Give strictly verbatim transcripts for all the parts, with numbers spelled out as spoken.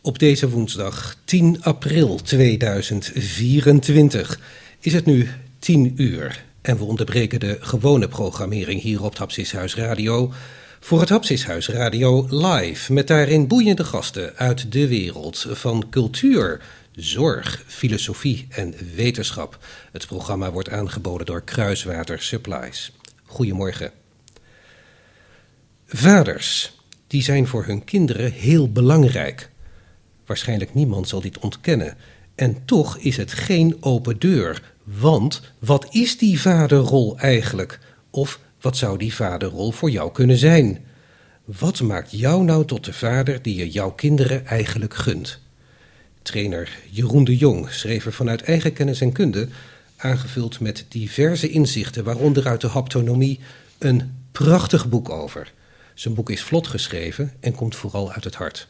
Op deze woensdag tien april tweeduizend vierentwintig is het nu tien uur en we onderbreken de gewone programmering hier op het Hapsishuis Radio voor het Hapsishuis Radio Live met daarin boeiende gasten uit de wereld van cultuur, zorg, filosofie en wetenschap. Het programma wordt aangeboden door Kruiswater Supplies. Goedemorgen. Vaders, die zijn voor hun kinderen heel belangrijk. Waarschijnlijk niemand zal dit ontkennen. En toch is het geen open deur. Want wat is die vaderrol eigenlijk? Of wat zou die vaderrol voor jou kunnen zijn? Wat maakt jou nou tot de vader die je jouw kinderen eigenlijk gunt? Trainer Jeroen de Jong schreef er vanuit eigen kennis en kunde, aangevuld met diverse inzichten, waaronder uit de haptonomie, een prachtig boek over. Zijn boek is vlot geschreven en komt vooral uit het hart.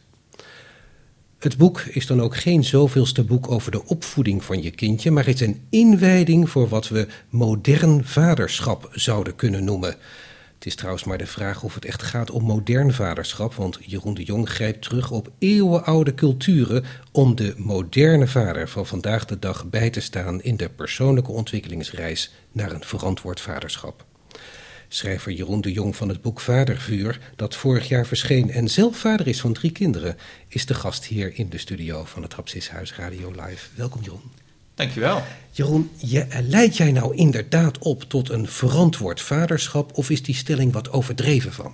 Het boek is dan ook geen zoveelste boek over de opvoeding van je kindje, maar is een inwijding voor wat we modern vaderschap zouden kunnen noemen. Het is trouwens maar de vraag of het echt gaat om modern vaderschap, want Jeroen de Jong grijpt terug op eeuwenoude culturen om de moderne vader van vandaag de dag bij te staan in de persoonlijke ontwikkelingsreis naar een verantwoord vaderschap. Schrijver Jeroen de Jong van het boek Vadervuur, dat vorig jaar verscheen en zelf vader is van drie kinderen, is de gast hier in de studio van het Hapsishuis Radio Live. Welkom Jeroen. Dankjewel. Jeroen, je, leid jij nou inderdaad op tot een verantwoord vaderschap of is die stelling wat overdreven van me?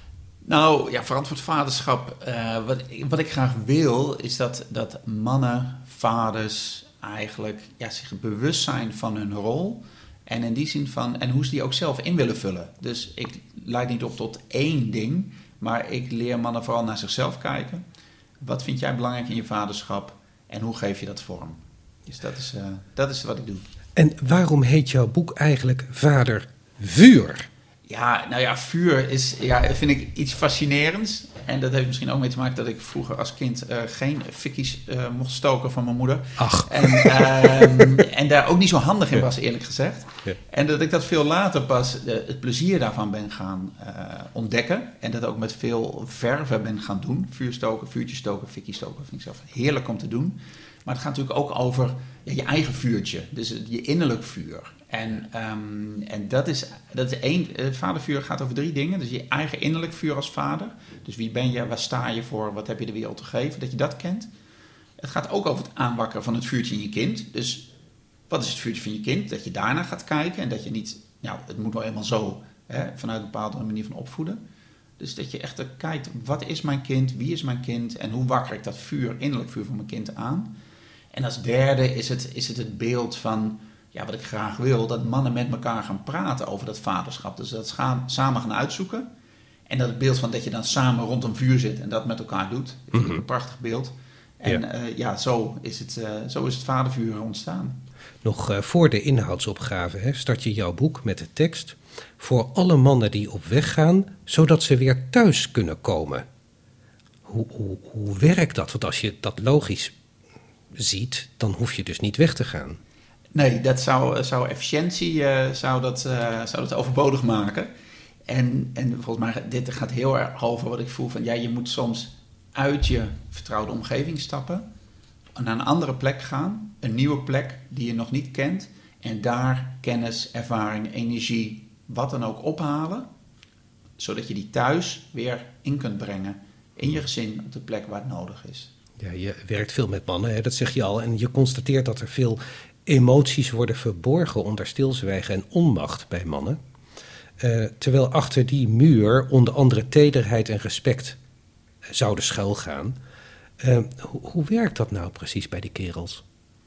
Nou ja, verantwoord vaderschap. Uh, wat, wat ik graag wil is dat, dat mannen, vaders eigenlijk ja, zich bewust zijn van hun rol. En in die zin van, en hoe ze die ook zelf in willen vullen. Dus ik leid niet op tot één ding, maar ik leer mannen vooral naar zichzelf kijken. Wat vind jij belangrijk in je vaderschap en hoe geef je dat vorm? Dus dat is, uh, dat is wat ik doe. En waarom heet jouw boek eigenlijk Vadervuur? Ja, nou ja, vuur is, ja, vind ik iets fascinerends. En dat heeft misschien ook mee te maken dat ik vroeger als kind uh, geen fikkies uh, mocht stoken van mijn moeder. Ach. En, uh, en daar ook niet zo handig in was, eerlijk gezegd. Ja. En dat ik dat veel later pas uh, het plezier daarvan ben gaan uh, ontdekken. En dat ook met veel verven ben gaan doen. Vuur stoken, vuurtje stoken, fikkie stoken. Vind ik zelf heerlijk om te doen. Maar het gaat natuurlijk ook over ja, je eigen vuurtje. Dus je innerlijk vuur. En, um, en dat is, dat is één, het vadervuur gaat over drie dingen. Dus je eigen innerlijk vuur als vader. Dus wie ben je, waar sta je voor, wat heb je de wereld te geven, dat je dat kent. Het gaat ook over het aanwakkeren van het vuurtje in je kind. Dus wat is het vuurtje van je kind? Dat je daarna gaat kijken en dat je niet, nou het moet wel helemaal zo, hè, vanuit een bepaalde manier van opvoeden. Dus dat je echt kijkt, wat is mijn kind, wie is mijn kind en hoe wakker ik dat vuur, innerlijk vuur van mijn kind aan. En als derde is het, is het het beeld van, ja, wat ik graag wil, dat mannen met elkaar gaan praten over dat vaderschap. Dus dat ze gaan, samen gaan uitzoeken. En dat het beeld van dat je dan samen rond een vuur zit en dat met elkaar doet. Ik vind het een prachtig beeld. En ja, uh, ja zo, is het, uh, zo is het vadervuur ontstaan. Nog uh, voor de inhoudsopgave hè, start je jouw boek met de tekst: voor alle mannen die op weg gaan, zodat ze weer thuis kunnen komen. Hoe, hoe, hoe werkt dat? Want als je dat logisch ziet, dan hoef je dus niet weg te gaan. Nee, dat zou, zou efficiëntie uh, zou dat, uh, zou dat overbodig maken. En, en volgens mij, dit gaat heel erg over wat ik voel van, ja, je moet soms uit je vertrouwde omgeving stappen, naar een andere plek gaan, een nieuwe plek die je nog niet kent, en daar kennis, ervaring, energie, wat dan ook ophalen, zodat je die thuis weer in kunt brengen, in je gezin, op de plek waar het nodig is. Ja, je werkt veel met mannen, hè, dat zeg je al, en je constateert dat er veel emoties worden verborgen onder stilzwijgen en onmacht bij mannen. Uh, terwijl achter die muur onder andere tederheid en respect zouden schuilgaan. Uh, hoe, hoe werkt dat nou precies bij die kerels?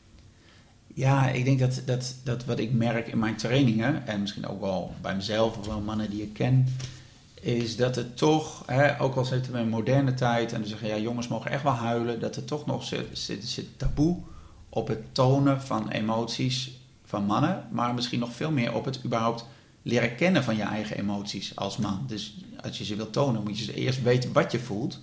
Ja, ik denk dat, dat, dat wat ik merk in mijn trainingen, en misschien ook wel bij mezelf of wel mannen die ik ken, is dat het toch, hè, ook al zitten we in een moderne tijd en dan zeggen ja, jongens mogen echt wel huilen, dat er toch nog zit, zit, zit taboe op het tonen van emoties van mannen, maar misschien nog veel meer op het überhaupt leren kennen van je eigen emoties als man. Dus als je ze wilt tonen, moet je eerst weten wat je voelt.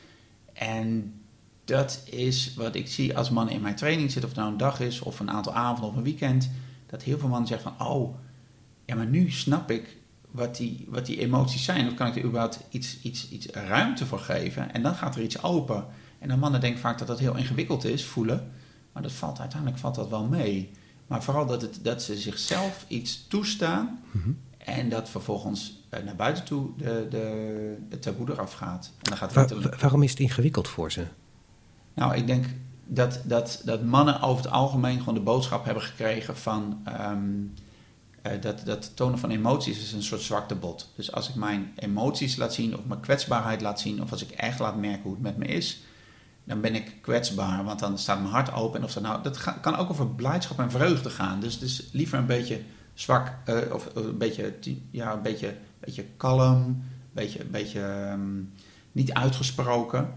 En dat is wat ik zie als man in mijn training zit, of het nou een dag is, of een aantal avonden of een weekend, dat heel veel mannen zeggen van, oh, ja, maar nu snap ik wat die, wat die emoties zijn. Of kan ik er überhaupt iets, iets, iets ruimte voor geven? En dan gaat er iets open. En dan mannen denken vaak dat dat heel ingewikkeld is, voelen. Maar dat valt, uiteindelijk valt dat wel mee. Maar vooral dat, het, dat ze zichzelf iets toestaan. Mm-hmm. En dat vervolgens uh, naar buiten toe de, de, de taboe eraf gaat. En dan gaat Wa- het wa- waarom is het ingewikkeld voor ze? Nou, ik denk dat, dat, dat mannen over het algemeen gewoon de boodschap hebben gekregen van... Um, uh, dat, dat tonen van emoties is een soort zwakte bot. Dus als ik mijn emoties laat zien of mijn kwetsbaarheid laat zien... of als ik echt laat merken hoe het met me is... dan ben ik kwetsbaar, want dan staat mijn hart open. En of dat, nou, dat ga, kan ook over blijdschap en vreugde gaan. Dus, dus liever een beetje zwak, uh, of uh, een beetje, ja, een beetje, beetje kalm, een beetje, beetje um, niet uitgesproken.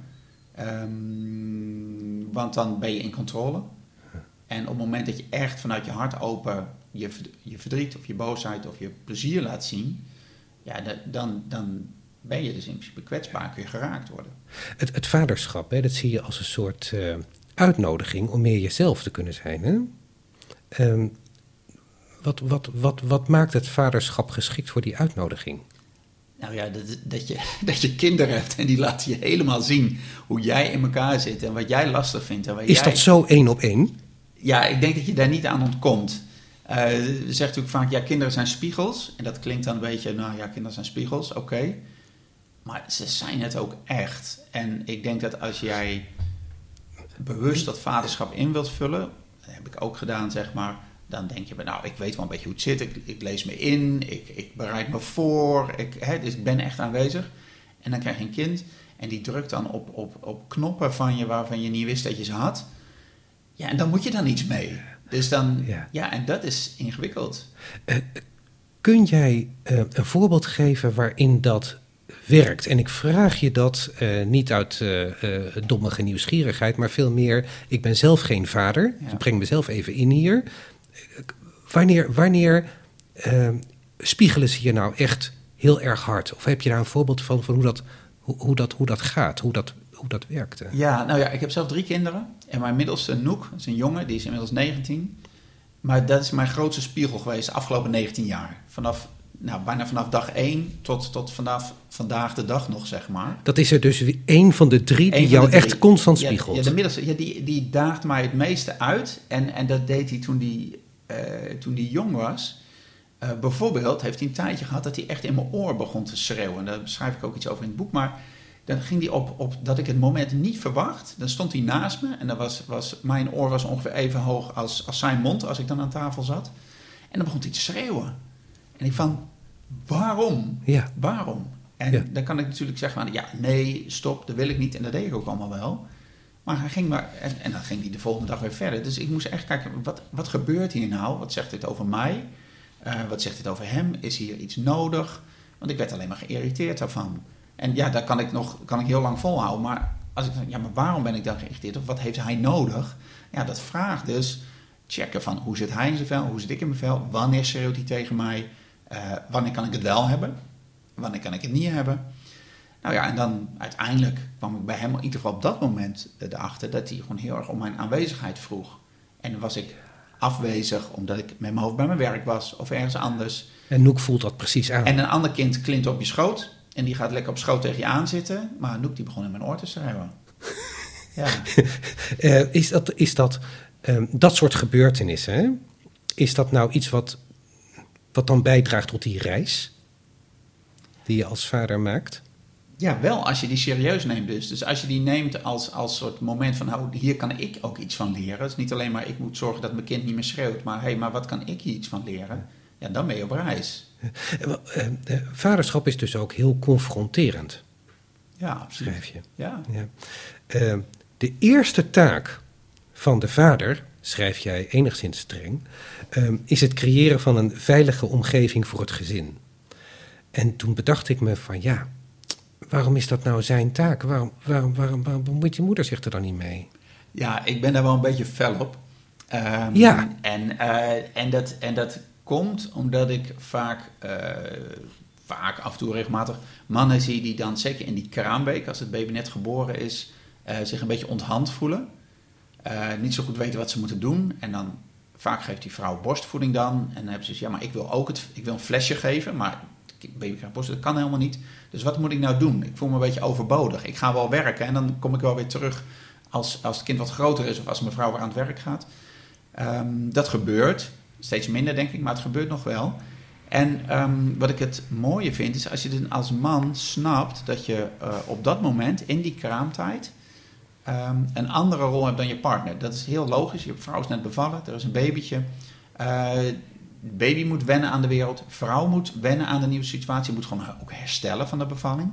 Um, want dan ben je in controle. En op het moment dat je echt vanuit je hart open je, je verdriet of je boosheid of je plezier laat zien... ja, dan... dan ben je dus in principe kwetsbaar, kun je geraakt worden. Het, het vaderschap, hè, dat zie je als een soort uh, uitnodiging om meer jezelf te kunnen zijn. Hè? Um, wat, wat, wat, wat maakt het vaderschap geschikt voor die uitnodiging? Nou ja, dat, dat, je, dat je kinderen hebt en die laten je helemaal zien hoe jij in elkaar zit en wat jij lastig vindt. En waar Is jij... dat zo één op één? Ja, ik denk dat je daar niet aan ontkomt. Uh, je zegt natuurlijk vaak, ja, kinderen zijn spiegels. En dat klinkt dan een beetje, nou ja, kinderen zijn spiegels, oké. Okay. Maar ze zijn het ook echt. En ik denk dat als jij bewust dat vaderschap in wilt vullen... dat heb ik ook gedaan, zeg maar... dan denk je, nou, ik weet wel een beetje hoe het zit. Ik, ik lees me in, ik, ik bereid me voor. Ik, hè, dus ik ben echt aanwezig. En dan krijg je een kind... en die drukt dan op, op, op knoppen van je... waarvan je niet wist dat je ze had. Ja, en dan moet je dan iets mee. Dus dan... Ja, ja en dat is ingewikkeld. Uh, kun jij uh, een voorbeeld geven waarin dat... werkt. En ik vraag je dat uh, niet uit uh, uh, dommige nieuwsgierigheid, maar veel meer, ik ben zelf geen vader. Ja. Ik breng mezelf even in hier. Wanneer, wanneer uh, spiegelen ze je nou echt heel erg hard? Of heb je daar een voorbeeld van, van hoe, dat, hoe, hoe, dat, hoe dat gaat, hoe dat, hoe dat werkte? Ja, nou ja, ik heb zelf drie kinderen. En mijn middelste Noek, dat is een jongen, die is inmiddels negentien. Maar dat is mijn grootste spiegel geweest de afgelopen negentien jaar. Vanaf Nou, bijna vanaf dag één tot, tot vanaf vandaag de dag nog, zeg maar. Dat is er dus één van de drie die jou drie. echt constant spiegelt. Ja, ja, de middelste, ja, die, die daagt mij het meeste uit. En, en dat deed hij toen die, uh, toen die jong was. Uh, bijvoorbeeld heeft hij een tijdje gehad dat hij echt in mijn oor begon te schreeuwen. Daar schrijf ik ook iets over in het boek. Maar dan ging hij op, op dat ik het moment niet verwacht. Dan stond hij naast me. En dan was, was, mijn oor was ongeveer even hoog als, als zijn mond, als ik dan aan tafel zat. En dan begon hij te schreeuwen. En ik van... Waarom? Ja. Waarom? En ja. dan kan ik natuurlijk zeggen van, ja, nee, stop, dat wil ik niet. En dat deed ik ook allemaal wel. Maar hij ging maar, en, en dan ging hij de volgende dag weer verder. Dus ik moest echt kijken, wat, wat gebeurt hier nou? Wat zegt dit over mij? Uh, wat zegt dit over hem? Is hier iets nodig? Want ik werd alleen maar geïrriteerd daarvan. En ja, daar kan ik nog kan ik heel lang volhouden. Maar als ik ja, maar waarom ben ik dan geïrriteerd? Of wat heeft hij nodig? Ja, dat vraagt dus checken van, hoe zit hij in zijn vel? Hoe zit ik in mijn vel? Wanneer schreeuwt hij tegen mij? Uh, wanneer kan ik het wel hebben? Wanneer kan ik het niet hebben? Nou ja, en dan uiteindelijk kwam ik bij hem in ieder geval op dat moment erachter dat hij gewoon heel erg om mijn aanwezigheid vroeg. En dan was ik afwezig omdat ik met mijn hoofd bij mijn werk was of ergens anders. En Noek voelt dat precies aan. En een ander kind klimt op je schoot en die gaat lekker op schoot tegen je aanzitten. Maar Noek die begon in mijn oor te schreeuwen. Ja. uh, is dat, is dat, um, dat soort gebeurtenissen, hè? Is dat nou iets wat... wat dan bijdraagt tot die reis die je als vader maakt? Ja, wel als je die serieus neemt dus. Dus als je die neemt als, als soort moment van... nou, hier kan ik ook iets van leren. Het is niet alleen maar ik moet zorgen dat mijn kind niet meer schreeuwt... maar hé, hey, maar wat kan ik hier iets van leren? Ja, dan ben je op reis. Uh, uh, uh, vaderschap is dus ook heel confronterend. Ja, absoluut. Schrijf je. Ja. Ja. Uh, de eerste taak van de vader... schrijf jij enigszins streng, um, is het creëren van een veilige omgeving voor het gezin. En toen bedacht ik me van ja, waarom is dat nou zijn taak? Waarom, waarom, waarom, waarom bemoeit je moeder zich er dan niet mee? Ja, ik ben daar wel een beetje fel op. Um, ja. En, uh, en, dat, en dat komt omdat ik vaak, uh, vaak af en toe regelmatig mannen zie die dan, zeker in die kraamweek, als het baby net geboren is, uh, zich een beetje onthand voelen. Uh, niet zo goed weten wat ze moeten doen. En dan vaak geeft die vrouw borstvoeding dan. En dan hebben ze dus, ja, maar ik wil ook het, ik wil een flesje geven. Maar baby krijgt borst, dat kan helemaal niet. Dus wat moet ik nou doen? Ik voel me een beetje overbodig. Ik ga wel werken en dan kom ik wel weer terug als, als het kind wat groter is of als mijn vrouw weer aan het werk gaat. Um, dat gebeurt, steeds minder denk ik, maar het gebeurt nog wel. En um, wat ik het mooie vind, is als je dan als man snapt dat je uh, op dat moment, in die kraamtijd, um, een andere rol hebt dan je partner. Dat is heel logisch. Je vrouw is net bevallen, er is een babytje. Uh, de baby moet wennen aan de wereld. Vrouw moet wennen aan de nieuwe situatie. Moet gewoon ook herstellen van de bevalling.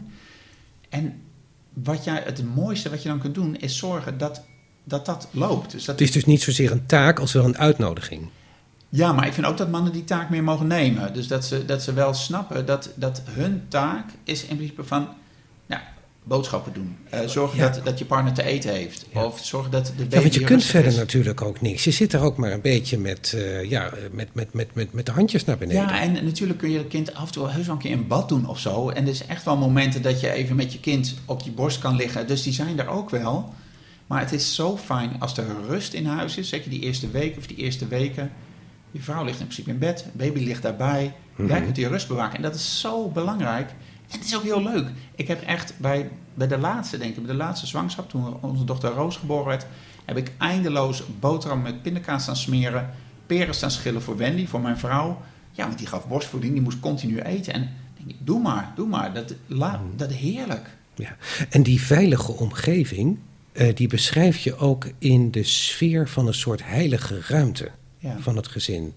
En wat jij, het mooiste wat je dan kunt doen, is zorgen dat dat, dat loopt. Dus dat het is dus niet zozeer een taak als wel een uitnodiging. Ja, maar ik vind ook dat mannen die taak meer mogen nemen. Dus dat ze, dat ze wel snappen dat, dat hun taak is in principe van nou, boodschappen doen. Uh, zorgen ja. dat, dat je partner te eten heeft. Ja. Of zorgen dat de baby Ja, want je kunt verder is. natuurlijk ook niks. Je zit er ook maar een beetje met, uh, ja, met, met, met, met, met de handjes naar beneden. Ja, en natuurlijk kun je het kind af en toe heus wel een keer in bad doen of zo. En er is echt wel momenten dat je even met je kind op die borst kan liggen. Dus die zijn er ook wel. Maar het is zo fijn als er rust in huis is. Zeker die eerste week of die eerste weken. Je vrouw ligt in principe in bed, baby ligt daarbij. Mm-hmm. Jij kunt die rust bewaken. En dat is zo belangrijk. En het is ook heel leuk. Ik heb echt bij, bij de laatste, denk ik, bij de laatste zwangerschap, toen onze dochter Roos geboren werd, heb ik eindeloos boterham met pindakaas staan smeren, peren staan schillen voor Wendy, voor mijn vrouw. Ja, want die gaf borstvoeding, die moest continu eten. En denk ik, doe maar, doe maar. Dat, la, dat heerlijk. Ja. En die veilige omgeving, uh, die beschrijf je ook in de sfeer van een soort heilige ruimte. Ja. Van het gezin.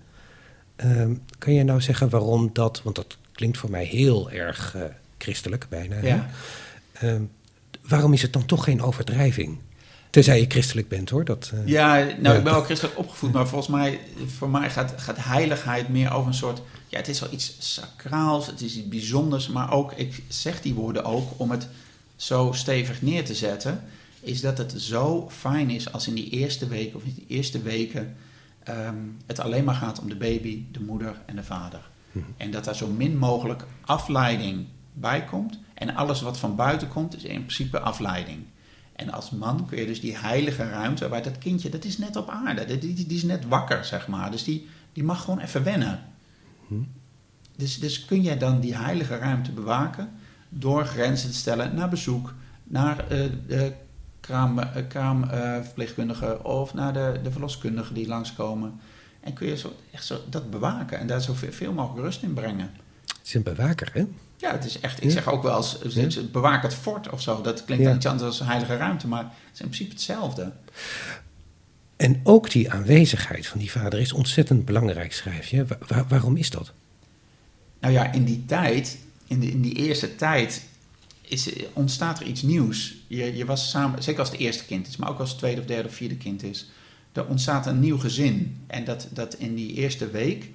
Um, kan je nou zeggen waarom dat, want dat klinkt voor mij heel erg uh, christelijk bijna. Ja. Um, waarom is het dan toch geen overdrijving? Tenzij je christelijk bent hoor. Dat, uh, ja, nou ja. Ik ben wel christelijk opgevoed, maar volgens mij, voor mij gaat, gaat heiligheid meer over een soort, ja, het is wel iets sacraals, het is iets bijzonders, maar ook, ik zeg die woorden ook om het zo stevig neer te zetten, is dat het zo fijn is als in die eerste week of in die eerste weken Um, het alleen maar gaat om de baby, de moeder en de vader. Mm-hmm. En dat daar zo min mogelijk afleiding bij komt. En alles wat van buiten komt is in principe afleiding. En als man kun je dus die heilige ruimte, waar dat kindje, dat is net op aarde. Die, die, die is net wakker, zeg maar. Dus die, die mag gewoon even wennen. Mm-hmm. Dus, dus kun jij dan die heilige ruimte bewaken door grenzen te stellen naar bezoek, naar uh, de kraamverpleegkundigen kraam, uh, of naar de, de verloskundigen die langskomen. En kun je zo, echt zo dat bewaken en daar zo veel, veel mogelijk rust in brengen. Het is een bewaker, hè? Ja, het is echt, ik ja. zeg ook wel eens, ja. bewaak het fort of zo. Dat klinkt ja. iets anders als een heilige ruimte, maar het is in principe hetzelfde. En ook die aanwezigheid van die vader is ontzettend belangrijk, schrijf je. Waar, waar, waarom is dat? Nou ja, in die tijd, in, de, in die eerste tijd, Is, ontstaat er iets nieuws. Je, je was samen, zeker als het eerste kind is, maar ook als het tweede of derde of vierde kind is. Er ontstaat een nieuw gezin. En dat, dat in die eerste week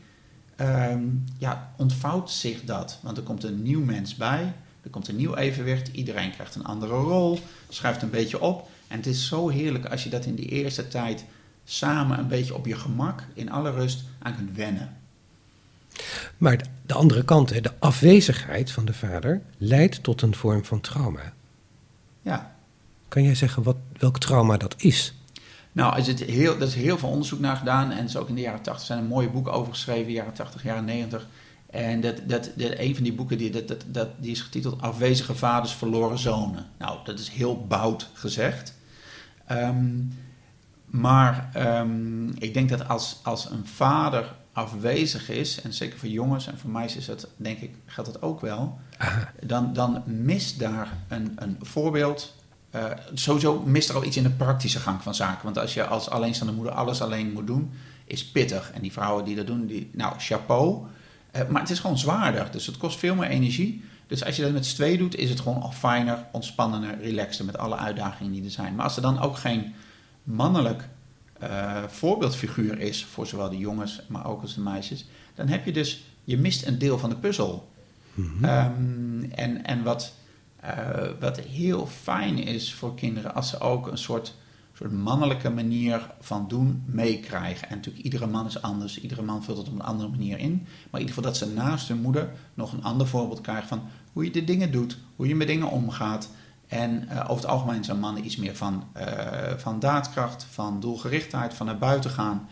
um, ja, ontvouwt zich dat. Want er komt een nieuw mens bij. Er komt een nieuw evenwicht. Iedereen krijgt een andere rol. Schuift een beetje op. En het is zo heerlijk als je dat in die eerste tijd samen een beetje op je gemak, in alle rust, aan kunt wennen. Maar de andere kant, de afwezigheid van de vader, leidt tot een vorm van trauma. Ja. Kan jij zeggen wat, welk trauma dat is? Nou, er, zit heel, er is heel veel onderzoek naar gedaan. En is ook in de jaren tachtig zijn er mooie boeken over geschreven. Jaren tachtig, jaren negentig. En dat, dat, dat, een van die boeken die, dat, dat, dat, die is getiteld Afwezige vaders, verloren zonen. Nou, dat is heel bout gezegd. Um, maar um, ik denk dat als, als een vader afwezig is, en zeker voor jongens en voor meisjes is dat, denk ik, geldt dat ook wel, dan, dan mist daar een, een voorbeeld. Uh, sowieso mist er al iets in de praktische gang van zaken. Want als je als alleenstaande moeder alles alleen moet doen, is pittig. En die vrouwen die dat doen, die, nou, chapeau. Uh, maar het is gewoon zwaarder, dus het kost veel meer energie. Dus als je dat met z'n tweeën doet, is het gewoon al fijner, ontspannender, relaxter met alle uitdagingen die er zijn. Maar als er dan ook geen mannelijk Uh, voorbeeldfiguur is voor zowel de jongens, maar ook als de meisjes, dan heb je dus, je mist een deel van de puzzel. Mm-hmm. Um, en en wat, uh, wat heel fijn is voor kinderen, als ze ook een soort, soort mannelijke manier van doen meekrijgen. En natuurlijk, iedere man is anders, iedere man vult het op een andere manier in. Maar in ieder geval dat ze naast hun moeder nog een ander voorbeeld krijgen van hoe je de dingen doet, hoe je met dingen omgaat. En uh, over het algemeen zijn mannen iets meer van, uh, van daadkracht, van doelgerichtheid, van naar buiten gaan.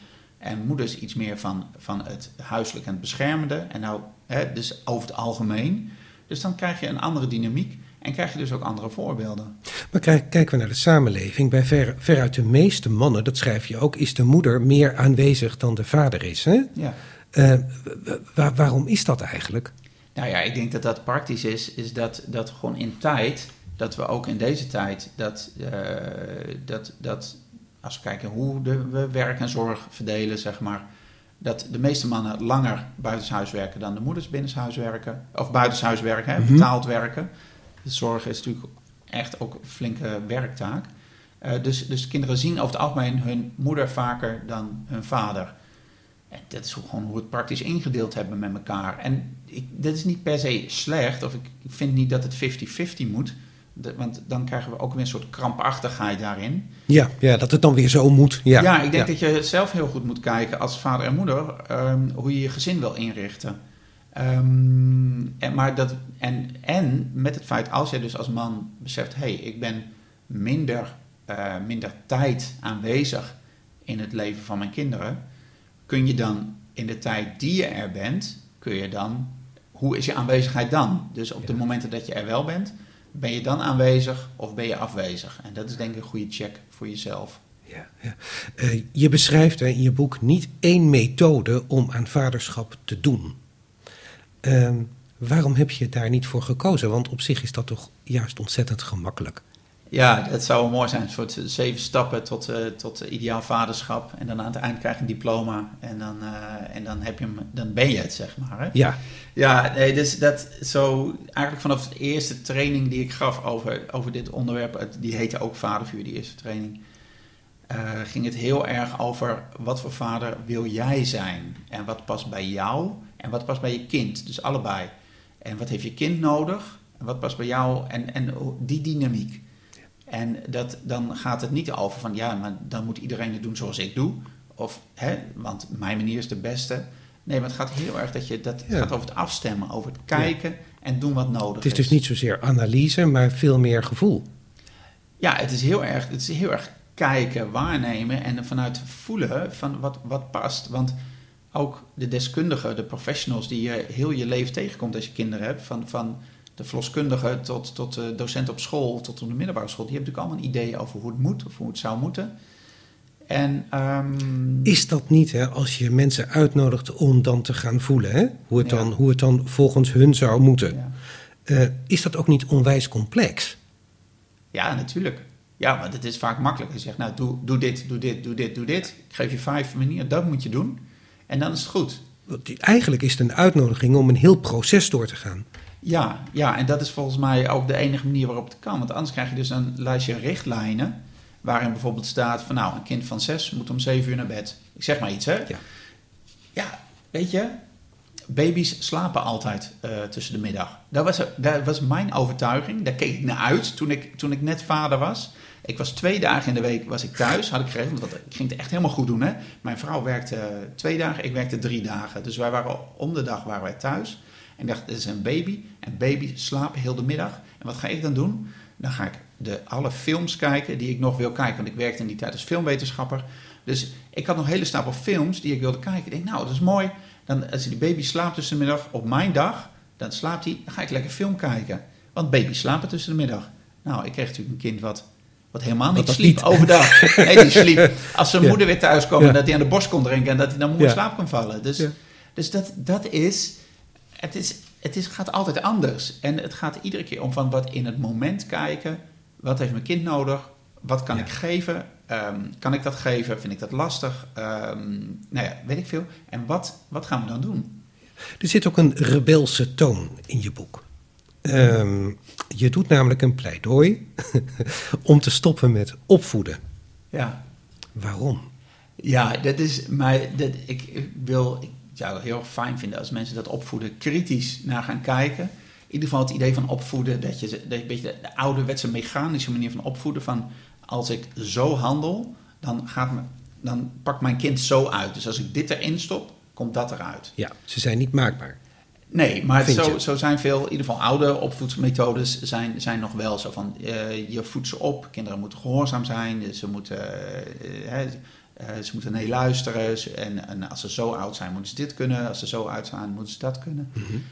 En moeders iets meer van, van het huiselijk en het beschermende. En nou, hè, dus over het algemeen. Dus dan krijg je een andere dynamiek. En krijg je dus ook andere voorbeelden. Maar kijk, kijken we naar de samenleving. Bij ver, veruit de meeste mannen, dat schrijf je ook, is de moeder meer aanwezig dan de vader is. Hè? Ja. Uh, waar, waarom is dat eigenlijk? Nou ja, ik denk dat dat praktisch is. Is dat, dat gewoon in tijd, dat we ook in deze tijd, dat, uh, dat, dat als we kijken hoe de, we werk en zorg verdelen, zeg maar. Dat de meeste mannen langer buitenshuis werken dan de moeders binnenshuis werken. Of buitenshuis werken, hè, Mm-hmm. betaald werken. De zorg is natuurlijk echt ook een flinke werktaak. Uh, dus, dus kinderen zien over het algemeen hun moeder vaker dan hun vader. En dat is gewoon hoe we het praktisch ingedeeld hebben met elkaar. En ik, dat is niet per se slecht, of ik, ik vind niet dat het vijftig-vijftig moet. De, want dan krijgen we ook weer een soort krampachtigheid daarin. Ja, ja, dat het dan weer zo moet. Ja, ja ik denk ja. dat je zelf heel goed moet kijken als vader en moeder um, hoe je je gezin wil inrichten. Um, en, maar dat, en, en met het feit, als je dus als man beseft, hé, hey, ik ben minder, uh, minder tijd aanwezig in het leven van mijn kinderen, kun je dan in de tijd die je er bent, kun je dan, hoe is je aanwezigheid dan? Dus op ja. de momenten dat je er wel bent, ben je dan aanwezig of ben je afwezig? En dat is denk ik een goede check voor jezelf. Ja, ja. Uh, je beschrijft hè, in je boek niet één methode om aan vaderschap te doen. Uh, waarom heb je daar niet voor gekozen? Want op zich is dat toch juist ontzettend gemakkelijk. Ja, dat zou mooi zijn. Een soort zeven stappen tot, uh, tot ideaal vaderschap. En dan aan het eind krijg je een diploma. En dan, uh, en dan, heb je hem, dan ben je het, zeg maar. Hè? Ja. Ja, nee, dus dat zo... Eigenlijk vanaf de eerste training die ik gaf over, over dit onderwerp... Die heette ook Vadervuur, die eerste training... Uh, ging het heel erg over wat voor vader wil jij zijn? En wat past bij jou? En wat past bij je kind? Dus allebei. En wat heeft je kind nodig? En wat past bij jou? En, en die dynamiek. En dat, dan gaat het niet over van, ja, maar dan moet iedereen het doen zoals ik doe. Of, hè, want mijn manier is de beste. Nee, maar het gaat heel erg dat je, dat ja. gaat over het afstemmen, over het kijken ja. en doen wat nodig is. Het is dus niet zozeer analyse, maar veel meer gevoel. Ja, het is heel erg, het is heel erg kijken, waarnemen en vanuit voelen van wat, wat past. Want ook de deskundigen, de professionals die je heel je leven tegenkomt als je kinderen hebt, van... van de verloskundige tot, tot de docent op school, tot op de middelbare school, die hebben natuurlijk allemaal een idee over hoe het moet of hoe het zou moeten. En, um... Is dat niet, hè, als je mensen uitnodigt om dan te gaan voelen, hè? Hoe, het ja. dan, hoe het dan volgens hun zou moeten? Ja. Uh, is dat ook niet onwijs complex? Ja, natuurlijk. Ja, want het is vaak makkelijk. Je zegt, nou, doe, doe dit, doe dit, doe dit, doe dit. Ik geef je vijf manieren, dat moet je doen. En dan is het goed. Eigenlijk is het een uitnodiging om een heel proces door te gaan. Ja, ja, en dat is volgens mij ook de enige manier waarop het kan. Want anders krijg je dus een lijstje richtlijnen... waarin bijvoorbeeld staat van... nou, een kind van zes moet om zeven uur naar bed. Ik zeg maar iets, hè? Ja, ja weet je... baby's slapen altijd uh, tussen de middag. Dat was, dat was mijn overtuiging. Daar keek ik naar uit toen ik, toen ik net vader was. Ik was twee dagen in de week was ik thuis, had ik geregeld. Want ik ging het echt helemaal goed doen, hè? Mijn vrouw werkte uh, twee dagen, ik werkte drie dagen. Dus wij waren om de dag waren wij thuis... En ik dacht, dit is een baby. En baby's slapen heel de middag. En wat ga ik dan doen? Dan ga ik de, alle films kijken die ik nog wil kijken. Want ik werkte in die tijd als filmwetenschapper. Dus ik had nog een hele stapel films die ik wilde kijken. Ik denk, nou, dat is mooi. Dan, als die baby slaapt tussen de middag op mijn dag, dan slaapt hij. Dan ga ik lekker film kijken. Want baby's slapen tussen de middag. Nou, ik kreeg natuurlijk een kind wat, wat helemaal niet wat sliep niet. Overdag. Nee, die sliep als zijn ja. moeder weer thuis kwam. Ja. En dat hij aan de borst kon drinken. En dat hij dan mooi ja. slaap kon vallen. Dus, ja. dus dat, dat is... Het, is, het is, gaat altijd anders. En het gaat iedere keer om van wat in het moment kijken. Wat heeft mijn kind nodig? Wat kan ja. ik geven? Um, kan ik dat geven? Vind ik dat lastig? Um, nou ja, weet ik veel. En wat, wat gaan we dan doen? Er zit ook een rebelse toon in je boek. Um, je doet namelijk een pleidooi om te stoppen met opvoeden. Ja. Waarom? Ja, dat is... Maar dat, ik wil... Ik, Ik zou het heel erg fijn vinden als mensen dat opvoeden kritisch naar gaan kijken. In ieder geval het idee van opvoeden, dat je, dat je een beetje de, de ouderwetse mechanische manier van opvoeden, van als ik zo handel, dan, gaat me, dan pakt mijn kind zo uit. Dus als ik dit erin stop, komt dat eruit. Ja, ze zijn niet maakbaar. Nee, maar zo, zo zijn veel, in ieder geval oude opvoedsmethodes zijn, zijn nog wel zo van, uh, je voedt ze op, kinderen moeten gehoorzaam zijn, ze moeten... Uh, uh, Uh, ze moeten nee luisteren. Ze, en, en als ze zo oud zijn, moeten ze dit kunnen. Als ze zo oud zijn, moeten ze dat kunnen. Mm-hmm.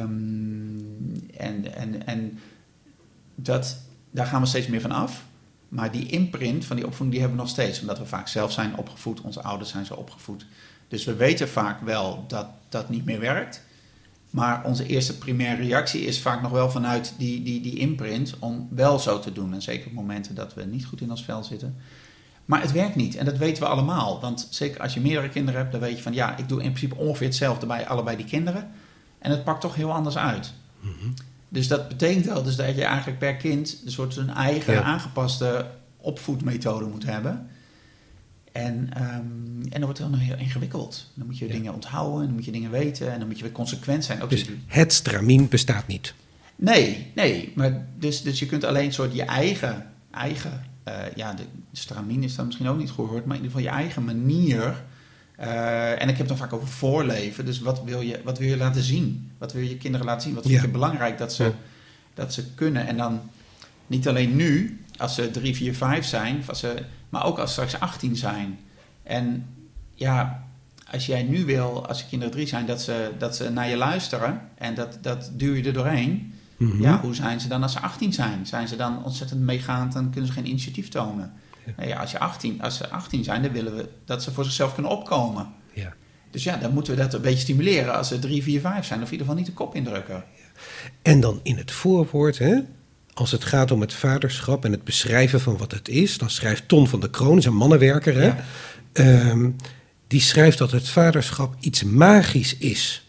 Um, en en, en dat, daar gaan we steeds meer van af. Maar die imprint van die opvoeding, die hebben we nog steeds. Omdat we vaak zelf zijn opgevoed. Onze ouders zijn zo opgevoed. Dus we weten vaak wel dat dat niet meer werkt. Maar onze eerste primaire reactie is vaak nog wel vanuit die, die, die imprint om wel zo te doen. En zeker op momenten dat we niet goed in ons vel zitten. Maar het werkt niet. En dat weten we allemaal. Want zeker als je meerdere kinderen hebt, dan weet je van ja, ik doe in principe ongeveer hetzelfde bij allebei die kinderen. En het pakt toch heel anders uit. Mm-hmm. Dus dat betekent wel dus dat je eigenlijk per kind een soort een eigen ja. aangepaste opvoedmethode moet hebben. En, um, en dat wordt dan heel ingewikkeld. Dan moet je ja. dingen onthouden, dan moet je dingen weten en dan moet je weer consequent zijn. Ook dus het stramien bestaat niet? Nee, nee. Maar dus, dus je kunt alleen een soort je eigen, eigen uh, ja, de stramien is dan misschien ook niet gehoord, maar in ieder geval je eigen manier. Uh, en ik heb het dan vaak over voorleven. Dus wat wil je, wat wil je laten zien? Wat wil je kinderen laten zien? Wat vind ja. je belangrijk dat ze, ja. dat ze kunnen? En dan niet alleen nu, als ze drie, vier, vijf zijn, als ze, maar ook als ze straks achttien zijn. En ja, als jij nu wil, als je kinderen drie zijn, dat ze, dat ze naar je luisteren en dat, dat duw je er doorheen. Mm-hmm. Ja, hoe zijn ze dan als ze achttien zijn? Zijn ze dan ontzettend meegaand en kunnen ze geen initiatief tonen? Ja. Nou ja, als, je achttien, als ze achttien zijn, dan willen we dat ze voor zichzelf kunnen opkomen. Ja. Dus ja, dan moeten we dat een beetje stimuleren als ze drie, vier, vijf zijn. Of in ieder geval niet de kop indrukken. Ja. En dan in het voorwoord, hè? Als het gaat om het vaderschap en het beschrijven van wat het is, dan schrijft Ton van de Kroon, is een mannenwerker, hè? Ja. Um, die schrijft dat het vaderschap iets magisch is.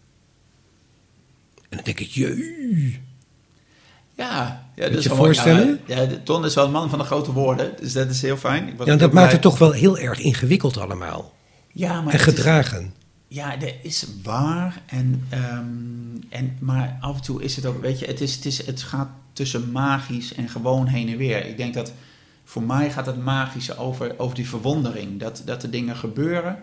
En dan denk ik, jee. Ja, ja, dat je voorstellen? Ja, ja, Ton is wel een man van de grote woorden, dus dat is heel fijn. Ik was ja, dat maakt het toch wel heel erg ingewikkeld allemaal. Ja, maar en gedragen. Is, ja, dat is waar. En, um, en, maar af en toe is het ook, weet je, het, is, het, is, het gaat tussen magisch en gewoon heen en weer. Ik denk dat voor mij gaat het magische over, over die verwondering. Dat, dat er dingen gebeuren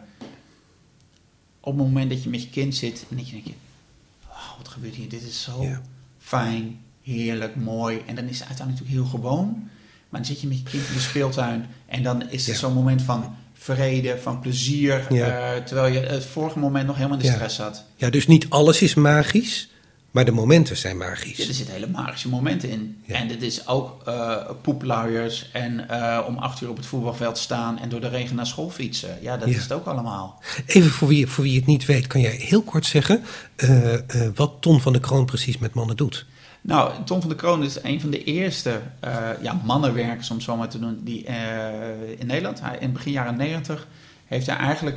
op het moment dat je met je kind zit en dat je denkt, oh, wat gebeurt hier? Dit is zo ja. fijn, heerlijk, mooi. En dan is het uiteindelijk natuurlijk heel gewoon. Maar dan zit je met je kind in de speeltuin en dan is er ja. zo'n moment van vrede, van plezier. Ja. Uh, terwijl je het vorige moment nog helemaal in de ja. stress zat. Ja, dus niet alles is magisch, maar de momenten zijn magisch. Ja, er zitten hele magische momenten in. Ja. En dit is ook uh, poepluiers en uh, om acht uur op het voetbalveld staan en door de regen naar school fietsen. Ja, dat ja. is het ook allemaal. Even voor wie, voor wie het niet weet, kan jij heel kort zeggen uh, uh, wat Ton van de Kroon precies met mannen doet? Nou, Ton van de Kroon is een van de eerste uh, ja, mannenwerkers, om het zo maar te doen, die uh, in Nederland, hij, in begin jaren negentig, heeft hij eigenlijk,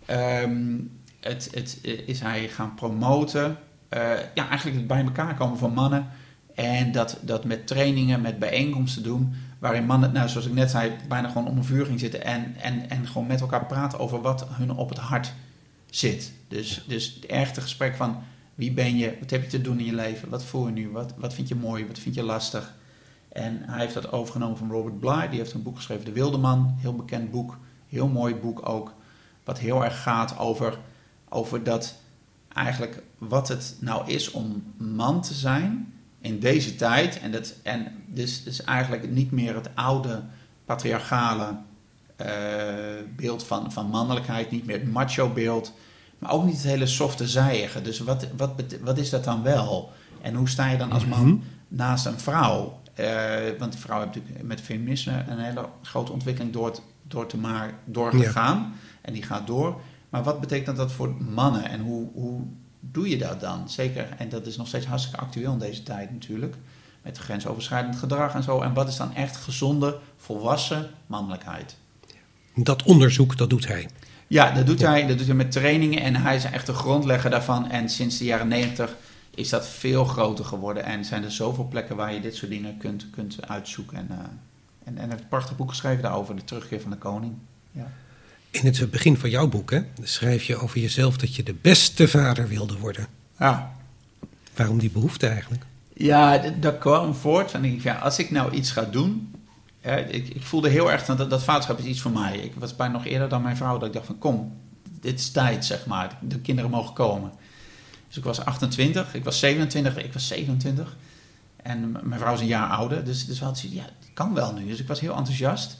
um, het, het, is hij gaan promoten, uh, ja, eigenlijk het bij elkaar komen van mannen en dat, dat met trainingen, met bijeenkomsten doen, waarin mannen, nou, zoals ik net zei, bijna gewoon om een vuur ging zitten en, en, en gewoon met elkaar praten over wat hun op het hart zit. Dus, dus echt een gesprek van, wie ben je? Wat heb je te doen in je leven? Wat voel je nu? Wat, wat vind je mooi? Wat vind je lastig? En hij heeft dat overgenomen van Robert Bly. Die heeft een boek geschreven, De Wilde Man. Heel bekend boek. Heel mooi boek ook. Wat heel erg gaat over, over dat eigenlijk wat het nou is om man te zijn in deze tijd. En, dat, en dus, dus eigenlijk niet meer het oude patriarchale uh, beeld van, van mannelijkheid. Niet meer het macho beeld. Maar ook niet het hele softe zijige. Dus wat, wat, wat is dat dan wel? En hoe sta je dan als man mm-hmm. naast een vrouw? Uh, want de vrouw heeft natuurlijk met feminisme een hele grote ontwikkeling door, door te maar doorgegaan. Ja. En die gaat door. Maar wat betekent dat voor mannen? En hoe, hoe doe je dat dan? Zeker, en dat is nog steeds hartstikke actueel in deze tijd natuurlijk. Met grensoverschrijdend gedrag en zo. En wat is dan echt gezonde, volwassen mannelijkheid? Dat onderzoek, dat doet hij. Ja, dat doet ja. hij. Dat doet hij met trainingen en hij is echt de grondlegger daarvan. En sinds de jaren negentig is dat veel groter geworden. En zijn er zoveel plekken waar je dit soort dingen kunt, kunt uitzoeken. En, uh, en, en hij heeft een prachtig boek geschreven daarover, De Terugkeer van de Koning. Ja. In het begin van jouw boek, hè, schrijf je over jezelf dat je de beste vader wilde worden. Ja. Waarom die behoefte eigenlijk? Ja, dat, dat kwam voort. En ik, ja, als ik nou iets ga doen... Ja, ik, ik voelde heel erg dat dat vaderschap is iets voor mij. Ik was bijna nog eerder dan mijn vrouw dat ik dacht van kom, dit is tijd zeg maar. De kinderen mogen komen. Dus ik was achtentwintig, ik was zevenentwintig, ik was zevenentwintig. En mijn vrouw is een jaar ouder, dus, dus we hadden zoiets, ja, het kan wel nu. Dus ik was heel enthousiast.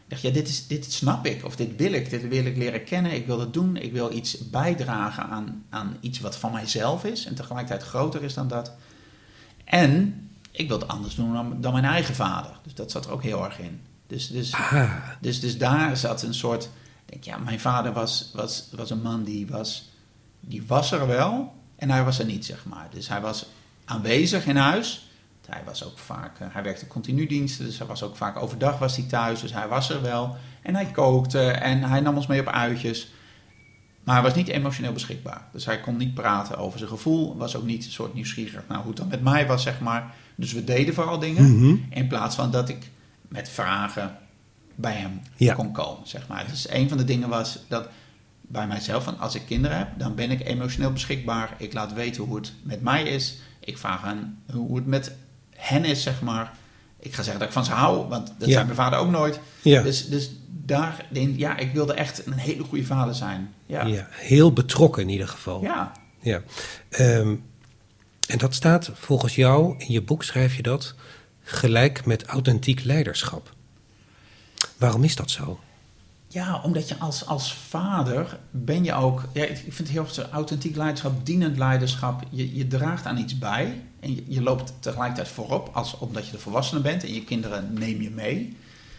dacht, ja, dit, is, dit snap ik, of dit wil ik, dit wil ik leren kennen, ik wil het doen, ik wil iets bijdragen aan, aan iets wat van mijzelf is en tegelijkertijd groter is dan dat. En ik wil het anders doen dan, dan mijn eigen vader. Dus dat zat er ook heel erg in. Dus, dus, dus, dus daar zat een soort, ik denk, ja, mijn vader was, was, was een man die was, die was er wel en hij was er niet, zeg maar. Dus hij was aanwezig in huis. Hij was ook vaak, uh, hij werkte continu diensten, dus hij was ook vaak overdag was hij thuis, dus hij was er wel. En hij kookte en hij nam ons mee op uitjes. Maar hij was niet emotioneel beschikbaar. Dus hij kon niet praten over zijn gevoel, was ook niet een soort nieuwsgierig naar hoe het dan met mij was, zeg maar. Dus we deden vooral dingen, mm-hmm. in plaats van dat ik met vragen bij hem ja. kon komen, zeg maar. Dus een van de dingen was dat bij mijzelf, van als ik kinderen heb, dan ben ik emotioneel beschikbaar. Ik laat weten hoe het met mij is. Ik vraag aan hoe het met hen is, zeg maar. Ik ga zeggen dat ik van ze hou, want dat ja. zei mijn vader ook nooit. Ja. Dus, dus daarin, ja, ik wilde echt een hele goede vader zijn. Ja, ja heel betrokken in ieder geval. Ja. ja. Um, en dat staat volgens jou, in je boek schrijf je dat, gelijk met authentiek leiderschap. Waarom is dat zo? Ja, omdat je als, als vader ben je ook, ja, ik vind het heel erg authentiek leiderschap, dienend leiderschap. Je, je draagt aan iets bij en je, je loopt tegelijkertijd voorop, als, omdat je de volwassene bent en je kinderen neem je mee.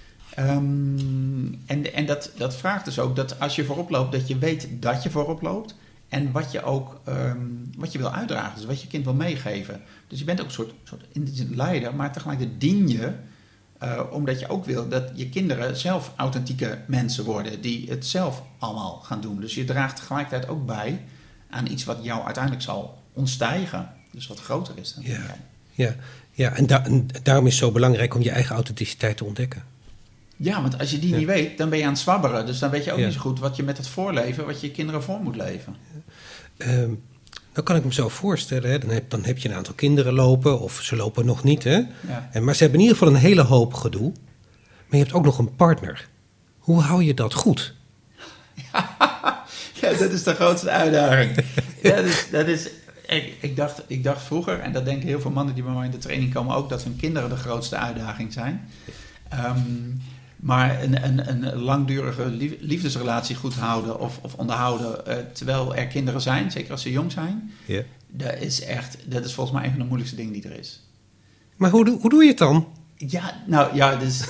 Um, en en dat, dat vraagt dus ook dat als je voorop loopt, dat je weet dat je voorop loopt en wat je ook um, wat je wil uitdragen, dus wat je kind wil meegeven. Dus je bent ook een soort, soort leider, maar tegelijkertijd dien je. Uh, omdat je ook wil dat je kinderen zelf authentieke mensen worden die het zelf allemaal gaan doen. Dus je draagt tegelijkertijd ook bij aan iets wat jou uiteindelijk zal ontstijgen. Dus wat groter is dan ja. jij. Ja, ja. En, da- en daarom is het zo belangrijk om je eigen authenticiteit te ontdekken. Ja, want als je die ja. niet weet, dan ben je aan het zwabberen. Dus dan weet je ook ja. niet zo goed wat je met het voorleven, wat je je kinderen voor moet leven. Ja. Um, Dan kan ik me zo voorstellen, hè? Dan, heb, dan heb je een aantal kinderen lopen, of ze lopen nog niet. Hè? Ja. En, maar ze hebben in ieder geval een hele hoop gedoe. Maar je hebt ook nog een partner. Hoe hou je dat goed? Ja, ja dat is de grootste uitdaging. Ja, dat is, dat is, ik, ik, dacht, ik dacht vroeger, en dat denken heel veel mannen die bij mij in de training komen ook, dat hun kinderen de grootste uitdaging zijn. Um, Maar een, een, een langdurige liefdesrelatie goed houden of, of onderhouden uh, terwijl er kinderen zijn, zeker als ze jong zijn, yeah. dat is echt, dat is volgens mij een van de moeilijkste dingen die er is. Maar hoe, hoe doe je het dan? Ja, nou ja, dus.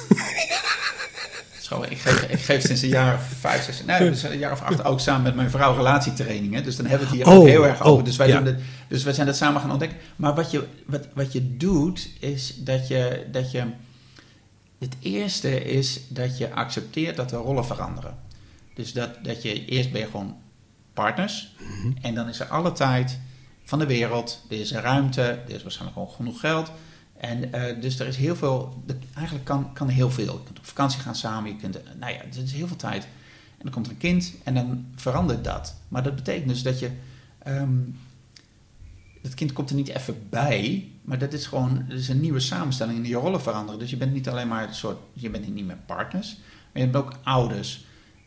ik, geef, ik geef sinds een jaar of vijf, zes, nee, dus een jaar of acht ook samen met mijn vrouw relatietrainingen. Dus dan hebben we het hier oh, ook heel erg over. Oh, dus wij ja. doen het, dus wij zijn dat samen gaan ontdekken. Maar wat je, wat, wat je doet, is dat je, dat je. Het eerste is dat je accepteert dat de rollen veranderen. Dus dat, dat je eerst ben je gewoon partners. Mm-hmm. En dan is er alle tijd van de wereld. Er is ruimte. Er is waarschijnlijk gewoon genoeg geld. En uh, dus er is heel veel. De, eigenlijk kan, kan er heel veel. Je kunt op vakantie gaan samen. Je kunt, uh, nou ja, er is heel veel tijd. En dan komt er een kind. En dan verandert dat. Maar dat betekent dus dat je. Um, het kind komt er niet even bij, maar dat is gewoon dat is een nieuwe samenstelling en die rollen veranderen. Dus je bent niet alleen maar een soort, je bent niet meer partners, maar je bent ook ouders.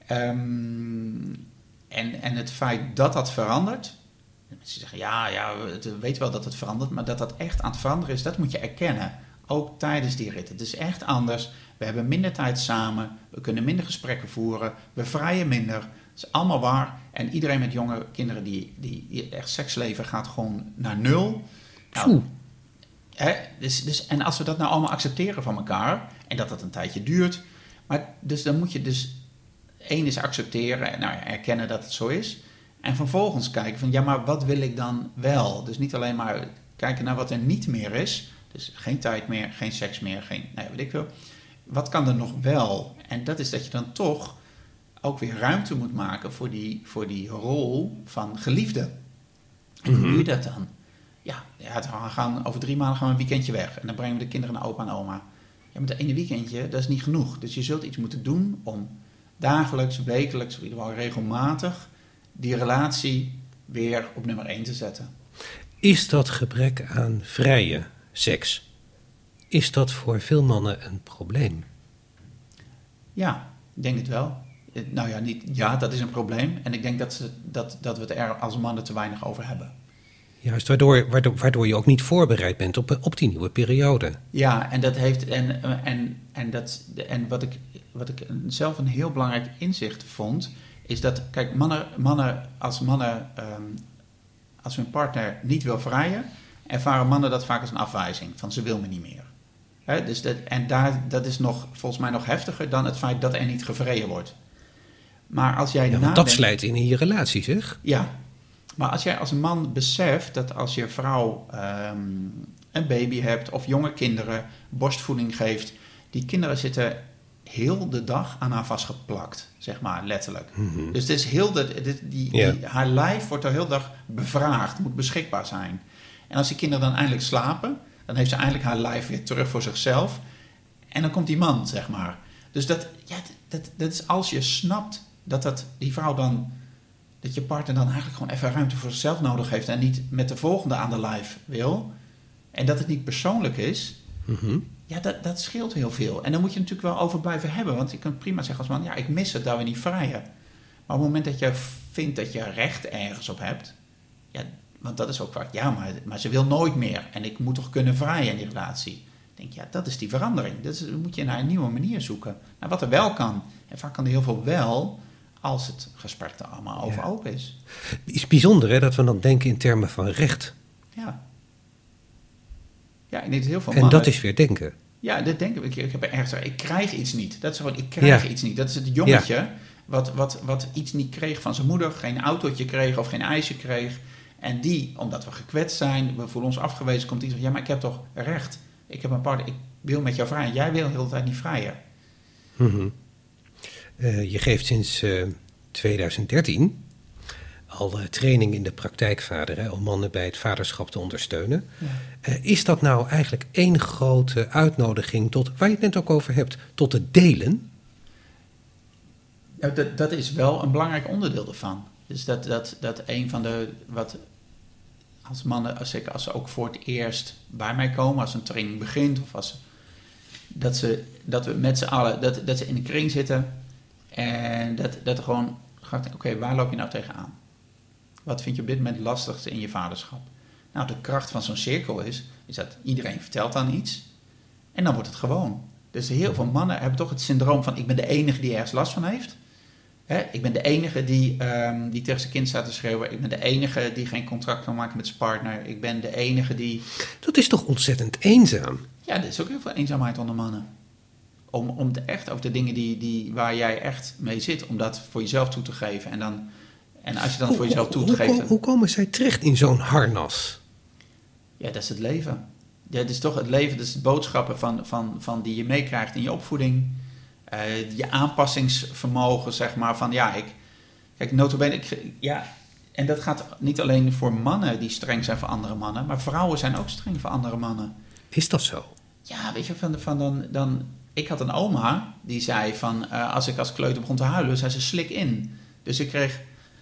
Um, en, en het feit dat dat verandert, mensen zeggen ja, ja, we weten wel dat het verandert, maar dat dat echt aan het veranderen is, dat moet je erkennen. Ook tijdens die rit. Het is echt anders. We hebben minder tijd samen, we kunnen minder gesprekken voeren, we vrijen minder. Dat is allemaal waar. En iedereen met jonge kinderen die, die echt seksleven gaat gewoon naar nul. Nou, hè, dus, dus, en als we dat nou allemaal accepteren van elkaar, en dat dat een tijdje duurt, maar dus dan moet je dus, één is accepteren, nou ja, erkennen dat het zo is. En vervolgens kijken van, ja, maar wat wil ik dan wel? Dus niet alleen maar kijken naar wat er niet meer is. Dus geen tijd meer, geen seks meer, geen, nou ja, weet ik veel. Wat kan er nog wel? En dat is dat je dan toch ook weer ruimte moet maken voor die, voor die rol van geliefde. En hoe mm-hmm. doe je dat dan? Ja, ja, we gaan over drie maanden gaan we een weekendje weg. En dan brengen we de kinderen naar opa en oma. Ja, maar dat ene weekendje, dat is niet genoeg. Dus je zult iets moeten doen om dagelijks, wekelijks, of in ieder geval regelmatig die relatie weer op nummer één te zetten. Is dat gebrek aan vrije seks, is dat voor veel mannen een probleem? Ja, ik denk het wel. Nou ja, niet, ja, dat is een probleem. En ik denk dat, ze, dat, dat we het er als mannen te weinig over hebben. Juist, waardoor, waardoor, waardoor je ook niet voorbereid bent op, op die nieuwe periode. Ja, en dat heeft. En, en, en, dat, en wat, ik, wat ik zelf een heel belangrijk inzicht vond, is dat, kijk, mannen, mannen als mannen, um, als hun partner niet wil vrijen, ervaren mannen dat vaak als een afwijzing. Van ze wil me niet meer. He, dus dat, en daar, dat is nog, volgens mij nog heftiger dan het feit dat er niet gevreden wordt. Maar als jij ja, want nadenkt, dat slijt in in je relatie, zeg. Ja, maar als jij als een man beseft dat als je vrouw um, een baby hebt of jonge kinderen, borstvoeding geeft, die kinderen zitten heel de dag aan haar vastgeplakt, zeg maar, letterlijk. Mm-hmm. Dus het is heel de, die, die, ja. die, haar lijf wordt er heel de dag bevraagd, moet beschikbaar zijn. En als die kinderen dan eindelijk slapen, dan heeft ze eindelijk haar lijf weer terug voor zichzelf. En dan komt die man, zeg maar. Dus dat, ja, dat, dat is als je snapt dat, dat die vrouw dan, dat je partner dan eigenlijk gewoon even ruimte voor zichzelf nodig heeft en niet met de volgende aan de lijf wil. En dat het niet persoonlijk is. Mm-hmm. Ja, dat, dat scheelt heel veel. En daar moet je natuurlijk wel over blijven hebben. Want je kunt prima zeggen als man, ja, ik mis het dat we niet vrijen. Maar op het moment dat je vindt dat je recht ergens op hebt, ja, want dat is ook vaak, ja, maar, maar ze wil nooit meer. En ik moet toch kunnen vrijen in die relatie. Ik denk, ja, dat is die verandering. Dat is, dan moet je naar een nieuwe manier zoeken. Naar wat er wel kan. En vaak kan er heel veel wel, als het gesprek er allemaal over ja. open is. Het is bijzonder, hè, dat we dan denken in termen van recht. Ja. Ja, ik denk dat heel veel en mannen, dat is weer denken. Ja, dat denken ik. Ik heb ergens, ik krijg iets niet. Dat is gewoon, ik krijg ja. iets niet. Dat is het jongetje ja. wat, wat, wat iets niet kreeg van zijn moeder, geen autootje kreeg of geen ijsje kreeg. En die, omdat we gekwetst zijn, we voelen ons afgewezen, komt iets van, ja, maar ik heb toch recht. Ik heb een partner, ik wil met jou vrijen. Jij wil de hele tijd niet vrijen. Mm-hmm. Uh, je geeft sinds uh, twintig dertien al uh, training in de praktijkvader, hè, om mannen bij het vaderschap te ondersteunen. Ja. Uh, is dat nou eigenlijk één grote uitnodiging tot, waar je het net ook over hebt, tot het delen? Ja, dat, dat is wel een belangrijk onderdeel ervan. Dus dat, dat, dat een van de, wat als mannen, als, ik, als ze ook voor het eerst bij mij komen, als een training begint, of als dat, ze, dat we met z'n allen, dat, dat ze in een kring zitten en dat, dat er gewoon gaat, oké, okay, waar loop je nou tegenaan? Wat vind je op dit moment lastigste in je vaderschap? Nou, de kracht van zo'n cirkel is, is dat iedereen vertelt dan iets en dan wordt het gewoon. Dus heel veel mannen hebben toch het syndroom van, ik ben de enige die ergens last van heeft. He, ik ben de enige die, um, die tegen zijn kind staat te schreeuwen. Ik ben de enige die geen contract kan maken met zijn partner. Ik ben de enige die... Dat is toch ontzettend eenzaam? Ja, er is ook heel veel eenzaamheid onder mannen. Om, om te echt over de dingen die, die, waar jij echt mee zit, om dat voor jezelf toe te geven. En, dan, en als je dan hoe, voor jezelf toe hoe, geeft... Hoe, hoe komen zij terecht in zo'n harnas? Ja, dat is het leven. Ja, het is toch het leven, dat is de boodschappen van, van, van die je meekrijgt in je opvoeding. Uh, je aanpassingsvermogen, zeg maar, van ja, ik... Kijk, notabene, ik, ja, en dat gaat niet alleen voor mannen die streng zijn voor andere mannen, maar vrouwen zijn ook streng voor andere mannen. Is dat zo? Ja, weet je, van, van dan, dan... Ik had een oma, die zei van, uh, als ik als kleuter begon te huilen, zei ze slik in. Dus ik kreeg,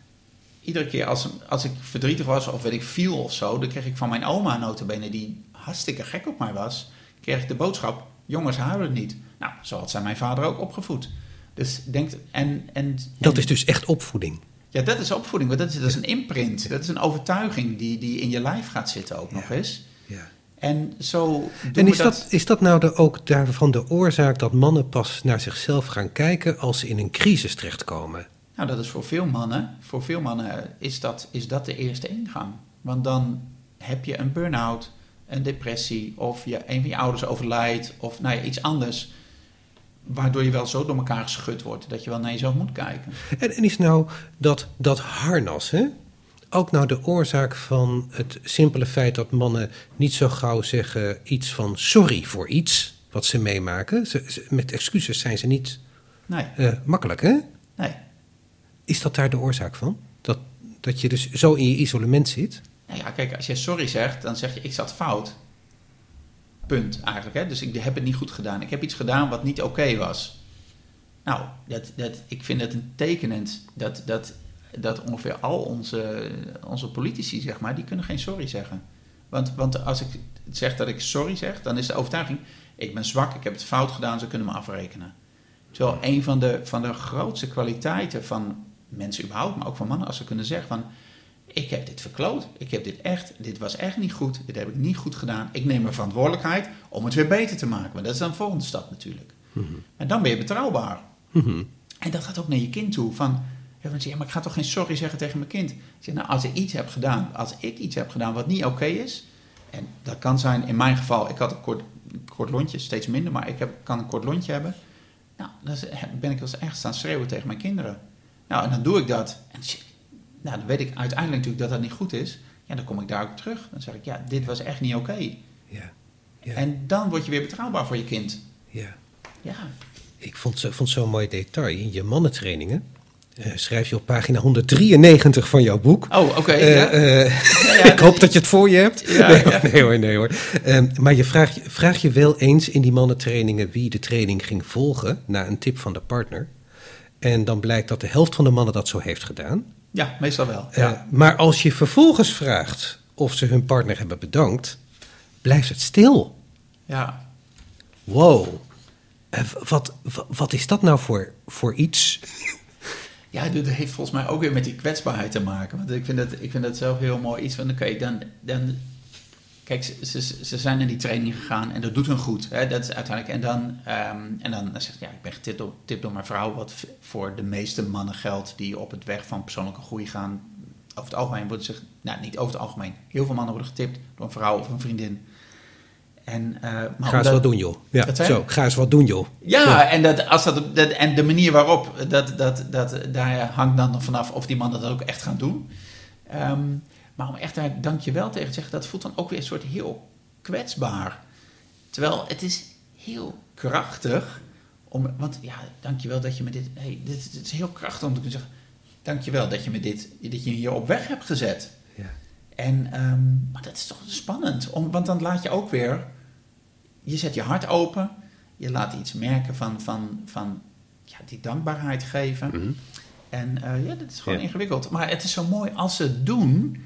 iedere keer als, als ik verdrietig was, of weet ik, viel of zo, dan kreeg ik van mijn oma, notabene, die hartstikke gek op mij was, kreeg ik de boodschap, jongens huilen niet. Nou, zo had zij mijn vader ook opgevoed. Dus denkt, en, en, dat en, is dus echt opvoeding. Ja, dat is opvoeding, want dat is, dat is een imprint. Dat is een overtuiging die, die in je lijf gaat zitten ook ja. nog eens. Ja. En zo doen en is we dat, dat... is dat nou de, ook daarvan de oorzaak dat mannen pas naar zichzelf gaan kijken als ze in een crisis terechtkomen? Nou, dat is voor veel mannen, voor veel mannen is dat, is dat de eerste ingang. Want dan heb je een burn-out, een depressie, of je, een van je ouders overlijdt, of nou ja, iets anders, waardoor je wel zo door elkaar geschud wordt dat je wel naar jezelf moet kijken. En, en is nou dat, dat harnas, hè, ook nou de oorzaak van het simpele feit dat mannen niet zo gauw zeggen iets van sorry voor iets wat ze meemaken? Ze, ze, met excuses zijn ze niet nee. uh, makkelijk, hè? Nee. Is dat daar de oorzaak van? Dat, dat je dus zo in je isolement zit? Nou ja, kijk, als je sorry zegt, dan zeg je ik zat fout. Punt eigenlijk. Hè? Dus ik heb het niet goed gedaan. Ik heb iets gedaan wat niet oké okay was. Nou, dat, dat, ik vind het een tekenend dat, dat, dat ongeveer al onze, onze politici, zeg maar, die kunnen geen sorry zeggen. Want, want als ik zeg dat ik sorry zeg, dan is de overtuiging, ik ben zwak, ik heb het fout gedaan, ze kunnen me afrekenen. Terwijl een van de, van de grootste kwaliteiten van mensen überhaupt, maar ook van mannen, als ze kunnen zeggen van, ik heb dit verkloot. Ik heb dit echt, dit was echt niet goed. Dit heb ik niet goed gedaan. Ik neem mijn verantwoordelijkheid om het weer beter te maken. Maar dat is dan de volgende stap natuurlijk. Mm-hmm. En dan ben je betrouwbaar. Mm-hmm. En dat gaat ook naar je kind toe. Van, ja, maar ik ga toch geen sorry zeggen tegen mijn kind. Ik zeg, nou, als ik iets heb gedaan, als ik iets heb gedaan wat niet oké okay is. En dat kan zijn, in mijn geval, ik had een kort, kort lontje, steeds minder, maar ik heb, kan een kort lontje hebben. Nou, dan ben ik wel eens echt staan schreeuwen tegen mijn kinderen. Nou, en dan doe ik dat. En nou, dan weet ik uiteindelijk natuurlijk dat dat niet goed is. Ja, dan kom ik daar ook terug. Dan zeg ik, ja, dit was echt niet oké. Okay. Ja. Ja. En dan word je weer betrouwbaar voor je kind. Ja. Ja. Ik vond, vond zo'n mooi detail. In je mannentrainingen uh, schrijf je op pagina honderddrieënnegentig van jouw boek. Oh, oké. Okay, uh, ja. uh, ja, ja, ik hoop dat je het voor je hebt. Ja, nee, ja. nee hoor, nee hoor. Um, maar je vraag, vraag je wel eens in die mannentrainingen wie de training ging volgen, na een tip van de partner. En dan blijkt dat de helft van de mannen dat zo heeft gedaan. Ja, meestal wel. Ja. Uh, maar als je vervolgens vraagt of ze hun partner hebben bedankt, blijft het stil. Ja. Wow. Uh, wat, wat, wat is dat nou voor, voor iets? Ja, dat heeft volgens mij ook weer met die kwetsbaarheid te maken. Want ik vind dat, ik vind dat zelf heel mooi iets van, oké, okay, dan, dan... Kijk, ze, ze, ze zijn in die training gegaan en dat doet hun goed. Hè? Dat is uiteindelijk... En dan, um, en dan zegt ja, ik ben getipt door, getipt door mijn vrouw, wat voor de meeste mannen geldt die op het weg van persoonlijke groei gaan. Over het algemeen worden ze... Nou, niet over het algemeen. Heel veel mannen worden getipt door een vrouw of een vriendin. En, uh, maar ga eens wat doen, joh. Ja, zo, ga eens wat doen, joh. Ja, ja. En, dat, als dat, dat, en de manier waarop, dat, dat, dat, daar hangt dan vanaf of die mannen dat ook echt gaan doen. Um, maar om echt daar dankjewel tegen te zeggen, dat voelt dan ook weer een soort heel kwetsbaar. Terwijl het is heel krachtig om, want ja, dankjewel dat je me dit, hey, dit, dit is heel krachtig om te kunnen zeggen, dankjewel dat je me dit, dat je hier op weg hebt gezet. Ja. En, um, maar dat is toch spannend, om, want dan laat je ook weer, je zet je hart open, je laat iets merken van, van, van ja, die dankbaarheid geven. Mm-hmm. En uh, ja, dat is gewoon ja. ingewikkeld. Maar het is zo mooi als ze het doen,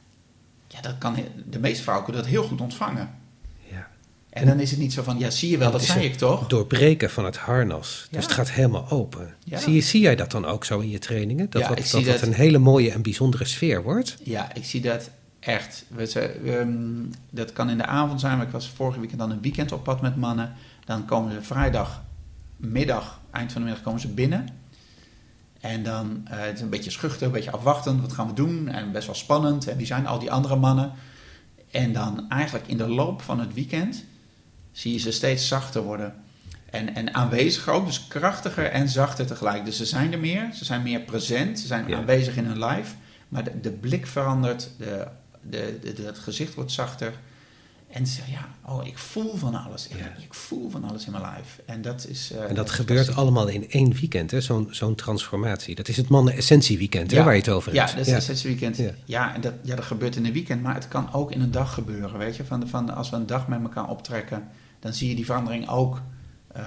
ja, dat kan, de meeste vrouwen kunnen dat heel goed ontvangen. Ja. En dan is het niet zo van, ja, zie je wel, dat zei ik toch? Doorbreken van het harnas. Ja. Dus het gaat helemaal open. Ja. Zie, je, zie jij dat dan ook zo in je trainingen? Dat ja, wat, ik dat, zie dat dat een hele mooie en bijzondere sfeer wordt? Ja, ik zie dat echt. We, um, dat kan in de avond zijn, maar ik was vorige weekend dan een weekend op pad met mannen. Dan komen ze vrijdagmiddag, eind van de middag komen ze binnen. En dan uh, het is een beetje schuchter, een beetje afwachtend. Wat gaan we doen? En best wel spannend. En wie zijn al die andere mannen? En dan eigenlijk in de loop van het weekend zie je ze steeds zachter worden. En, en aanweziger ook, dus krachtiger en zachter tegelijk. Dus ze zijn er meer, ze zijn meer present, ze zijn ja. aanwezig in hun lijf. Maar de, de blik verandert, de, de, de, de, het gezicht wordt zachter. En ze zeggen, ja, oh, ik voel van alles. Ik, ja. ik voel van alles in mijn lijf. En dat is... Uh, en dat gebeurt allemaal in één weekend, hè? Zo'n, zo'n transformatie. Dat is het mannen-essentie-weekend, hè, ja. waar je het over hebt. Ja, dat is ja. het essentie-weekend. Ja, ja, en dat, ja, dat gebeurt in een weekend, maar het kan ook in een dag gebeuren, weet je. Van, van, als we een dag met elkaar optrekken, dan zie je die verandering ook. Uh,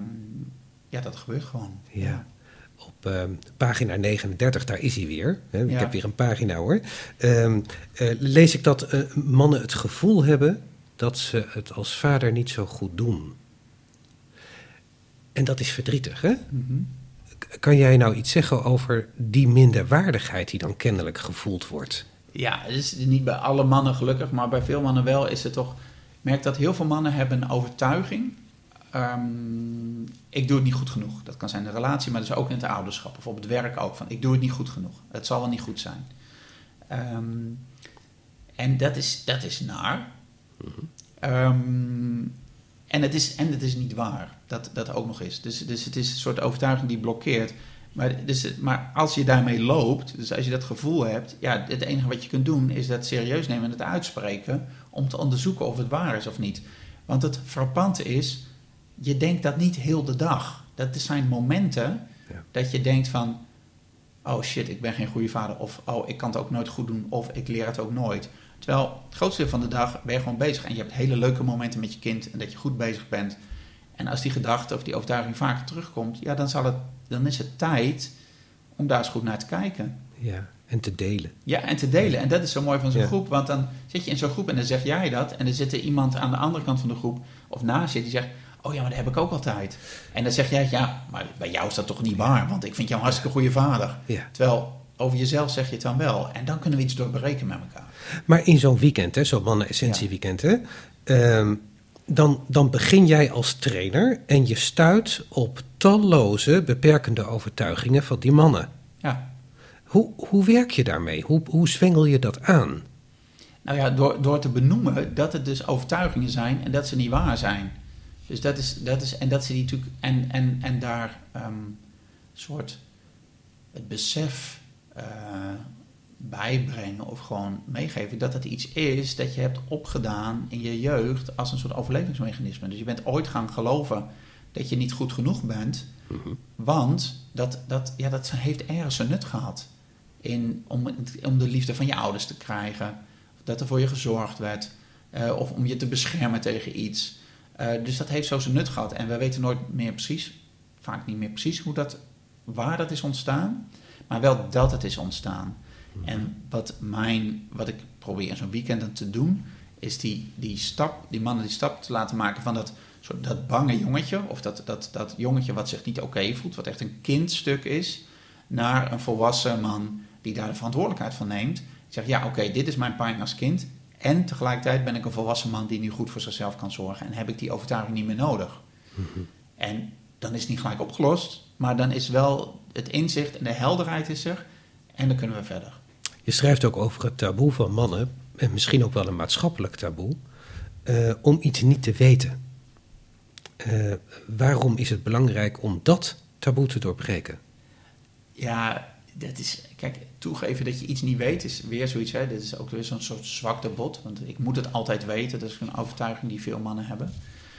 ja, dat gebeurt gewoon. Ja. ja. Op uh, pagina negenendertig, daar is hij weer. Hè? Ik ja. heb weer een pagina, hoor. Uh, uh, lees ik dat uh, mannen het gevoel hebben dat ze het als vader niet zo goed doen. En dat is verdrietig, hè? Mm-hmm. Kan jij nou iets zeggen over die minderwaardigheid die dan kennelijk gevoeld wordt? Ja, het is niet bij alle mannen gelukkig, maar bij veel mannen wel is het toch... Ik merk dat heel veel mannen hebben een overtuiging. Um, ik doe het niet goed genoeg. Dat kan zijn in de relatie, maar dat is ook in het ouderschap. Of op het werk ook. Van, ik doe het niet goed genoeg. Het zal wel niet goed zijn. Um, en dat is, dat is naar... Mm-hmm. Um, en, het is, en het is niet waar, dat dat ook nog is. Dus, dus het is een soort overtuiging die blokkeert. Maar, dus, maar als je daarmee loopt, dus als je dat gevoel hebt... ja, het enige wat je kunt doen is dat serieus nemen en het uitspreken... om te onderzoeken of het waar is of niet. Want het frappante is, je denkt dat niet heel de dag. Dat zijn momenten ja. dat je denkt van... oh shit, ik ben geen goede vader. Of oh, ik kan het ook nooit goed doen. Of ik leer het ook nooit. Terwijl het grootste deel van de dag ben je gewoon bezig. En je hebt hele leuke momenten met je kind. En dat je goed bezig bent. En als die gedachte of die overtuiging vaker terugkomt... ja, dan, zal het, dan is het tijd om daar eens goed naar te kijken. Ja, en te delen. Ja, en te delen. En dat is zo mooi van zo'n ja. groep. Want dan zit je in zo'n groep en dan zeg jij dat. En dan zit er iemand aan de andere kant van de groep... of naast je die zegt... oh ja, maar dat heb ik ook altijd. En dan zeg jij, ja, maar bij jou is dat toch niet waar? Want ik vind jou een hartstikke goede vader. Ja. Terwijl over jezelf zeg je het dan wel. En dan kunnen we iets doorbreken met elkaar. Maar in zo'n weekend, hè, zo'n mannen-essentie-weekend, hè, um, dan, dan begin jij als trainer en je stuit op talloze beperkende overtuigingen van die mannen. Ja. Hoe, hoe werk je daarmee? Hoe, hoe zwengel je dat aan? Nou ja, door, door te benoemen dat het dus overtuigingen zijn en dat ze niet waar zijn. Dus dat is, dat is en dat ze die natuurlijk, en, en, en daar een um, soort het besef uh, bijbrengen of gewoon meegeven dat het iets is dat je hebt opgedaan in je jeugd als een soort overlevingsmechanisme. Dus je bent ooit gaan geloven dat je niet goed genoeg bent, mm-hmm. want dat, dat, ja, dat heeft ergens een nut gehad in, om, om de liefde van je ouders te krijgen, dat er voor je gezorgd werd, uh, of om je te beschermen tegen iets. Uh, dus dat heeft zo zijn nut gehad en we weten nooit meer precies, vaak niet meer precies hoe dat, waar dat is ontstaan, maar wel dat het is ontstaan. En wat, mijn, wat ik probeer in zo'n weekend dan te doen, is die, die stap, die mannen die stap te laten maken van dat, soort, dat bange jongetje, of dat, dat, dat jongetje wat zich niet oké voelt, wat echt een kindstuk is, naar een volwassen man die daar de verantwoordelijkheid van neemt. Die zegt, ja oké, okay, dit is mijn pijn als kind, en tegelijkertijd ben ik een volwassen man die nu goed voor zichzelf kan zorgen, en heb ik die overtuiging niet meer nodig. Mm-hmm. En dan is het niet gelijk opgelost, maar dan is wel het inzicht en de helderheid is er, en dan kunnen we verder. Je schrijft ook over het taboe van mannen, en misschien ook wel een maatschappelijk taboe, uh, om iets niet te weten. Uh, waarom is het belangrijk om dat taboe te doorbreken? Ja, dat is, kijk, toegeven dat je iets niet weet is weer zoiets, hè. Dit is ook weer zo'n soort zwakte bot, want ik moet het altijd weten, dat is een overtuiging die veel mannen hebben.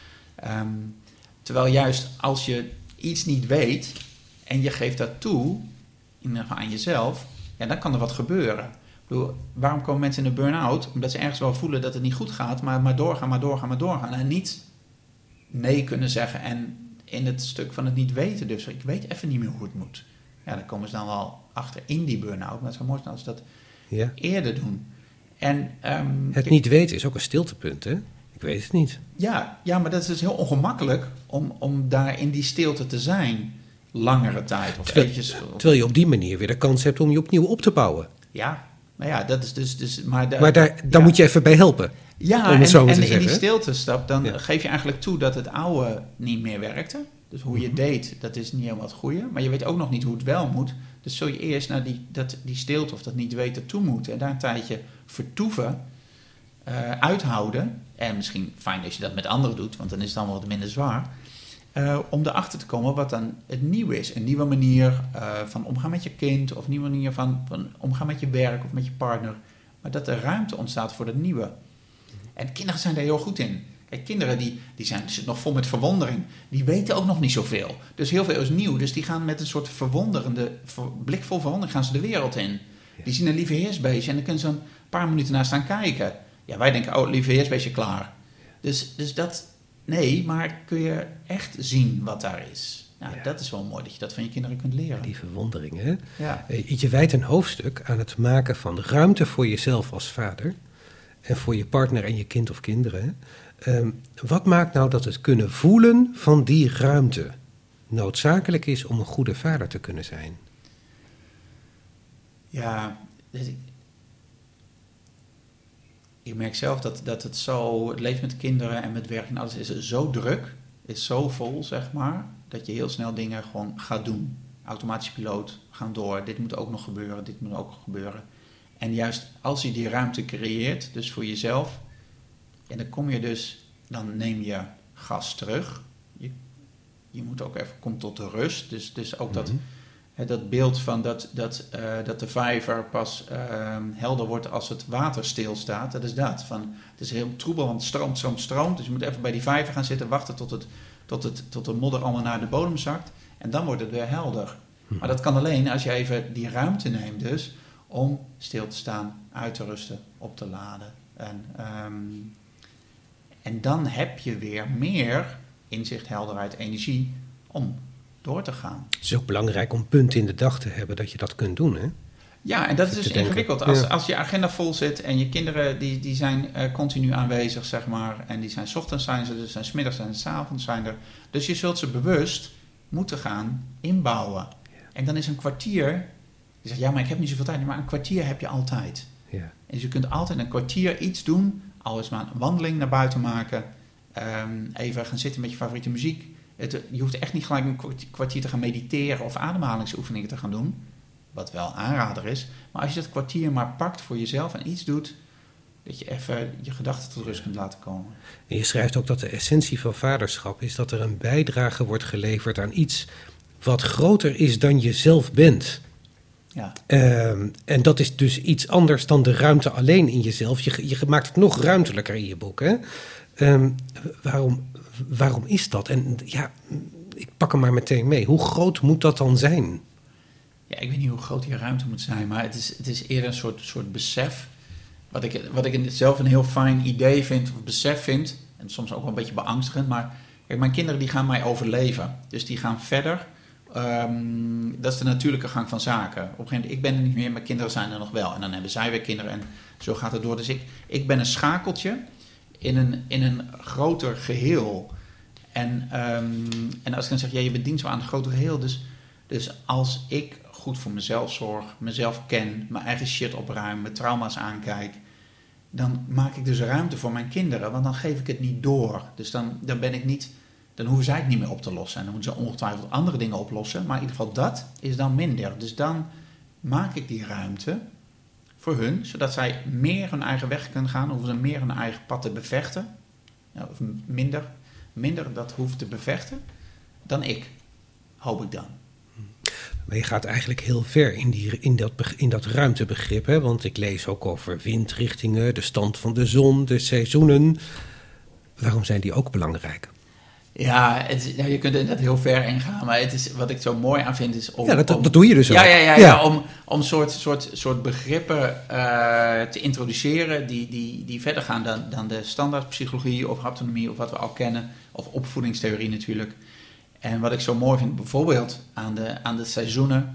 Um, terwijl juist als je iets niet weet en je geeft dat toe, in ieder geval aan jezelf, ja, dan kan er wat gebeuren. Ik bedoel, waarom komen mensen in een burn-out? Omdat ze ergens wel voelen dat het niet goed gaat, maar, maar doorgaan, maar doorgaan, maar doorgaan. En niet nee kunnen zeggen. En in het stuk van het niet weten, dus ik weet even niet meer hoe het moet. Ja, dan komen ze dan wel achter in die burn-out. Maar het zou mooi zijn als ze dat ja. eerder doen. En, um, het niet weten is ook een stiltepunt, hè? Ik weet het niet. Ja, ja, maar dat is dus heel ongemakkelijk om, om daar in die stilte te zijn. Langere tijd. Of terwijl, eventjes, terwijl je op die manier weer de kans hebt om je opnieuw op te bouwen. Ja, nou ja, dat is dus... dus maar da, maar daar, daar ja. moet je even bij helpen. Ja, om het zo en, te en zeggen. in die stiltestap, dan ja. geef je eigenlijk toe dat het oude niet meer werkte. Dus hoe je mm-hmm. deed, dat is niet helemaal het goede. Maar je weet ook nog niet hoe het wel moet. Dus zul je eerst naar die, dat, die stilte of dat niet weten toe moeten. En daar een tijdje vertoeven, uh, uithouden. En misschien fijn als je dat met anderen doet, want dan is het allemaal wat minder zwaar. Uh, om erachter te komen wat dan het nieuwe is. Een nieuwe manier uh, van omgaan met je kind, of een nieuwe manier van, van omgaan met je werk of met je partner. Maar dat er ruimte ontstaat voor dat nieuwe. En kinderen zijn daar heel goed in. Kijk, kinderen die, die zijn dus nog vol met verwondering. Die weten ook nog niet zoveel. Dus heel veel is nieuw. Dus die gaan met een soort verwonderende, ver, blik vol verwondering gaan ze de wereld in. Die zien een lieve heersbeestje en dan kunnen ze een paar minuten naar staan kijken. Ja, wij denken, oh, lieve heersbeestje, klaar. Dus, dus dat... Nee, maar kun je echt zien wat daar is. Nou, ja. Dat is wel mooi dat je dat van je kinderen kunt leren. Die verwondering, hè? Ja. Je wijdt een hoofdstuk aan het maken van ruimte voor jezelf als vader. En voor je partner en je kind of kinderen. Um, wat maakt nou dat het kunnen voelen van die ruimte noodzakelijk is om een goede vader te kunnen zijn? Ja, dus ik, ik merk zelf dat, dat het zo, het leven met kinderen en met werk en alles is zo druk, is zo vol, zeg maar, dat je heel snel dingen gewoon gaat doen. Automatisch piloot, gaan door, dit moet ook nog gebeuren, dit moet ook nog gebeuren. En juist als je die ruimte creëert, dus voor jezelf, en dan kom je dus, dan neem je gas terug. Je, je moet ook even komen tot de rust. Dus, dus ook mm-hmm. dat, hè, dat beeld van dat, dat, uh, dat de vijver pas uh, helder wordt als het water stilstaat. Dat is dat. Van, het is heel troebel, want het stroomt, stroomt, stroomt. Dus je moet even bij die vijver gaan zitten, wachten tot, het, tot, het, tot de modder allemaal naar de bodem zakt. En dan wordt het weer helder. Mm-hmm. Maar dat kan alleen als je even die ruimte neemt dus, om stil te staan, uit te rusten, op te laden. En, um, en dan heb je weer meer inzicht, helderheid, energie om door te gaan. Het is ook belangrijk om punten in de dag te hebben dat je dat kunt doen, hè? Ja, en dat is dus ingewikkeld. Als, ja. als je agenda vol zit en je kinderen die, die zijn uh, continu aanwezig, zeg maar. En die zijn 's ochtends zijn ze, dus zijn 's middags en 's avonds zijn er. Dus je zult ze bewust moeten gaan inbouwen. Ja. En dan is een kwartier... Het zegt, ja, maar ik heb niet zoveel tijd. Maar een kwartier heb je altijd. Ja. En dus je kunt altijd een kwartier iets doen. Al is maar een wandeling naar buiten maken. Um, even gaan zitten met je favoriete muziek. Het, je hoeft echt niet gelijk een kwartier te gaan mediteren of ademhalingsoefeningen te gaan doen. Wat wel aanrader is. Maar als je dat kwartier maar pakt voor jezelf en iets doet, dat je even je gedachten tot rust kunt laten komen. En je schrijft ook dat de essentie van vaderschap is dat er een bijdrage wordt geleverd aan iets wat groter is dan je zelf bent. Ja. Um, en dat is dus iets anders dan de ruimte alleen in jezelf. Je, je maakt het nog ruimtelijker in je boek. Hè? Um, waarom, waarom is dat? En ja, ik pak hem maar meteen mee. Hoe groot moet dat dan zijn? Ja, ik weet niet hoe groot die ruimte moet zijn, maar het is, het is eerder een soort, soort besef. Wat ik, wat ik zelf een heel fijn idee vind, of besef vind, en soms ook wel een beetje beangstigend, maar kijk, mijn kinderen die gaan mij overleven. Dus die gaan verder. Um, dat is de natuurlijke gang van zaken. Op een gegeven moment, ik ben er niet meer, mijn kinderen zijn er nog wel. En dan hebben zij weer kinderen en zo gaat het door. Dus ik, ik ben een schakeltje in een, in een groter geheel. En, um, en als ik dan zeg, ja, je bedient zo aan het grote geheel. Dus, dus als ik goed voor mezelf zorg, mezelf ken, mijn eigen shit opruim, mijn trauma's aankijk, dan maak ik dus ruimte voor mijn kinderen, want dan geef ik het niet door. Dus dan, dan ben ik niet, dan hoeven zij het niet meer op te lossen. En dan moeten ze ongetwijfeld andere dingen oplossen, maar in ieder geval dat is dan minder. Dus dan maak ik die ruimte voor hun, zodat zij meer hun eigen weg kunnen gaan, hoeven ze meer hun eigen pad te bevechten, ja, of minder, minder dat hoeft te bevechten, dan ik, hoop ik dan. Maar je gaat eigenlijk heel ver in, die, in, dat, in dat ruimtebegrip. Hè? Want ik lees ook over windrichtingen, de stand van de zon, de seizoenen. Waarom zijn die ook belangrijk? Ja, het, nou, je kunt er net heel ver in gaan. Maar het is, wat ik zo mooi aan vind is om... Ja, dat, om, dat doe je dus ook. Ja, ja, ja, ja. ja om, om soort, soort, soort begrippen uh, te introduceren die, die, die verder gaan dan, dan de standaardpsychologie of haptonomie of wat we al kennen. Of opvoedingstheorie natuurlijk. En wat ik zo mooi vind, bijvoorbeeld aan de, aan de seizoenen,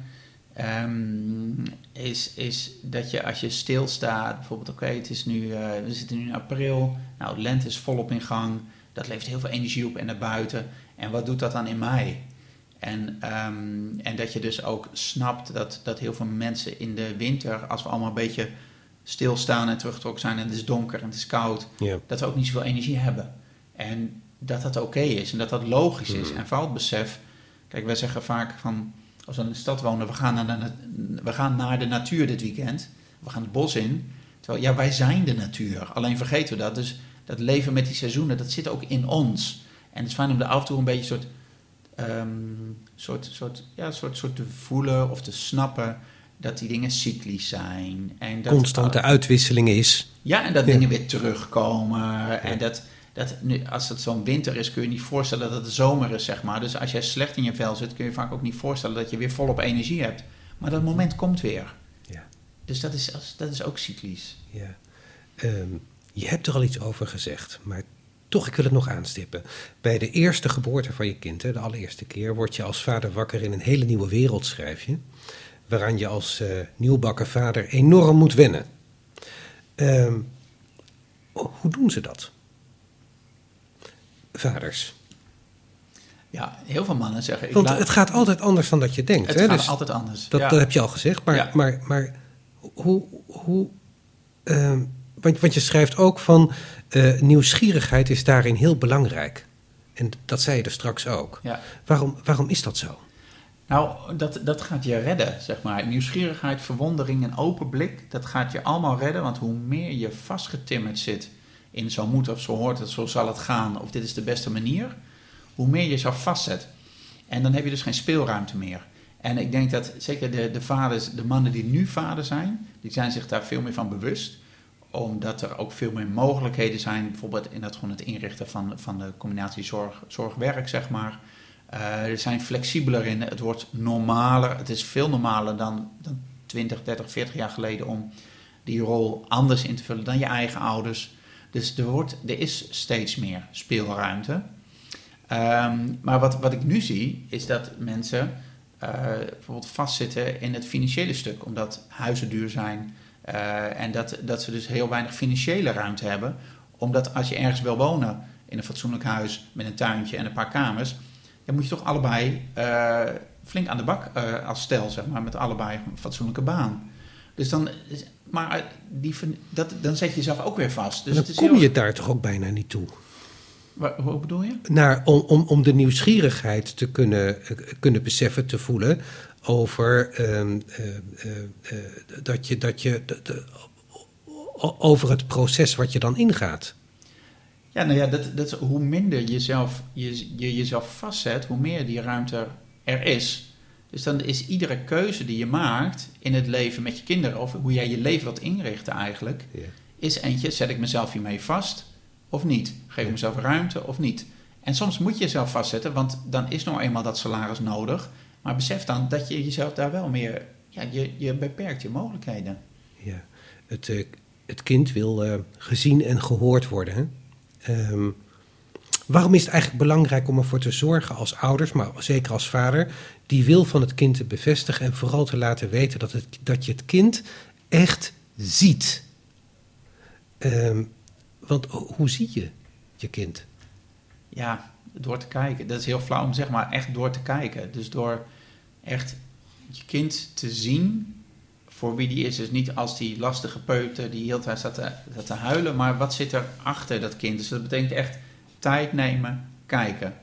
um, is, is dat je als je stilstaat, bijvoorbeeld oké, okay, het is nu, uh, we zitten nu in april, nou, de lente is volop in gang, dat levert heel veel energie op en naar buiten. En wat doet dat dan in mij? En, um, en dat je dus ook snapt dat, dat heel veel mensen in de winter, als we allemaal een beetje stilstaan en teruggetrokken zijn en het is donker en het is koud, Ja. dat we ook niet zoveel energie hebben. En dat dat oké okay is en dat dat logisch is. Mm. En vooral het besef, kijk, wij zeggen vaak van, als we in de stad wonen, we gaan naar de, we gaan naar de natuur dit weekend, we gaan het bos in, terwijl, ja, wij zijn de natuur, alleen vergeten we dat. Dus dat leven met die seizoenen, dat zit ook in ons. En het is fijn om er af en toe een beetje soort, um, soort, soort, ja, soort, soort te voelen of te snappen dat die dingen cyclisch zijn. En dat Constante uh, uitwisseling is. Ja, en dat ja. dingen weer terugkomen. Ja. En dat, dat nu, als het zo'n winter is, kun je niet voorstellen dat het zomer is, zeg maar. Dus als jij slecht in je vel zit, kun je vaak ook niet voorstellen dat je weer volop energie hebt. Maar dat moment komt weer. Ja. Dus dat is, dat is ook cyclisch. Ja. Um, je hebt er al iets over gezegd, maar toch, ik wil het nog aanstippen. Bij de eerste geboorte van je kind, hè, de allereerste keer, word je als vader wakker in een hele nieuwe wereld, schrijf je. Waaraan je als uh, nieuwbakken vader enorm moet wennen. Um, hoe doen ze dat? Vaders. Ja, heel veel mannen zeggen... Ik Want laat... het gaat altijd anders dan dat je denkt. Het hè? gaat Dus altijd anders. Dat, ja. dat heb je al gezegd. Maar, ja. maar, maar hoe... hoe uh, want, want je schrijft ook van... Uh, nieuwsgierigheid is daarin heel belangrijk. En dat zei je er straks ook. Ja. Waarom, waarom is dat zo? Nou, dat, dat gaat je redden, zeg maar. Nieuwsgierigheid, verwondering en open blik, dat gaat je allemaal redden. Want hoe meer je vastgetimmerd zit in zo moet of zo hoort het, zo zal het gaan, of dit is de beste manier, hoe meer je zou vastzet. En dan heb je dus geen speelruimte meer. En ik denk dat zeker de, de vaders, de mannen die nu vader zijn, die zijn zich daar veel meer van bewust. Omdat er ook veel meer mogelijkheden zijn, bijvoorbeeld in dat gewoon het inrichten van, van de combinatie zorg, zorg-werk, zeg maar. Uh, er zijn flexibeler in, het wordt normaler. Het is veel normaler dan, dan twintig, dertig, veertig jaar geleden om die rol anders in te vullen dan je eigen ouders. Dus er, wordt, er is steeds meer speelruimte. Um, maar wat, wat ik nu zie, is dat mensen uh, bijvoorbeeld vastzitten in het financiële stuk, omdat huizen duur zijn. Uh, en dat, dat ze dus heel weinig financiële ruimte hebben. Omdat als je ergens wil wonen in een fatsoenlijk huis met een tuintje en een paar kamers, dan moet je toch allebei uh, flink aan de bak uh, als stel, zeg maar, met allebei een fatsoenlijke baan. Dus dan, maar die, dat, dan zet je jezelf ook weer vast. Dus dan het is kom heel... je daar toch ook bijna niet toe? Wat, hoe bedoel je? Naar, om, om, om de nieuwsgierigheid te kunnen, uh, kunnen beseffen, te voelen over uh, uh, uh, uh, dat je, dat je de, de, over het proces wat je dan ingaat. Ja, nou ja, dat, dat is, hoe minder jezelf, je, je jezelf vastzet, hoe meer die ruimte er is. Dus dan is iedere keuze die je maakt in het leven met je kinderen, of hoe jij je leven wilt inrichten eigenlijk, ja. is eentje, zet ik mezelf hiermee vast of niet? Geef ik mezelf ruimte of niet? En soms moet je jezelf vastzetten, want dan is nou eenmaal dat salaris nodig. Maar besef dan dat je jezelf daar wel meer, ja, je, je beperkt je mogelijkheden. Ja, het, uh, het kind wil uh, gezien en gehoord worden, hè? Um, waarom is het eigenlijk belangrijk om ervoor te zorgen als ouders, maar zeker als vader, die wil van het kind te bevestigen en vooral te laten weten dat, het, dat je het kind echt ziet? Um, want hoe zie je je kind? Ja, door te kijken. Dat is heel flauw om te zeggen, maar echt door te kijken. Dus door echt je kind te zien voor wie die is. Dus niet als die lastige peuter die heel de tijd staat te, staat te huilen, maar wat zit er achter dat kind? Dus dat betekent echt tijd nemen, kijken.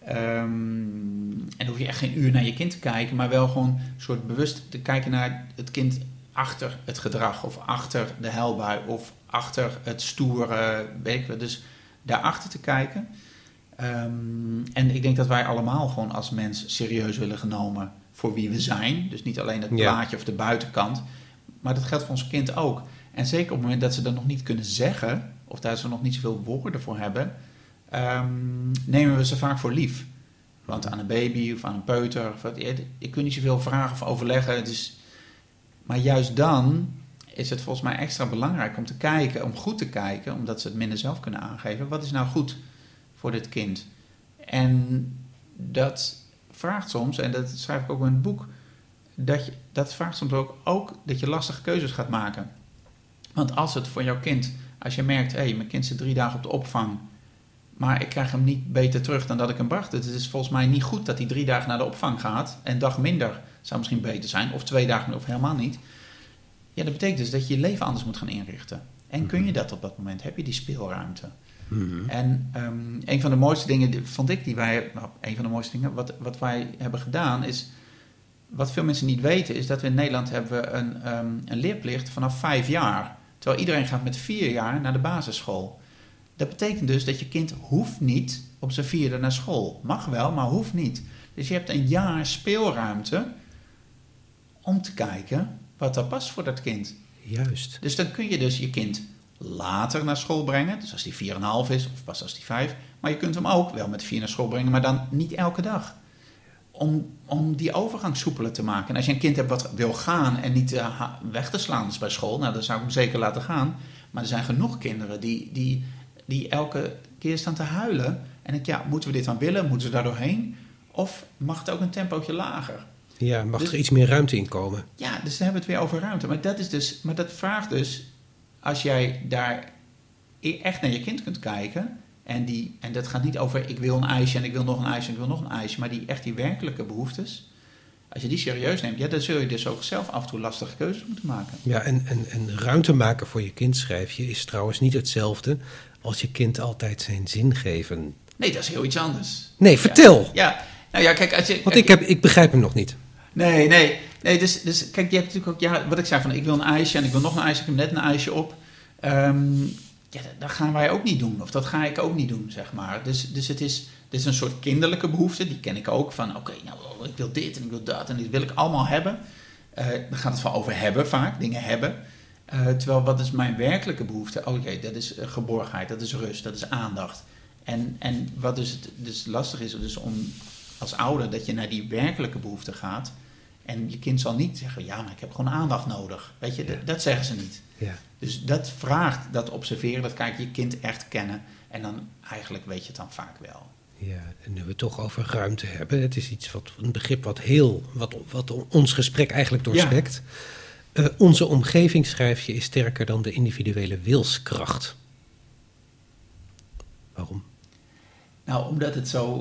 Um, en dan hoef je echt geen uur naar je kind te kijken, maar wel gewoon een soort bewust te kijken naar het kind achter het gedrag, of achter de huilbui, of achter het stoere, weet ik wel. Dus daarachter te kijken. Um, en ik denk dat wij allemaal gewoon als mens serieus willen genomen voor wie we zijn. Dus niet alleen het plaatje ja. of de buitenkant. Maar dat geldt voor ons kind ook. En zeker op het moment dat ze dat nog niet kunnen zeggen, of daar ze nog niet zoveel woorden voor hebben, um, nemen we ze vaak voor lief. Want aan een baby of aan een peuter, of wat, ik kun niet zoveel vragen of overleggen. Dus, maar juist dan is het volgens mij extra belangrijk om te kijken, om goed te kijken, omdat ze het minder zelf kunnen aangeven. Wat is nou goed voor dit kind? En dat vraagt soms, en dat schrijf ik ook in het boek, dat, je, dat vraagt soms ook, ook dat je lastige keuzes gaat maken. Want als het voor jouw kind, als je merkt, hé, hey, mijn kind zit drie dagen op de opvang, maar ik krijg hem niet beter terug dan dat ik hem bracht. Het is volgens mij niet goed dat hij drie dagen naar de opvang gaat. En een dag minder zou misschien beter zijn. Of twee dagen of helemaal niet. Ja, dat betekent dus dat je je leven anders moet gaan inrichten. En kun je dat op dat moment? Heb je die speelruimte? Mm-hmm. En um, een van de mooiste dingen, die, vond ik, die wij... Nou, een van de mooiste dingen, wat, wat wij hebben gedaan is... Wat veel mensen niet weten, is dat we in Nederland hebben we een, um, een leerplicht vanaf vijf jaar. Terwijl iedereen gaat met vier jaar naar de basisschool. Dat betekent dus dat je kind hoeft niet op zijn vierde naar school. Mag wel, maar hoeft niet. Dus je hebt een jaar speelruimte om te kijken wat er past voor dat kind. Juist. Dus dan kun je dus je kind later naar school brengen. Dus als die vier en een half is, of pas als die vijf. Maar je kunt hem ook wel met vier naar school brengen, maar dan niet elke dag. Om, om die overgang soepeler te maken. En als je een kind hebt wat wil gaan en niet uh, weg te slaan is bij school, nou dan zou ik hem zeker laten gaan. Maar er zijn genoeg kinderen die... die die elke keer staan te huilen. En ik, ja, moeten we dit dan willen? Moeten ze daar doorheen? Of mag het ook een tempootje lager? Ja, mag dus, er iets meer ruimte in komen? Ja, dus dan hebben we het weer over ruimte. Maar dat, is dus, maar dat vraagt dus, als jij daar echt naar je kind kunt kijken, en, die, en dat gaat niet over ik wil een ijsje en ik wil nog een ijsje en ik wil nog een ijsje, maar die echt die werkelijke behoeftes, als je die serieus neemt, ja, dan zul je dus ook zelf af en toe lastige keuzes moeten maken. Ja, en, en, en ruimte maken voor je kind, schrijf je, is trouwens niet hetzelfde als je kind altijd zijn zin geven. Nee, dat is heel iets anders. Nee, vertel. Ja, ja. Nou ja, kijk, als je... Want ik, heb, ik begrijp hem nog niet. Nee, nee. nee dus, dus kijk, je hebt natuurlijk ook... Ja, wat ik zei van, ik wil een ijsje en ik wil nog een ijsje. Ik heb net een ijsje op. Um, ja, dat gaan wij ook niet doen. Of dat ga ik ook niet doen, zeg maar. Dus, dus het is, het is een soort kinderlijke behoefte. Die ken ik ook. Van, oké, okay, nou, ik wil dit en ik wil dat. En dit wil ik allemaal hebben. Uh, dan gaat het van over hebben vaak. Dingen hebben. Uh, terwijl, wat is mijn werkelijke behoefte? Oké, okay, dat is uh, geborgenheid. Dat is rust. Dat is aandacht. En, en wat dus, het, dus lastig is, dus om als ouder dat je naar die werkelijke behoefte gaat. En je kind zal niet zeggen, ja, maar ik heb gewoon aandacht nodig. Weet je, ja. d- dat zeggen ze niet. Ja. Dus dat vraagt, dat observeren, dat kijk je kind echt kennen. En dan eigenlijk weet je het dan vaak wel. Ja, en nu we het toch over ruimte hebben. Het is iets wat, een begrip wat heel, wat, wat ons gesprek eigenlijk doorspekt. Ja. Uh, onze omgeving, schrijf je, is sterker dan de individuele wilskracht. Waarom? Nou, omdat het zo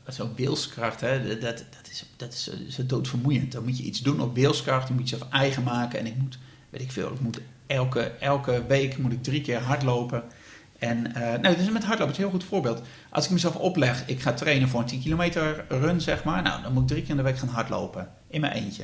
zo'n wilskracht, hè, dat, dat, is, dat is zo doodvermoeiend. Dan moet je iets doen op wilskracht, dan moet je zelf eigen maken. En ik moet, weet ik veel, ik moet elke, elke week moet ik drie keer hardlopen. En uh, nou, dus met hardlopen is een heel goed voorbeeld. Als ik mezelf opleg, ik ga trainen voor een tien kilometer run, zeg maar. Nou, dan moet ik drie keer in de week gaan hardlopen. In mijn eentje.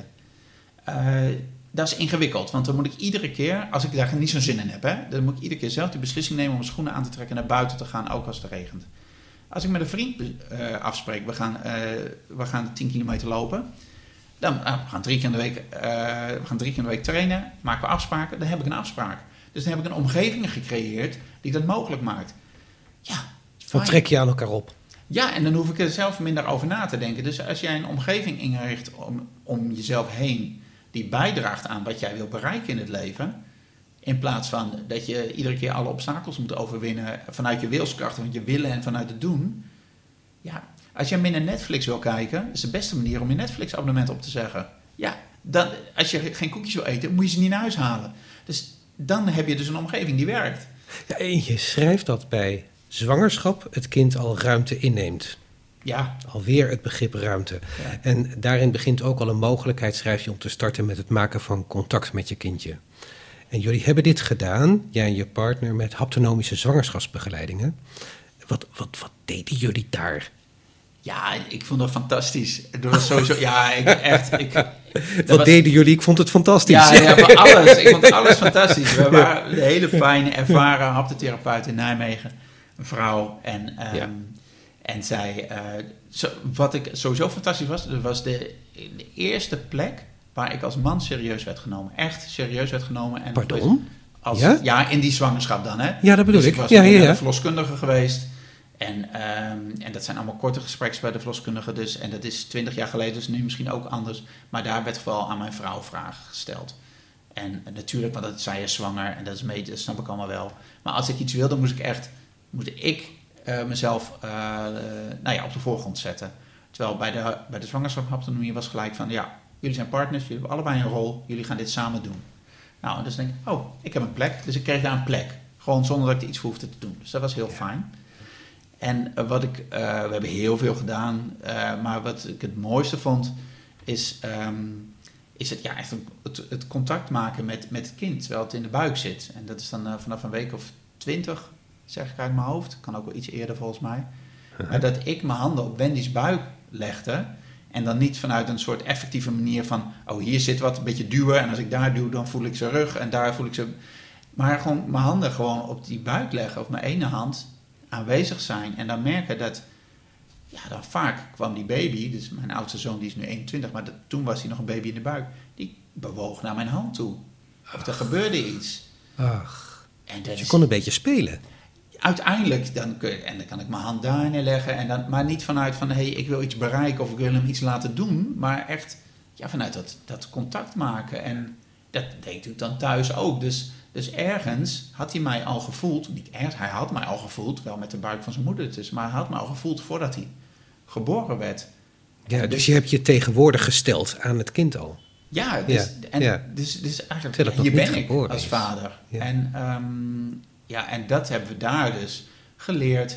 Uh, dat is ingewikkeld, want dan moet ik iedere keer, als ik daar niet zo'n zin in heb, hè, dan moet ik iedere keer zelf die beslissing nemen om mijn schoenen aan te trekken en naar buiten te gaan, ook als het regent. Als ik met een vriend uh, afspreek, we gaan, uh, we gaan tien kilometer lopen. Dan, uh, we, gaan drie keer in de week, uh, we gaan drie keer in de week trainen, maken we afspraken, dan heb ik een afspraak. Dus dan heb ik een omgeving gecreëerd die dat mogelijk maakt. Ja, dan trek je aan elkaar op. Ja, en dan hoef ik er zelf minder over na te denken. Dus als jij een omgeving inricht om, om jezelf heen die bijdraagt aan wat jij wil bereiken in het leven, in plaats van dat je iedere keer alle obstakels moet overwinnen vanuit je wilskracht, vanuit je willen en vanuit het doen. Ja, als je minder Netflix wil kijken, is de beste manier om je Netflix-abonnement op te zeggen. Ja, dan, als je geen koekjes wil eten, moet je ze niet naar huis halen. Dus dan heb je dus een omgeving die werkt. Ja, en je schrijft dat bij zwangerschap het kind al ruimte inneemt. Ja. Alweer het begrip ruimte. Ja. En daarin begint ook al een mogelijkheid, schrijf je, om te starten met het maken van contact met je kindje. En jullie hebben dit gedaan, jij en je partner, met haptonomische zwangerschapsbegeleidingen. Wat, wat, wat deden jullie daar? Ja, ik vond dat fantastisch. Dat was sowieso, ja, ik, echt. Ik, wat was, deden jullie? Ik vond het fantastisch. Ja, ja, maar alles. Ik vond alles fantastisch. We waren een hele fijne, ervaren haptotherapeut in Nijmegen. Een vrouw. En, um, ja. en zij, uh, zo, wat ik sowieso fantastisch was, dat was de, de eerste plek waar ik als man serieus werd genomen. Echt serieus werd genomen. En Pardon? Als, ja? ja, in die zwangerschap dan, hè. Ja, dat bedoel dus ik. ik was ja, ja, ja. een verloskundige geweest. En, um, en dat zijn allemaal korte gesprekken bij de verloskundige dus. En dat is twintig jaar geleden, dus nu misschien ook anders. Maar daar werd vooral aan mijn vrouw vragen gesteld. En, en natuurlijk, want dat, zij is zwanger en dat, is mee, dat snap ik allemaal wel. Maar als ik iets wilde, moest ik echt, moest ik uh, mezelf uh, uh, nou ja, op de voorgrond zetten. Terwijl bij de, bij de zwangerschapshaptonomie was gelijk van, ja, jullie zijn partners, jullie hebben allebei een rol, jullie gaan dit samen doen. Nou, en dus denk ik, oh, ik heb een plek, dus ik kreeg daar een plek. Gewoon zonder dat ik er iets voor hoefde te doen. Dus dat was heel ja. fijn. En uh, wat ik, uh, we hebben heel veel gedaan, uh, maar wat ik het mooiste vond, is, um, is het, ja, echt een, het, het contact maken met, met het kind, terwijl het in de buik zit. En dat is dan uh, vanaf een week of twintig, zeg ik uit mijn hoofd, kan ook wel iets eerder volgens mij. Uh-huh. Maar dat ik mijn handen op Wendy's buik legde en dan niet vanuit een soort effectieve manier van, oh, hier zit wat, een beetje duwen en als ik daar duw, dan voel ik zijn rug en daar voel ik ze. Maar gewoon mijn handen gewoon op die buik leggen, op mijn ene hand, aanwezig zijn en dan merken dat, ja, dan vaak kwam die baby, dus mijn oudste zoon die is nu eenentwintig, maar dat, toen was hij nog een baby in de buik, die bewoog naar mijn hand toe. Of er gebeurde iets. Ach, en dat dus je is, kon een beetje spelen. Uiteindelijk, dan kun je, en dan kan ik mijn hand daar neerleggen, en dan, maar niet vanuit van, hé, hey, ik wil iets bereiken of ik wil hem iets laten doen, maar echt, ja, vanuit dat, dat contact maken. En dat deed ik dan thuis ook, dus Dus ergens had hij mij al gevoeld, niet ergens, hij had mij al gevoeld, wel met de buik van zijn moeder ertussen, maar hij had mij al gevoeld voordat hij geboren werd. Ja, dus, dus je hebt je tegenwoordig gesteld aan het kind al. Ja, dus, ja, en ja. dus, dus eigenlijk, hier ben ik als is. vader. Ja. En, um, ja, en dat hebben we daar dus geleerd.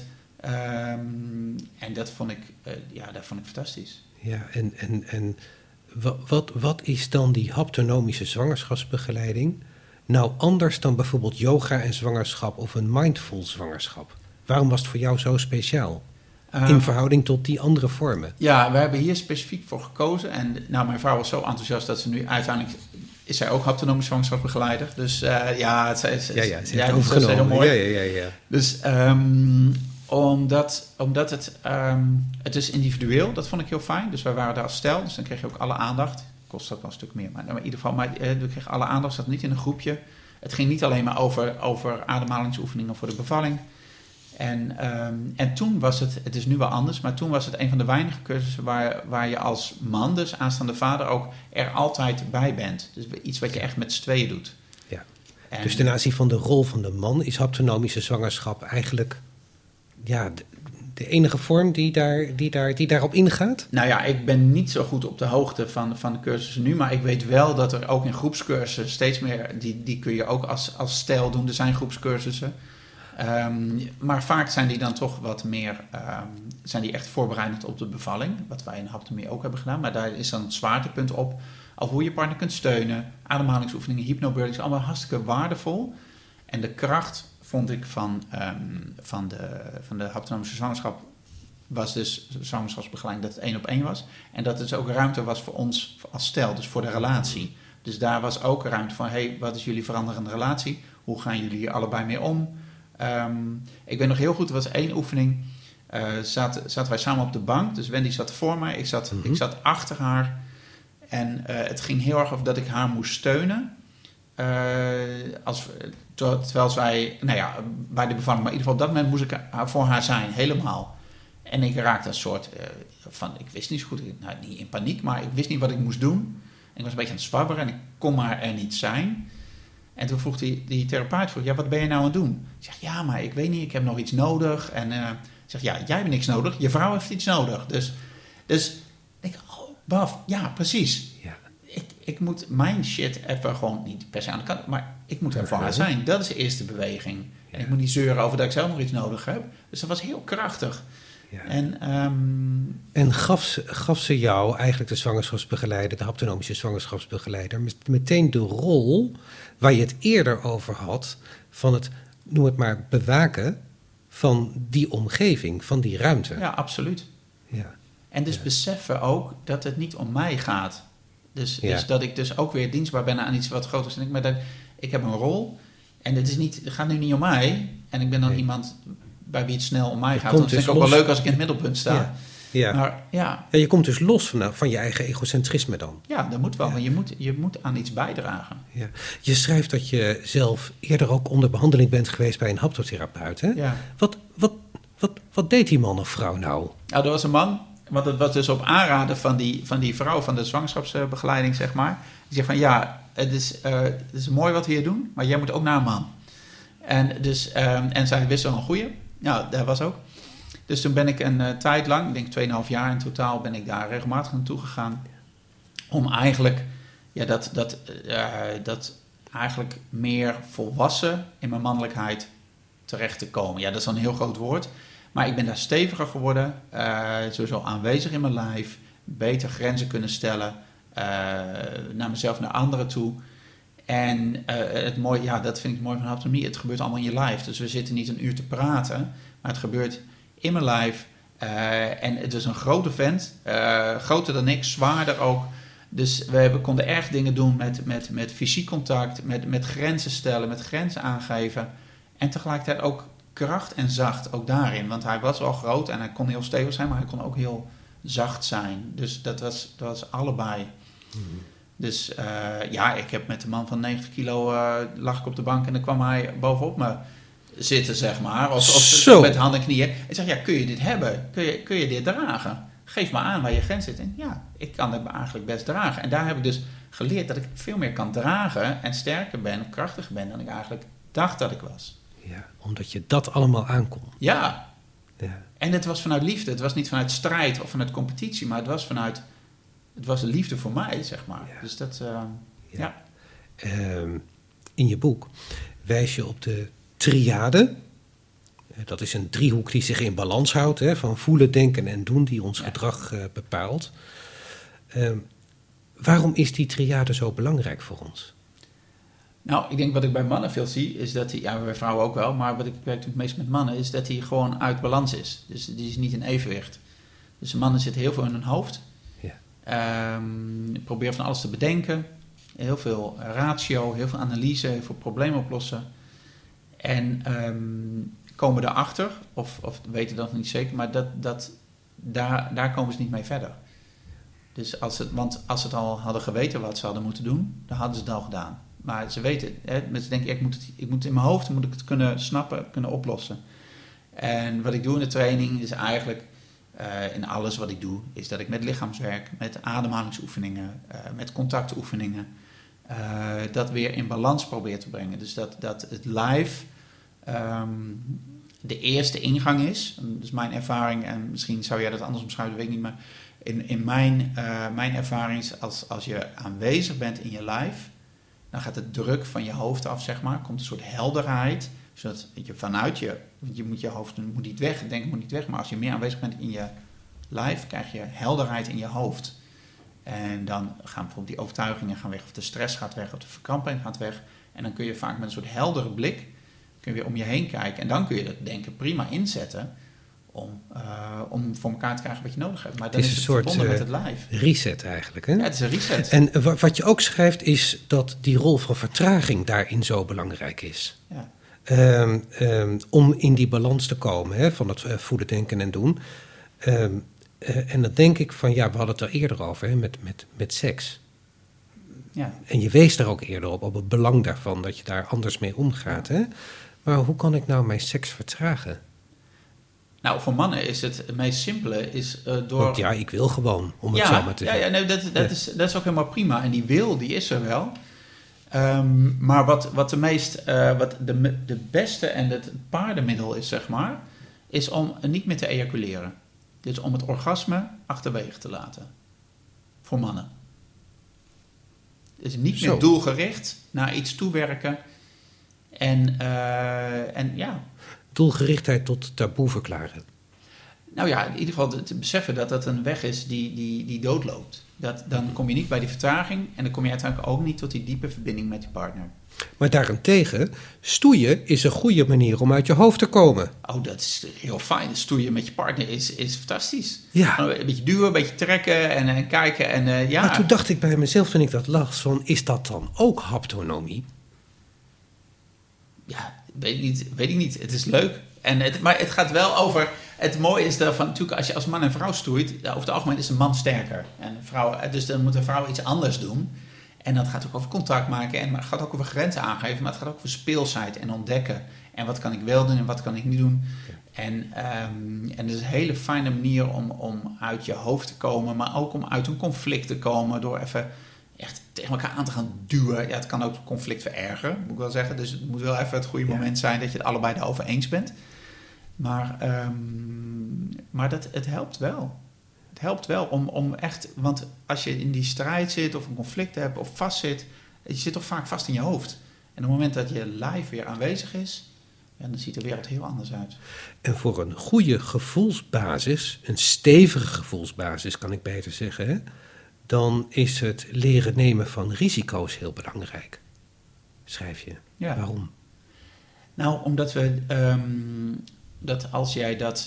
Um, en dat vond ik, uh, ja, dat vond ik fantastisch. Ja, en, en, en wat, wat is dan die haptonomische zwangerschapsbegeleiding nou anders dan bijvoorbeeld yoga en zwangerschap of een mindful zwangerschap? Waarom was het voor jou zo speciaal? Uh, in verhouding tot die andere vormen? Ja, we hebben hier specifiek voor gekozen. En nou, mijn vrouw was zo enthousiast dat ze nu uiteindelijk is zij ook haptonomisch zwangerschapsbegeleider. Dus uh, ja, het is, ja, ja, ze ja, heeft dat is heel mooi. Ja, ja, ja, ja. Dus um, omdat, omdat het, um, het is individueel, dat vond ik heel fijn. Dus wij waren daar als stel, dus dan kreeg je ook alle aandacht. Kost dat wel een stuk meer, maar, maar in ieder geval, maar, uh, we kregen alle aandacht, zat niet in een groepje. Het ging niet alleen maar over, over ademhalingsoefeningen voor de bevalling. En, um, en toen was het, het is nu wel anders, maar toen was het een van de weinige cursussen waar, waar je als man, dus aanstaande vader, ook er altijd bij bent. Dus iets wat je echt met z'n tweeën doet. Ja. En, dus ten aanzien van de rol van de man is haptonomische zwangerschap eigenlijk, ja, de, de enige vorm die, daar, die, daar, die daarop ingaat? Nou ja, ik ben niet zo goed op de hoogte van, van de cursussen nu, maar ik weet wel dat er ook in groepscursussen steeds meer, die, die kun je ook als, als stijl doen. Er zijn groepscursussen. Um, maar vaak zijn die dan toch wat meer, um, zijn die echt voorbereidend op de bevalling. Wat wij in haptonomie ook hebben gedaan. Maar daar is dan het zwaartepunt op. Of hoe je partner kunt steunen. Ademhalingsoefeningen, hypnobirthing, allemaal hartstikke waardevol. En de kracht vond ik van, um, van, de, van de haptonomische zwangerschap was dus zwangerschapsbegeleiding dat het één op één was. En dat het dus ook ruimte was voor ons als stel, dus voor de relatie. Dus daar was ook ruimte van, hey, wat is jullie veranderende relatie? Hoe gaan jullie hier allebei mee om? Um, ik weet nog heel goed, er was één oefening, uh, zaten, zaten wij samen op de bank. Dus Wendy zat voor mij, ik zat, mm-hmm. ik zat achter haar. En uh, het ging heel erg over dat ik haar moest steunen. Uh, als, terwijl zij, nou ja, bij de bevalling, maar in ieder geval op dat moment moest ik voor haar zijn, helemaal. En ik raakte een soort uh, van, ik wist niet zo goed, nou, niet in paniek, maar ik wist niet wat ik moest doen. En ik was een beetje aan het zwabberen en ik kon maar er niet zijn. En toen vroeg die, die therapeut, vroeg, ja, wat ben je nou aan het doen? Ik zeg, ja, maar ik weet niet, ik heb nog iets nodig. En uh, ik zeg, ja, jij hebt niks nodig, je vrouw heeft iets nodig. Dus, dus ik, oh, baf, ja, precies. Ja. Ik, ik moet mijn shit even gewoon, niet per se aan de kant, maar ik moet er voor haar zijn. Dat is de eerste beweging. Ja. En ik moet niet zeuren over dat ik zelf nog iets nodig heb. Dus dat was heel krachtig. Ja. En, um... en gaf, ze, gaf ze jou, eigenlijk de zwangerschapsbegeleider, de haptonomische zwangerschapsbegeleider, met, meteen de rol waar je het eerder over had, van het, noem het maar, bewaken van die omgeving, van die ruimte. Ja, absoluut. Ja. En dus ja. beseffen ook dat het niet om mij gaat. Dus, ja. dus dat ik dus ook weer dienstbaar ben aan iets wat groter is dan ik. Maar dat, ik heb een rol en het, is niet, het gaat nu niet om mij. En ik ben dan nee. iemand bij wie het snel om mij gaat. Dat vind dus ik ook los. Wel leuk als ik in het middelpunt sta. Ja. Ja. Maar, ja. ja, je komt dus los van, van je eigen egocentrisme dan. Ja, dat moet wel. Ja. Want je moet, je moet aan iets bijdragen. Ja. Je schrijft dat je zelf eerder ook onder behandeling bent geweest bij een haptotherapeut. Hè? Ja. Wat, wat, wat, wat deed die man of vrouw nou? Nou, er was een man, want het was dus op aanraden van die, van die vrouw van de zwangerschapsbegeleiding, zeg maar. Die zegt van, ja, het is, uh, het is mooi wat we hier doen, maar jij moet ook naar een man. En, dus, um, en zij wist wel een goeie. Nou, dat was ook. Dus toen ben ik een uh, tijd lang, ik denk tweeënhalf jaar in totaal, ben ik daar regelmatig naartoe gegaan. Om eigenlijk, ja, dat, dat, uh, dat eigenlijk meer volwassen in mijn mannelijkheid terecht te komen. Ja, dat is dan een heel groot woord. Maar ik ben daar steviger geworden, uh, sowieso aanwezig in mijn lijf, beter grenzen kunnen stellen, uh, naar mezelf, naar anderen toe. En uh, het mooie, ja, dat vind ik mooi van haptonomie, het gebeurt allemaal in je lijf. Dus we zitten niet een uur te praten, maar het gebeurt in mijn lijf. Uh, en het is een grote vent, uh, groter dan ik, zwaarder ook. Dus we hebben, konden erg dingen doen met, met, met fysiek contact, met, met grenzen stellen, met grenzen aangeven. En tegelijkertijd ook kracht en zacht, ook daarin. Want hij was wel groot en hij kon heel stevig zijn, maar hij kon ook heel zacht zijn. Dus dat was, dat was allebei. Mm-hmm. Dus uh, ja, ik heb met een man van negentig kilo, uh, lag ik op de bank en dan kwam hij bovenop me zitten, zeg maar. Of, of met handen en knieën. En zeg, ja, kun je dit hebben? Kun je, kun je dit dragen? Geef me aan waar je grens zit. En ja, ik kan het eigenlijk best dragen. En daar heb ik dus geleerd dat ik veel meer kan dragen en sterker ben, of krachtiger ben dan ik eigenlijk dacht dat ik was. Ja, omdat je dat allemaal aankon. Ja. ja. En het was vanuit liefde. Het was niet vanuit strijd of vanuit competitie, maar het was vanuit, het was de liefde voor mij, zeg maar. Ja. Dus dat, uh, ja. ja. Um, in je boek wijs je op de triade. Dat is een driehoek die zich in balans houdt, hè, van voelen, denken en doen, die ons ja. gedrag uh, bepaalt. Um, waarom is die triade zo belangrijk voor ons? Nou, ik denk wat ik bij mannen veel zie, is dat die, ja, bij vrouwen ook wel, maar wat ik werk natuurlijk het meest met mannen, is dat die gewoon uit balans is. Dus die is niet in evenwicht. Dus de mannen zitten heel veel in hun hoofd. Ja. Um, proberen van alles te bedenken. Heel veel ratio, heel veel analyse, heel veel problemen oplossen. En um, komen erachter, of, of weten dat niet zeker, maar dat, dat, daar, daar komen ze niet mee verder. Dus als het, want als ze het al hadden geweten wat ze hadden moeten doen, dan hadden ze het al gedaan. Maar ze weten, hè, ze denken, ik moet, het, ik moet in mijn hoofd moet ik het kunnen snappen, kunnen oplossen. En wat ik doe in de training is eigenlijk, uh, in alles wat ik doe, is dat ik met lichaamswerk, met ademhalingsoefeningen, uh, met contactoefeningen, uh, dat weer in balans probeer te brengen. Dus dat, dat het lijf um, de eerste ingang is. Dus mijn ervaring, en misschien zou jij dat anders omschrijven, weet ik niet, maar in, in mijn, uh, mijn ervaring is als, als je aanwezig bent in je lijf, dan gaat de druk van je hoofd af, zeg maar. Komt een soort helderheid, Zodat je vanuit je, want je moet je hoofd moet niet weg, denken moet niet weg, maar als je meer aanwezig bent in je lijf, krijg je helderheid in je hoofd. En dan gaan bijvoorbeeld die overtuigingen gaan weg, of de stress gaat weg, of de verkramping gaat weg. En dan kun je vaak met een soort heldere blik, kun je weer om je heen kijken. En dan kun je dat denken prima inzetten om, uh, om voor elkaar te krijgen wat je nodig hebt. Maar dan het is, is het een soort verbonden uh, met het lijf. Reset eigenlijk. Hè? Ja, het is een reset. En w- wat je ook schrijft is dat die rol van vertraging daarin zo belangrijk is. Ja. Um, um, om in die balans te komen, hè, van het uh, voelen, denken en doen. Um, uh, en dan denk ik van, ja, we hadden het er eerder over, hè, met, met, met seks. Ja. En je wees daar ook eerder op, op het belang daarvan, dat je daar anders mee omgaat. Hè? Maar hoe kan ik nou mijn seks vertragen? Nou, voor mannen is het, het meest simpele is uh, door... Want ja, ik wil gewoon, om het ja, zo maar te ja, zeggen. ja, nee, dat, dat, Ja. is, dat is ook helemaal prima. En die wil, die is er wel. Um, maar wat, wat de meest, uh, wat de, de beste en het paardenmiddel is, zeg maar, is om niet meer te ejaculeren. Dus om het orgasme achterwege te laten. Voor mannen. Dus niet Zo. meer doelgericht naar iets toewerken. En, uh, en ja... Doelgerichtheid tot taboe verklaren. Nou ja, in ieder geval te beseffen dat dat een weg is die, die, die doodloopt. Dat, dan kom je niet bij die vertraging en dan kom je uiteindelijk ook niet tot die diepe verbinding met je partner. Maar daarentegen, stoeien is een goede manier om uit je hoofd te komen. Oh, dat is heel fijn. Stoeien met je partner is, is fantastisch. Ja. Een beetje duwen, een beetje trekken en, en kijken. En, uh, ja. Maar toen dacht ik bij mezelf, toen ik dat las, van, is dat dan ook haptonomie? Ja, weet ik niet. Weet ik niet. Het is leuk. En het, maar het gaat wel over... Het mooie is daarvan, natuurlijk, als je als man en vrouw stoeit, over het algemeen is een man sterker. En vrouw, dus dan moet een vrouw iets anders doen. En dat gaat ook over contact maken. En het gaat ook over grenzen aangeven. Maar het gaat ook over speelsheid en ontdekken. En wat kan ik wel doen en wat kan ik niet doen. En, um, en het is een hele fijne manier om, om uit je hoofd te komen. Maar ook om uit een conflict te komen. Door even echt tegen elkaar aan te gaan duwen. Ja, het kan ook het conflict verergeren, moet ik wel zeggen. Dus het moet wel even het goede moment zijn dat je het allebei erover eens bent. Maar, um, maar dat, het helpt wel. Het helpt wel om, om echt... Want als je in die strijd zit of een conflict hebt of vast zit... Je zit toch vaak vast in je hoofd. En op het moment dat je lijf weer aanwezig is... Ja, dan ziet de wereld heel anders uit. En voor een goede gevoelsbasis, een stevige gevoelsbasis kan ik beter zeggen... Hè, dan is het leren nemen van risico's heel belangrijk. Schrijf je. Ja. Waarom? Nou, omdat we... Um, dat als jij dat...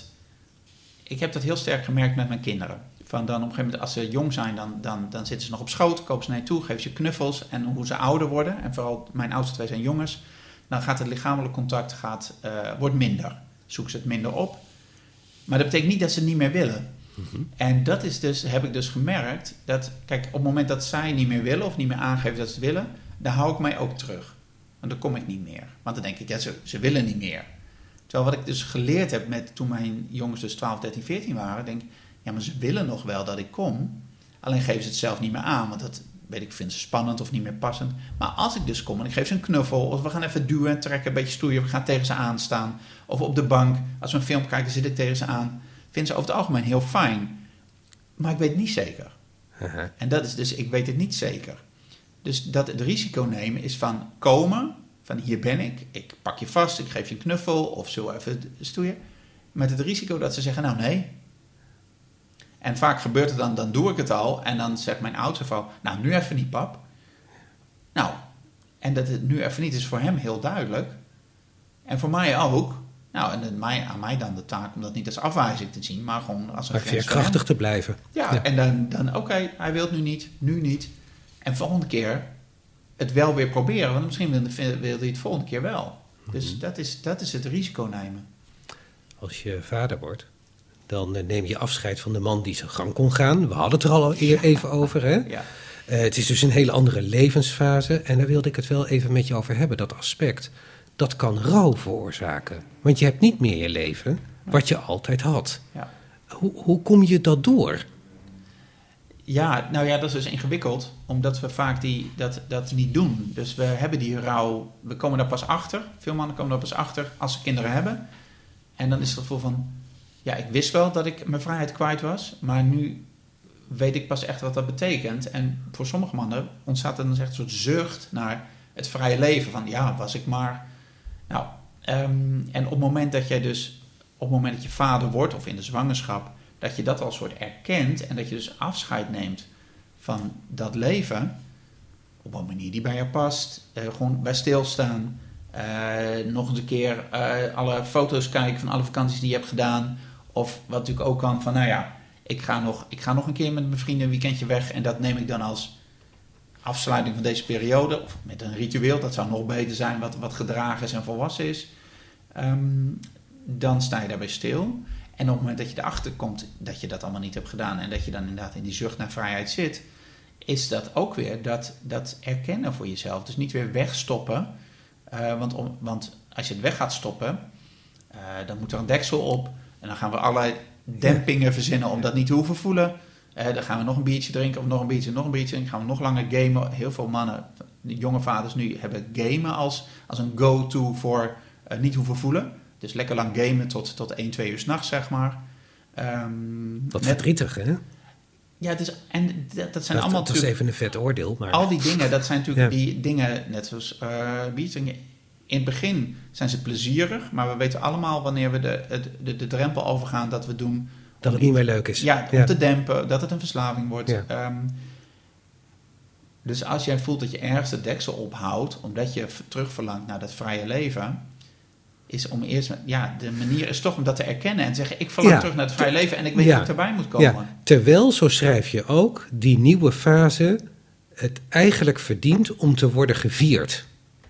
Ik heb dat heel sterk gemerkt met mijn kinderen. Van dan op een gegeven moment, als ze jong zijn, dan, dan, dan zitten ze nog op schoot, kopen ze naar je toe, geven ze knuffels. En hoe ze ouder worden, en vooral mijn oudste twee zijn jongens, dan gaat het lichamelijk contact gaat, uh, wordt minder. Zoeken ze het minder op. Maar dat betekent niet dat ze het niet meer willen. Mm-hmm. En dat is dus, heb ik dus gemerkt, dat kijk, op het moment dat zij niet meer willen of niet meer aangeven dat ze het willen, dan hou ik mij ook terug. Want dan kom ik niet meer. Want dan denk ik, ja, ze, ze willen niet meer. Terwijl wat ik dus geleerd heb met toen mijn jongens dus twaalf, dertien, veertien waren, denk ik, ja, maar ze willen nog wel dat ik kom. Alleen geven ze het zelf niet meer aan, want dat, weet ik, vinden ze spannend of niet meer passend. Maar als ik dus kom en ik geef ze een knuffel, of we gaan even duwen en trekken, een beetje stoeien, we gaan tegen ze aanstaan. Of op de bank, als we een film kijken, zit ik tegen ze aan. Vinden ze over het algemeen heel fijn. Maar ik weet het niet zeker. Uh-huh. En dat is dus, ik weet het niet zeker. Dus dat het risico nemen is van komen, van hier ben ik, ik pak je vast, ik geef je een knuffel of zo even stoeien. Met het risico dat ze zeggen, nou nee. En vaak gebeurt het dan, dan doe ik het al. En dan zegt mijn oudste vrouw, nou nu even niet pap. Nou, en dat het nu even niet is voor hem heel duidelijk. En voor mij ook. Nou, en het, mij, aan mij dan de taak om dat niet als afwijzing te zien, maar gewoon als een maar veerkrachtig te blijven. Ja, ja. En dan, dan oké, okay, hij wil het nu niet, nu niet. En volgende keer het wel weer proberen, want misschien wil, wil hij het volgende keer wel. Dus mm-hmm. dat, is, dat is het risico nemen. Als je vader wordt, dan neem je afscheid van de man die zijn gang kon gaan. We hadden het er al even over, hè? Ja. Uh, het is dus een hele andere levensfase. En daar wilde ik het wel even met je over hebben, dat aspect. Dat kan rouw veroorzaken. Want je hebt niet meer je leven wat je altijd had. Ja. Hoe, hoe kom je dat door? Ja, nou ja, dat is dus ingewikkeld. Omdat we vaak die, dat, dat niet doen. Dus we hebben die rouw, we komen daar pas achter. Veel mannen komen daar pas achter als ze kinderen hebben. En dan is het gevoel van, ja, ik wist wel dat ik mijn vrijheid kwijt was. Maar nu weet ik pas echt wat dat betekent. En voor sommige mannen ontstaat er dan echt een soort zucht naar het vrije leven. Van ja, was ik maar... Nou, Um, en op het moment dat jij dus, op het moment dat je vader wordt of in de zwangerschap, dat je dat als soort erkent en dat je dus afscheid neemt van dat leven op een manier die bij jou past, uh, gewoon bij stilstaan, uh, nog eens een keer uh, alle foto's kijken van alle vakanties die je hebt gedaan, of wat natuurlijk ook kan van, nou ja, ik ga nog, ik ga nog een keer met mijn vrienden een weekendje weg en dat neem ik dan als afsluiting van deze periode, of met een ritueel, dat zou nog beter zijn, wat, wat gedragen is en volwassen is. Um, dan sta je daarbij stil. En op het moment dat je erachter komt dat je dat allemaal niet hebt gedaan en dat je dan inderdaad in die zucht naar vrijheid zit, is dat ook weer dat, dat erkennen voor jezelf. Dus niet weer wegstoppen. Uh, want, om, want als je het weg gaat stoppen, uh, dan moet er een deksel op. En dan gaan we allerlei dempingen verzinnen om dat niet te hoeven voelen. Uh, dan gaan we nog een biertje drinken of nog een biertje, nog een biertje. Dan gaan we nog langer gamen. Heel veel mannen, jonge vaders nu, hebben gamen als, als een go-to voor uh, niet hoeven voelen. Dus lekker lang gamen tot, tot één, twee uur 's nachts, zeg maar. Um, Wat net, verdrietig, hè? Ja, dus, en dat, dat zijn dat, allemaal... Dat is even een vet oordeel, maar... Al die dingen, dat zijn natuurlijk ja. die dingen, net zoals uh, biertje. In het begin zijn ze plezierig, maar we weten allemaal wanneer we de, de, de drempel overgaan dat we doen... Dat het niet meer leuk is. Ja, om ja. te dempen, dat het een verslaving wordt. Ja. Um, dus als jij voelt dat je ergens de deksel ophoudt, omdat je terug verlangt naar dat vrije leven, is om eerst, ja, de manier is toch om dat te erkennen en te zeggen, ik verlang ja. terug naar het vrije leven en ik weet ja. dat ik erbij moet komen. Ja. Terwijl, zo schrijf je ook, die nieuwe fase het eigenlijk verdient om te worden gevierd.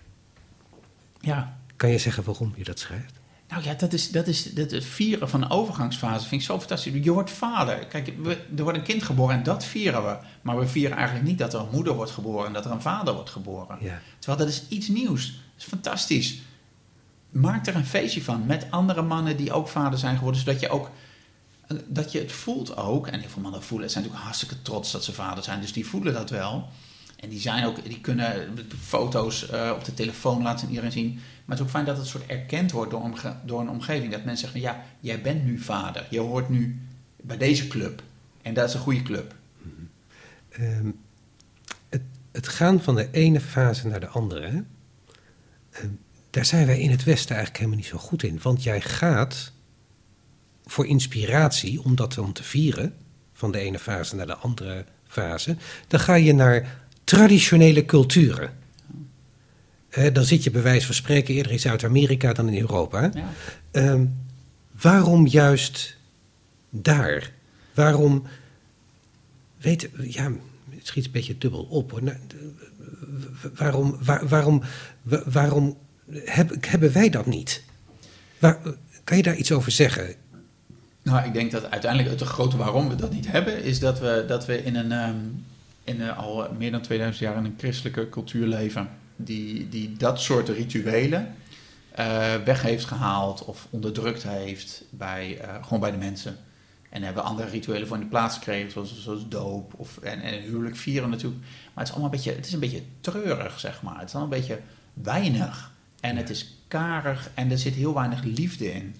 Ja. Kan je zeggen waarom je dat schrijft? Nou ja, dat is, dat is dat het vieren van de overgangsfase vind ik zo fantastisch. Je wordt vader. Kijk, we, er wordt een kind geboren en dat vieren we. Maar we vieren eigenlijk niet dat er een moeder wordt geboren en dat er een vader wordt geboren. Ja. Terwijl dat is iets nieuws. Dat is fantastisch. Maak er een feestje van met andere mannen die ook vader zijn geworden, zodat je ook dat je het voelt ook. En heel veel mannen voelen, zijn natuurlijk hartstikke trots dat ze vader zijn, dus die voelen dat wel. En die zijn ook, die kunnen foto's uh, op de telefoon laten en iedereen zien. Maar het is ook fijn dat het soort erkend wordt door, omge- door een omgeving. Dat mensen zeggen, ja, jij bent nu vader. Je hoort nu bij deze club. En dat is een goede club. Um, het, het gaan van de ene fase naar de andere, um, daar zijn wij in het Westen eigenlijk helemaal niet zo goed in. Want jij gaat voor inspiratie, om dat dan te vieren, van de ene fase naar de andere fase, dan ga je naar traditionele culturen. Uh, dan zit je bij wijze van spreken eerder in Zuid-Amerika dan in Europa. Ja. Um, waarom juist daar? Waarom, weet ja, het schiet een beetje dubbel op hoor. Nou, waarom, waar, waarom, waarom heb, hebben wij dat niet? Waar, kan je daar iets over zeggen? Nou, ik denk dat uiteindelijk het grote waarom we dat niet hebben, is dat we, dat we in een, um, in een, al meer dan tweeduizend jaar in een christelijke cultuur leven, die, die dat soort rituelen uh, weg heeft gehaald of onderdrukt heeft bij, uh, gewoon bij de mensen. En hebben andere rituelen voor in de plaats gekregen, zoals, zoals doop of, en, en huwelijk vieren natuurlijk. Maar het is allemaal een beetje, het is een beetje treurig, zeg maar. Het is allemaal een beetje weinig. En het is karig en er zit heel weinig liefde in.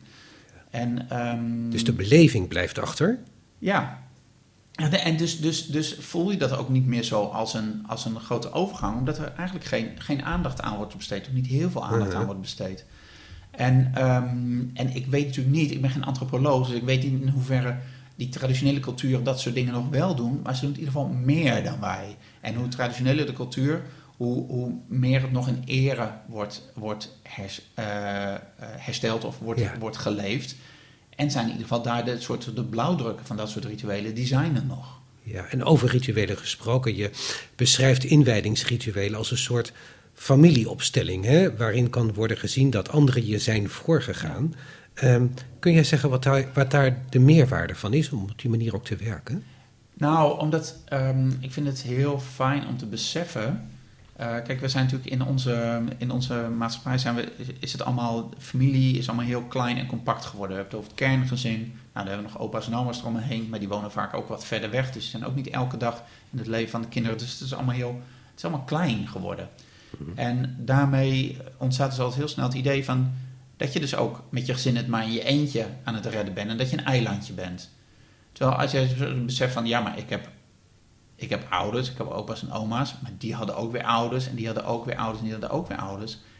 En, um, dus de beleving blijft achter? Ja. En dus, dus, dus voel je dat ook niet meer zo als een, als een grote overgang, omdat er eigenlijk geen, geen aandacht aan wordt besteed, of niet heel veel aandacht uh-huh. aan wordt besteed. En, um, en ik weet natuurlijk niet, ik ben geen antropoloog, dus ik weet niet in hoeverre die traditionele cultuur dat soort dingen nog wel doen, maar ze doen in ieder geval meer dan wij. En hoe traditioneler de cultuur, hoe, hoe meer het nog in ere wordt, wordt hers, uh, hersteld of wordt, ja. wordt geleefd. En zijn in ieder geval daar de, soort, de blauwdrukken van dat soort rituelen, die zijn er nog. Ja, en over rituelen gesproken, je beschrijft inwijdingsrituelen als een soort familieopstelling, hè, waarin kan worden gezien dat anderen je zijn voorgegaan. Ja. Um, kun jij zeggen wat daar, wat daar de meerwaarde van is om op die manier ook te werken? Nou, omdat um, ik vind het heel fijn om te beseffen. Uh, kijk, we zijn natuurlijk in onze, in onze maatschappij zijn we, is het allemaal, familie is allemaal heel klein en compact geworden. We hebben het over het kerngezin. Nou, daar hebben we nog opa's en oma's eromheen, maar die wonen vaak ook wat verder weg. Dus ze zijn ook niet elke dag in het leven van de kinderen. Dus het is allemaal heel, het is allemaal klein geworden. Mm-hmm. En daarmee ontstaat dus altijd heel snel het idee van dat je dus ook met je gezin het maar in je eentje aan het redden bent en dat je een eilandje bent. Terwijl als je beseft van, ja, maar ik heb, ik heb ouders, ik heb opa's en oma's, maar die hadden ook weer ouders en die hadden ook weer ouders en die hadden ook weer ouders.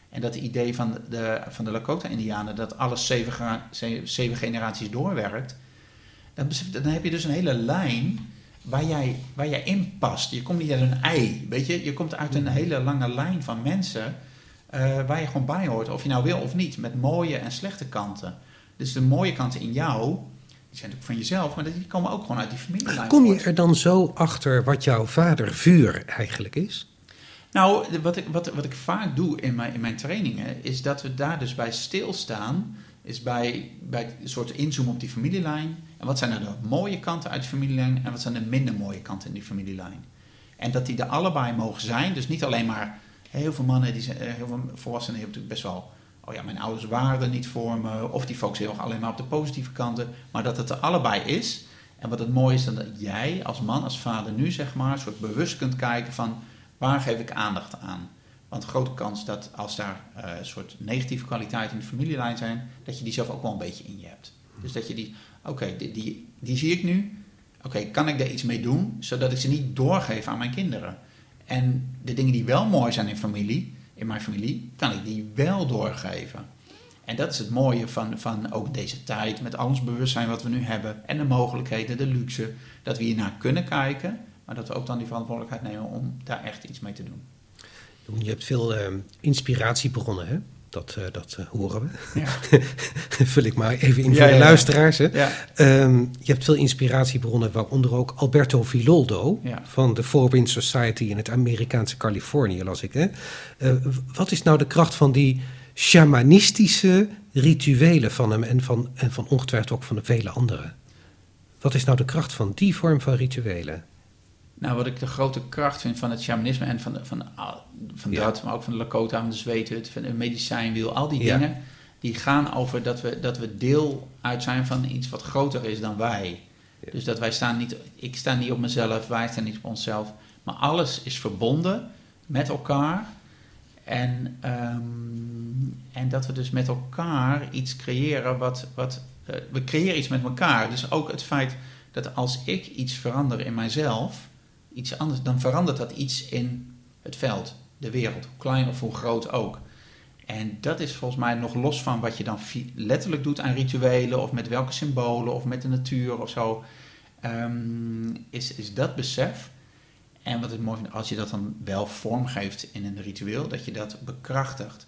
En dat idee van de, van de Lakota-Indianen, dat alles zeven, gra- zeven generaties doorwerkt, dan, dan heb je dus een hele lijn waar jij, waar jij in past. Je komt niet uit een ei, weet je. Je komt uit een hele lange lijn van mensen uh, waar je gewoon bij hoort. Of je nou wil of niet, met mooie en slechte kanten. Dus de mooie kanten in jou, die zijn natuurlijk van jezelf, maar die komen ook gewoon uit die familielijn. Kom je er dan zo achter wat jouw vader vuur eigenlijk is? Nou, wat ik, wat, wat ik vaak doe in mijn, in mijn trainingen, is dat we daar dus bij stilstaan, is bij, bij een soort inzoomen op die familielijn. En wat zijn nou de mooie kanten uit die familielijn en wat zijn de minder mooie kanten in die familielijn. En dat die er allebei mogen zijn, dus niet alleen maar heel veel mannen, die zijn, heel veel volwassenen hebben natuurlijk best wel, oh ja, mijn ouders waren er niet voor me, of die focussen heel erg alleen maar op de positieve kanten, maar dat het er allebei is. En wat het mooie is, dan dat jij als man, als vader nu zeg maar, een soort bewust kunt kijken van, waar geef ik aandacht aan? Want een grote kans dat als daar uh, een soort negatieve kwaliteiten in de familielijn zijn, dat je die zelf ook wel een beetje in je hebt. Dus dat je die, oké, okay, die, die, die zie ik nu. Oké, okay, kan ik daar iets mee doen, zodat ik ze niet doorgeef aan mijn kinderen? En de dingen die wel mooi zijn in familie, in mijn familie, kan ik die wel doorgeven. En dat is het mooie van, van ook deze tijd, met al ons bewustzijn wat we nu hebben, en de mogelijkheden, de luxe, dat we hiernaar kunnen kijken, maar dat we ook dan die verantwoordelijkheid nemen om daar echt iets mee te doen. Je hebt veel uh, inspiratiebronnen, hè? Dat, uh, dat uh, horen we. Ja. Vul ik maar even in ja, voor de ja, luisteraars. Hè? Ja. Um, je hebt veel inspiratiebronnen, waaronder ook Alberto Villoldo, ja, van de Four Winds Society in het Amerikaanse Californië, las ik. Hè? Uh, wat is nou de kracht van die shamanistische rituelen van hem en van, en van ongetwijfeld ook van de vele anderen? Wat is nou de kracht van die vorm van rituelen? Nou, wat ik de grote kracht vind van het shamanisme en van, van, van ja. dat, maar ook van de Lakota, van de zweethut, van de medicijnwiel, al die ja. dingen, die gaan over dat we, dat we deel uit zijn van iets wat groter is dan wij. Ja. Dus dat wij staan niet, ik sta niet op mezelf, wij staan niet op onszelf, maar alles is verbonden met elkaar. En, um, en dat we dus met elkaar iets creëren wat, wat uh, we creëren iets met elkaar. Dus ook het feit dat als ik iets verander in mijzelf, iets anders, dan verandert dat iets in het veld, de wereld, hoe klein of hoe groot ook. En dat is volgens mij nog los van wat je dan letterlijk doet aan rituelen, of met welke symbolen, of met de natuur of zo, um, is, is dat besef. En wat ik mooi vind, als je dat dan wel vormgeeft in een ritueel, dat je dat bekrachtigt.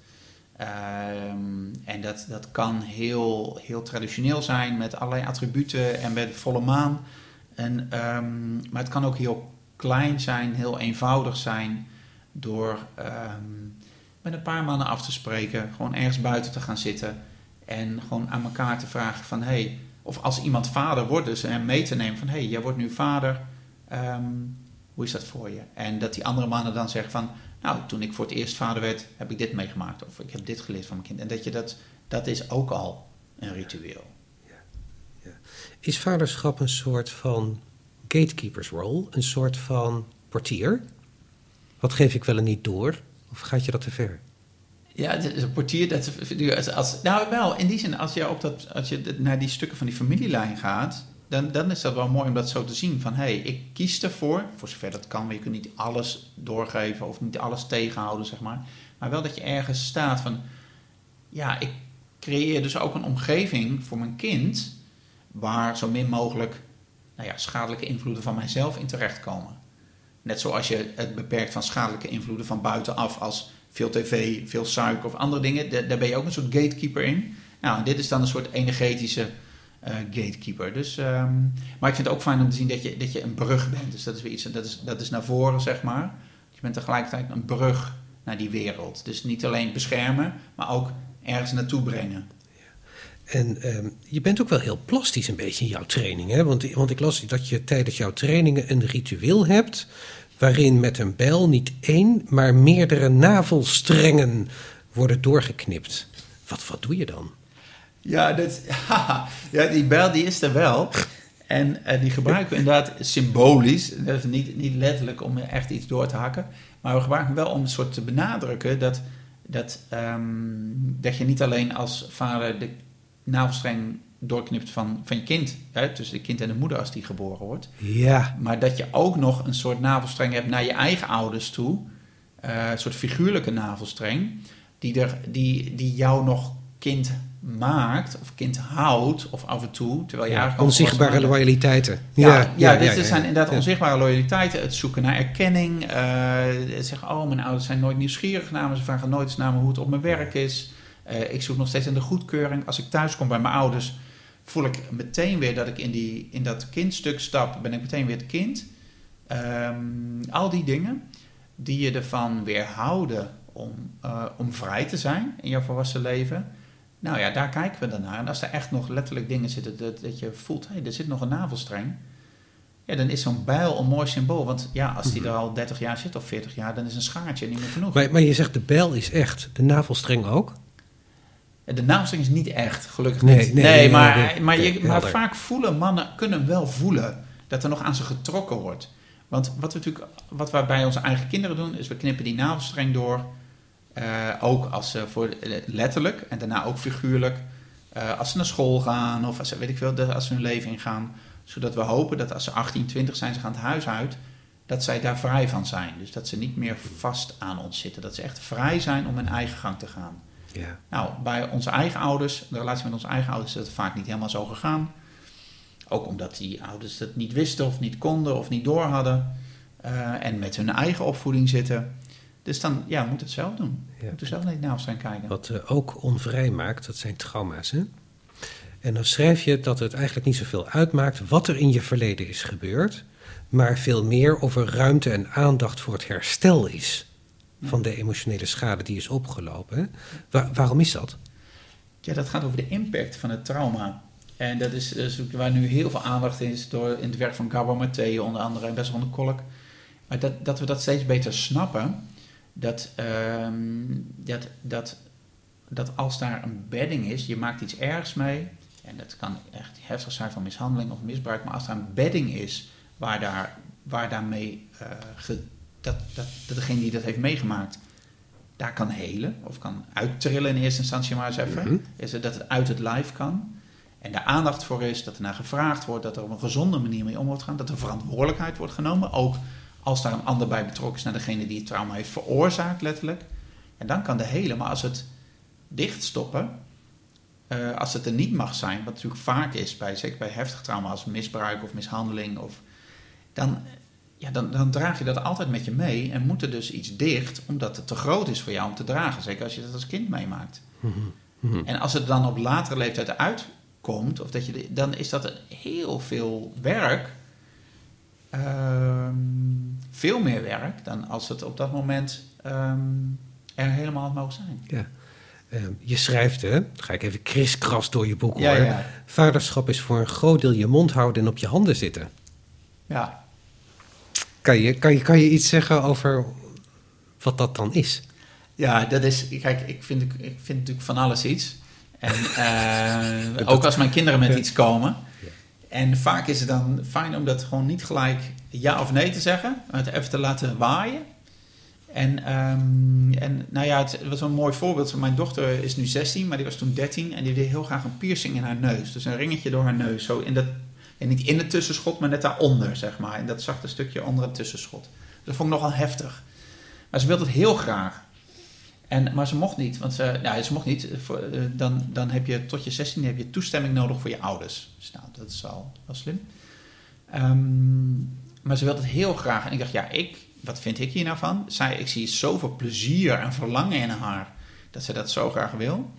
Um, en dat, dat kan heel, heel traditioneel zijn, met allerlei attributen en met volle maan. En, um, maar het kan ook heel klein zijn, heel eenvoudig zijn, door um, met een paar mannen af te spreken, gewoon ergens buiten te gaan zitten en gewoon aan elkaar te vragen van, hey, of als iemand vader wordt, dus hem mee te nemen van, hey, jij wordt nu vader, um, hoe is dat voor je? En dat die andere mannen dan zeggen van, nou, toen ik voor het eerst vader werd, heb ik dit meegemaakt, of ik heb dit geleerd van mijn kind. En dat je dat, dat is ook al een ritueel. Ja, ja. Is vaderschap een soort van gatekeepers role, een soort van portier? Wat geef ik wel en niet door? Of gaat je dat te ver? Ja, het is een portier, dat, als, als, nou wel, in die zin, als je, op dat, als je naar die stukken van die familielijn gaat, dan, dan is dat wel mooi om dat zo te zien. Van, hé, hey, ik kies ervoor, voor zover dat kan, maar je kunt niet alles doorgeven of niet alles tegenhouden, zeg maar. Maar wel dat je ergens staat van, ja, ik creëer dus ook een omgeving voor mijn kind waar zo min mogelijk, nou ja, schadelijke invloeden van mijzelf in terechtkomen. Net zoals je het beperkt van schadelijke invloeden van buitenaf als veel tv, veel suiker of andere dingen. Daar ben je ook een soort gatekeeper in. Nou, en dit is dan een soort energetische uh, gatekeeper. Dus, um, maar ik vind het ook fijn om te zien dat je, dat je een brug bent. Dus dat is weer iets, dat is, dat is naar voren, zeg maar. Je bent tegelijkertijd een brug naar die wereld. Dus niet alleen beschermen, maar ook ergens naartoe brengen. En um, je bent ook wel heel plastisch een beetje in jouw training. Hè? Want, want ik las dat je tijdens jouw trainingen een ritueel hebt waarin met een bijl niet één, maar meerdere navelstrengen worden doorgeknipt. Wat, wat doe je dan? Ja, dat, ja, die bijl die is er wel. En uh, die gebruiken we inderdaad symbolisch. Dat is niet, niet letterlijk om echt iets door te hakken. Maar we gebruiken hem wel om een soort te benadrukken dat, dat, um, dat je niet alleen als vader de navelstreng doorknipt van, van je kind, hè, tussen de kind en de moeder als die geboren wordt. Ja. Maar dat je ook nog een soort navelstreng hebt naar je eigen ouders toe. Uh, een soort figuurlijke navelstreng. die, er, die, die jou nog kind maakt of kind houdt of af en toe, terwijl je ja, eigenlijk onzichtbare loyaliteiten. Ja, ja, ja, ja, dus ja, er ja, zijn ja. inderdaad Ja. onzichtbare loyaliteiten, het zoeken naar erkenning, uh, het zeggen, oh, mijn ouders zijn nooit nieuwsgierig naar me, ze vragen nooit eens naar me hoe het op mijn werk is. Uh, ik zoek nog steeds aan de goedkeuring. Als ik thuis kom bij mijn ouders, voel ik meteen weer dat ik in, die, in dat kindstuk stap, ben ik meteen weer het kind. Um, al die dingen die je ervan weerhouden om, uh, om vrij te zijn in jouw volwassen leven. Nou ja, daar kijken we dan naar. En als er echt nog letterlijk dingen zitten dat, dat je voelt, hé, hey, er zit nog een navelstreng. Ja, dan is zo'n bijl een mooi symbool. Want ja, als die er al dertig jaar zit of veertig jaar, dan is een schaartje niet meer genoeg. Maar, maar je zegt de bijl is echt, de navelstreng ook? De navelstreng is niet echt, gelukkig Nee, niet. nee, Nee, nee, maar, nee, nee. maar, je, Oké, maar helder. vaak voelen mannen, kunnen wel voelen dat er nog aan ze getrokken wordt. Want wat we natuurlijk, wat we bij onze eigen kinderen doen, is we knippen die navelstreng door. Uh, ook als ze voor letterlijk en daarna ook figuurlijk, uh, als ze naar school gaan of als ze, weet ik veel, als ze hun leven ingaan. Zodat we hopen dat als ze achttien, twintig zijn, ze gaan het huis uit, dat zij daar vrij van zijn. Dus dat ze niet meer vast aan ons zitten. Dat ze echt vrij zijn om hun eigen gang te gaan. Ja. Nou, bij onze eigen ouders, de relatie met onze eigen ouders, is dat vaak niet helemaal zo gegaan. Ook omdat die ouders het niet wisten of niet konden of niet door hadden. Uh, en met hun eigen opvoeding zitten. Dus dan, ja, moet het zelf doen. Ja. Moet er zelf naar die navelstreng kijken. Wat uh, ook onvrij maakt, dat zijn trauma's, hè? En dan schrijf je dat het eigenlijk niet zoveel uitmaakt wat er in je verleden is gebeurd, maar veel meer of er ruimte en aandacht voor het herstel is van de emotionele schade die is opgelopen. Hè? Wa- waarom is dat? Ja, dat gaat over de impact van het trauma. En dat is, dat is waar nu heel veel aandacht is door in het werk van Gabor Maté onder andere en Bessel van der Kolk. Maar dat, dat we dat steeds beter snappen, dat, um, dat, dat, dat als daar een bedding is, je maakt iets ergs mee, en dat kan echt heftig zijn van mishandeling of misbruik, maar als daar een bedding is waar, daar, waar daarmee uh, ge, dat, dat, dat degene die dat heeft meegemaakt, daar kan helen of kan uittrillen in eerste instantie maar eens even, mm-hmm. is het dat het uit het lijf kan. En daar aandacht voor is, dat er naar gevraagd wordt, dat er op een gezonde manier mee om wordt gaan, dat er verantwoordelijkheid wordt genomen, ook als daar een ander bij betrokken is naar degene die het trauma heeft veroorzaakt, letterlijk. En dan kan de helen, maar als het dichtstoppen, uh, als het er niet mag zijn, wat natuurlijk vaak is, bij, zeker bij heftig trauma als misbruik of mishandeling, of, dan, ja, dan, dan draag je dat altijd met je mee en moet er dus iets dicht, omdat het te groot is voor jou om te dragen, zeker als je dat als kind meemaakt. Mm-hmm. Mm-hmm. En als het dan op latere leeftijd uitkomt, of dat je de, dan is dat heel veel werk, um, veel meer werk dan als het op dat moment um, er helemaal had mogen zijn. Ja. Uh, je schrijft, hè, ga ik even kriskras door je boek hoor. Ja, ja. Vaderschap is voor een groot deel je mond houden en op je handen zitten. Ja. Kan je, kan je, kan je iets zeggen over wat dat dan is? Ja, dat is, kijk, ik vind, ik vind natuurlijk van alles iets. En uh, dat, ook als mijn kinderen met ja. iets komen. Ja. En vaak is het dan fijn om dat gewoon niet gelijk ja of nee te zeggen, maar het even te laten waaien. En, um, en nou ja, het was een mooi voorbeeld. Mijn dochter is nu zestien, maar die was toen dertien. En die deed heel graag een piercing in haar neus. Dus een ringetje door haar neus. Zo in dat, en niet in het tussenschot, maar net daaronder, zeg maar. In dat zachte stukje onder het tussenschot. Dus dat vond ik nogal heftig. Maar ze wilde het heel graag. En, maar ze mocht niet. Want ze, nou, ze mocht niet. Voor, uh, dan, dan heb je tot je zestien heb je toestemming nodig voor je ouders. Dus nou, dat is al wel slim. Um, maar ze wilde het heel graag. En ik dacht, ja, ik... wat vind ik hier nou van? Zij, ik zie zoveel plezier en verlangen in haar, dat ze dat zo graag wil.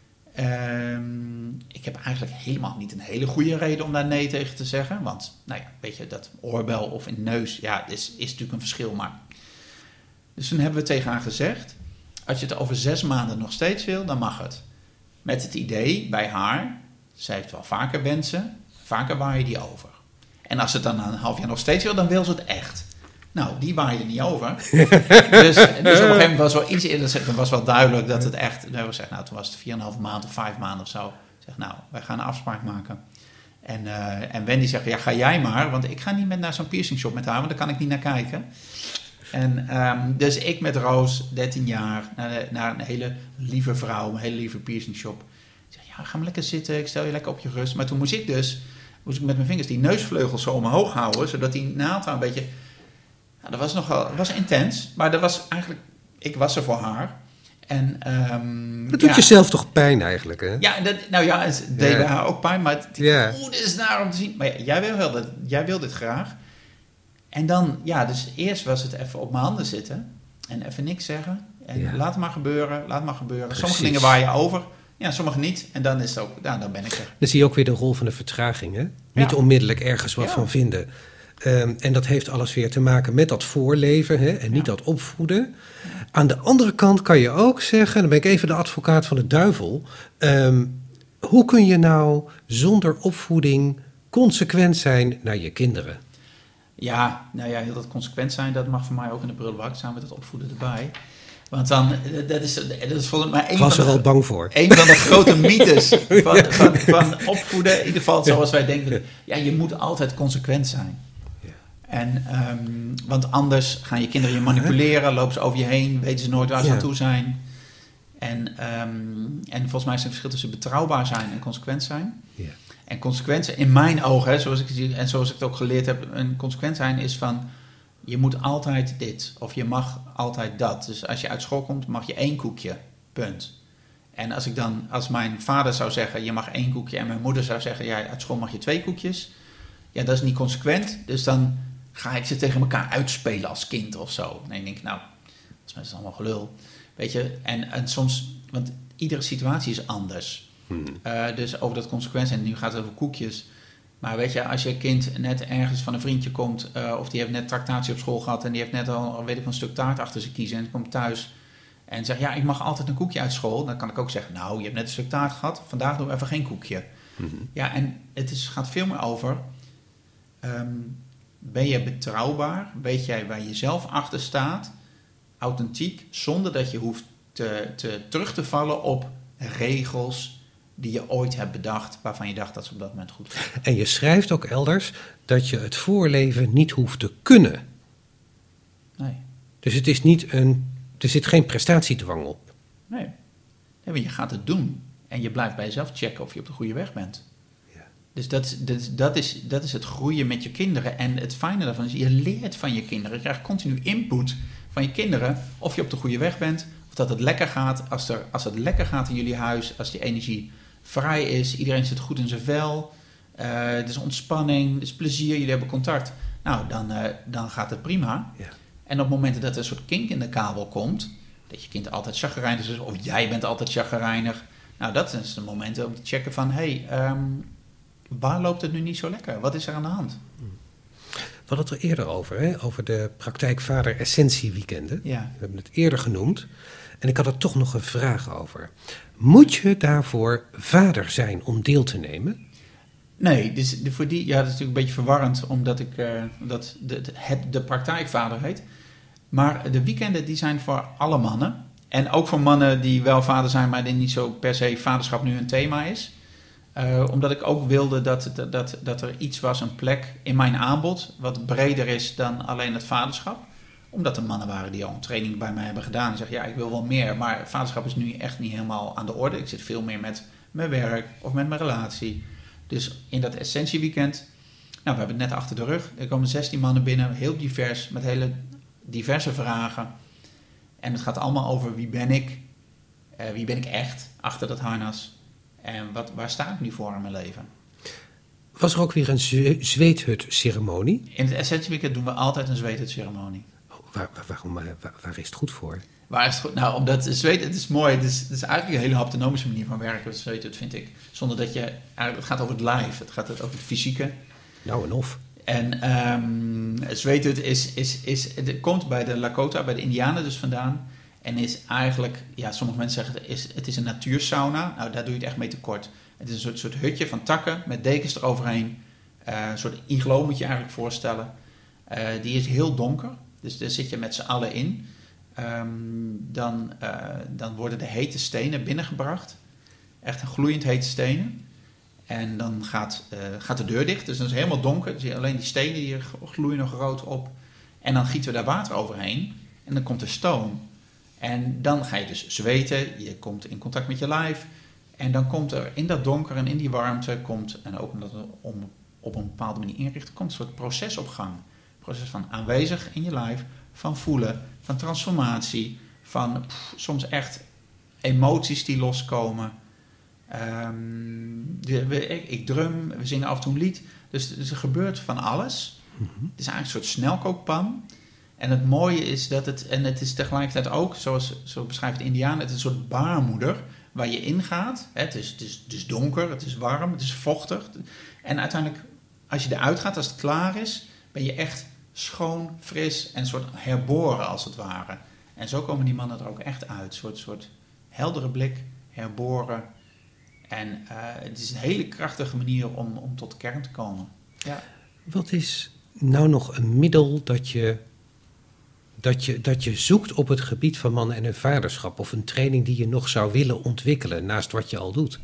Um, ik heb eigenlijk helemaal niet een hele goede reden om daar nee tegen te zeggen. Want, nou ja, weet je, dat oorbel of in neus, ja, is, is natuurlijk een verschil. Maar. Dus toen hebben we tegen haar gezegd, als je het over zes maanden nog steeds wil, dan mag het. Met het idee bij haar, zij heeft wel vaker wensen, vaker waai je die over. En als ze het dan na een half jaar nog steeds wil, dan wil ze het echt. Nou, die waaide niet over. dus, dus op een gegeven moment was wel iets eerder, het was wel duidelijk dat het echt, we hebben gezegd, nou, toen was het vier en een half maand of vijf maanden of zo. Ik zeg, nou, wij gaan een afspraak maken. En, uh, en Wendy zegt, ja, ga jij maar, want ik ga niet met naar zo'n piercing shop met haar, want daar kan ik niet naar kijken. En um, dus ik met Roos, dertien jaar, naar, naar een hele lieve vrouw, een hele lieve piercing shop. Ik zeg, ja, ga maar lekker zitten, ik stel je lekker op je rust. Maar toen moest ik dus, moest ik met mijn vingers die neusvleugels zo omhoog houden, zodat die naald een beetje... Nou, dat was nogal, was intens, maar dat was eigenlijk, ik was er voor haar. En, um, dat doet ja. jezelf toch pijn eigenlijk, hè? Ja, dat, nou ja, het deed Ja. bij haar ook pijn, maar het, Ja. oeh, dit is naar om te zien. Maar ja, jij wil wel dat, jij wil dit graag. En dan, ja, dus eerst was het even op mijn handen zitten en even niks zeggen. En Ja. laat het maar gebeuren, laat het maar gebeuren. Precies. Sommige dingen waar je over, ja, sommige niet. En dan is het ook, nou, dan ben ik er. Dan zie je ook weer de rol van de vertraging, hè? Niet Ja. onmiddellijk ergens wat Ja. van vinden. Um, en dat heeft alles weer te maken met dat voorleven, hè? En niet Ja. dat opvoeden. Aan de andere kant kan je ook zeggen, dan ben ik even de advocaat van de duivel. Um, hoe kun je nou zonder opvoeding consequent zijn naar je kinderen? Ja, nou ja, heel dat consequent zijn, dat mag voor mij ook in de prullenbak samen met het opvoeden erbij. Want dan, dat is, dat is volgens mij Ik een was van er de, al bang voor. een van de grote mythes van, van, van opvoeden. In ieder geval zoals wij denken, ja, je moet altijd consequent zijn. Ja. En, um, want anders gaan je kinderen je manipuleren, lopen ze over je heen, weten ze nooit waar ze Ja. aan toe zijn. En, um, en volgens mij is er een verschil tussen betrouwbaar zijn en consequent zijn. Ja. En consequent zijn, in mijn ogen, hè, zoals ik zie en zoals ik het ook geleerd heb, een consequent zijn is van, je moet altijd dit, of je mag altijd dat. Dus als je uit school komt, mag je één koekje, punt. En als ik dan, als mijn vader zou zeggen, je mag één koekje, en mijn moeder zou zeggen, ja, uit school mag je twee koekjes. Ja, dat is niet consequent, dus dan ga ik ze tegen elkaar uitspelen als kind of zo. En dan denk ik, nou, dat is allemaal gelul. Weet je, en, en soms, want iedere situatie is anders. Hmm. Uh, dus over dat consequent zijn, nu gaat het over koekjes. Maar weet je, als je kind net ergens van een vriendje komt, uh, of die heeft net tractatie op school gehad en die heeft net al, weet ik, een stuk taart achter zich kiezen en die komt thuis en zegt, ja, ik mag altijd een koekje uit school. Dan kan ik ook zeggen, nou, je hebt net een stuk taart gehad, vandaag doen we even geen koekje. Hmm. Ja, en het is, gaat veel meer over, um, ben je betrouwbaar? Weet jij waar je zelf achter staat? Authentiek, zonder dat je hoeft te, te, terug te vallen op regels die je ooit hebt bedacht, waarvan je dacht dat ze op dat moment goed waren. En je schrijft ook elders dat je het voorleven niet hoeft te kunnen. Nee. Dus het is niet een, er zit geen prestatiedwang op. Nee. Nee, want je gaat het doen en je blijft bij jezelf checken of je op de goede weg bent. Ja. Dus dat, dat, dat, is, dat is het groeien met je kinderen. En het fijne daarvan is, je leert van je kinderen. Je krijgt continu input van je kinderen of je op de goede weg bent, of dat het lekker gaat. Als, er, als het lekker gaat in jullie huis, als die energie vrij is, iedereen zit goed in zijn vel, uh, er is ontspanning, er is plezier, jullie hebben contact. Nou, dan, uh, dan gaat het prima. Ja. En op momenten dat er een soort kink in de kabel komt, dat je kind altijd chagrijnig is, of jij bent altijd chagrijnig, nou, dat zijn de momenten om te checken van, hé, hey, um, waar loopt het nu niet zo lekker? Wat is er aan de hand? We hadden het er eerder over, hè? Over de praktijk vader essentie weekenden. Ja. We hebben het eerder genoemd. En ik had er toch nog een vraag over. Moet je daarvoor vader zijn om deel te nemen? Nee, dus de, voor die, ja, dat is natuurlijk een beetje verwarrend, omdat ik uh, dat de, de, het de praktijkvader heet. Maar de weekenden die zijn voor alle mannen. En ook voor mannen die wel vader zijn, maar die niet zo per se vaderschap nu een thema is. Uh, omdat ik ook wilde dat, dat, dat er iets was, een plek in mijn aanbod, wat breder is dan alleen het vaderschap. Omdat er mannen waren die al een training bij mij hebben gedaan en zeggen, ja, ik wil wel meer, maar vaderschap is nu echt niet helemaal aan de orde. Ik zit veel meer met mijn werk of met mijn relatie. Dus in dat essentieweekend, nou, we hebben het net achter de rug. Er komen zestien mannen binnen, heel divers, met hele diverse vragen. En het gaat allemaal over wie ben ik, uh, wie ben ik echt achter dat harnas. En wat, waar sta ik nu voor in mijn leven? Was er ook weer een zwe- zweethut-ceremonie? In het essentieweekend doen we altijd een zweethut-ceremonie. Oh, waar, waar, waarom, waar, waar is het goed voor? Waar is het goed? Nou, omdat zweet, het is mooi. Het is, het is eigenlijk een hele haptonomische manier van werken. Het zweethut, vind ik. Zonder dat je, eigenlijk, het gaat over het lijf. Het gaat over het fysieke. Nou en of. En um, het zweethut is, is, is, het komt bij de Lakota, bij de Indianen dus vandaan. En is eigenlijk, ja, sommige mensen zeggen het is, het is een natuursauna. Nou, daar doe je het echt mee tekort. Het is een soort, soort hutje van takken met dekens eroverheen. Uh, een soort iglo moet je eigenlijk voorstellen. Uh, die is heel donker, dus daar zit je met z'n allen in. Um, dan, uh, dan worden de hete stenen binnengebracht. Echt een gloeiend hete stenen. En dan gaat, uh, gaat de deur dicht, dus dan is het helemaal donker. Dus alleen die stenen die gloeien nog rood op. En dan gieten we daar water overheen. En dan komt er stoom. En dan ga je dus zweten, je komt in contact met je lijf. En dan komt er in dat donker en in die warmte, komt, en ook omdat we om, op een bepaalde manier inrichten, komt een soort proces op gang. Proces van aanwezig in je lijf, van voelen, van transformatie, van pff, soms echt emoties die loskomen. Um, de, we, ik, ik drum, we zingen af en toe een lied. Dus, dus er gebeurt van alles. Mm-hmm. Het is eigenlijk een soort snelkookpan. En het mooie is dat het, en het is tegelijkertijd ook, zoals zo beschrijft de Indiaan, het is een soort baarmoeder waar je ingaat. Het is, het, is, het is donker, het is warm, het is vochtig. En uiteindelijk, als je eruit gaat, als het klaar is, ben je echt schoon, fris en een soort herboren als het ware. En zo komen die mannen er ook echt uit. Een soort, soort heldere blik, herboren. En uh, het is een hele krachtige manier om, om tot de kern te komen. Ja. Wat is nou nog een middel dat je, dat, je, dat je zoekt op het gebied van mannen en hun vaderschap? Of een training die je nog zou willen ontwikkelen naast wat je al doet?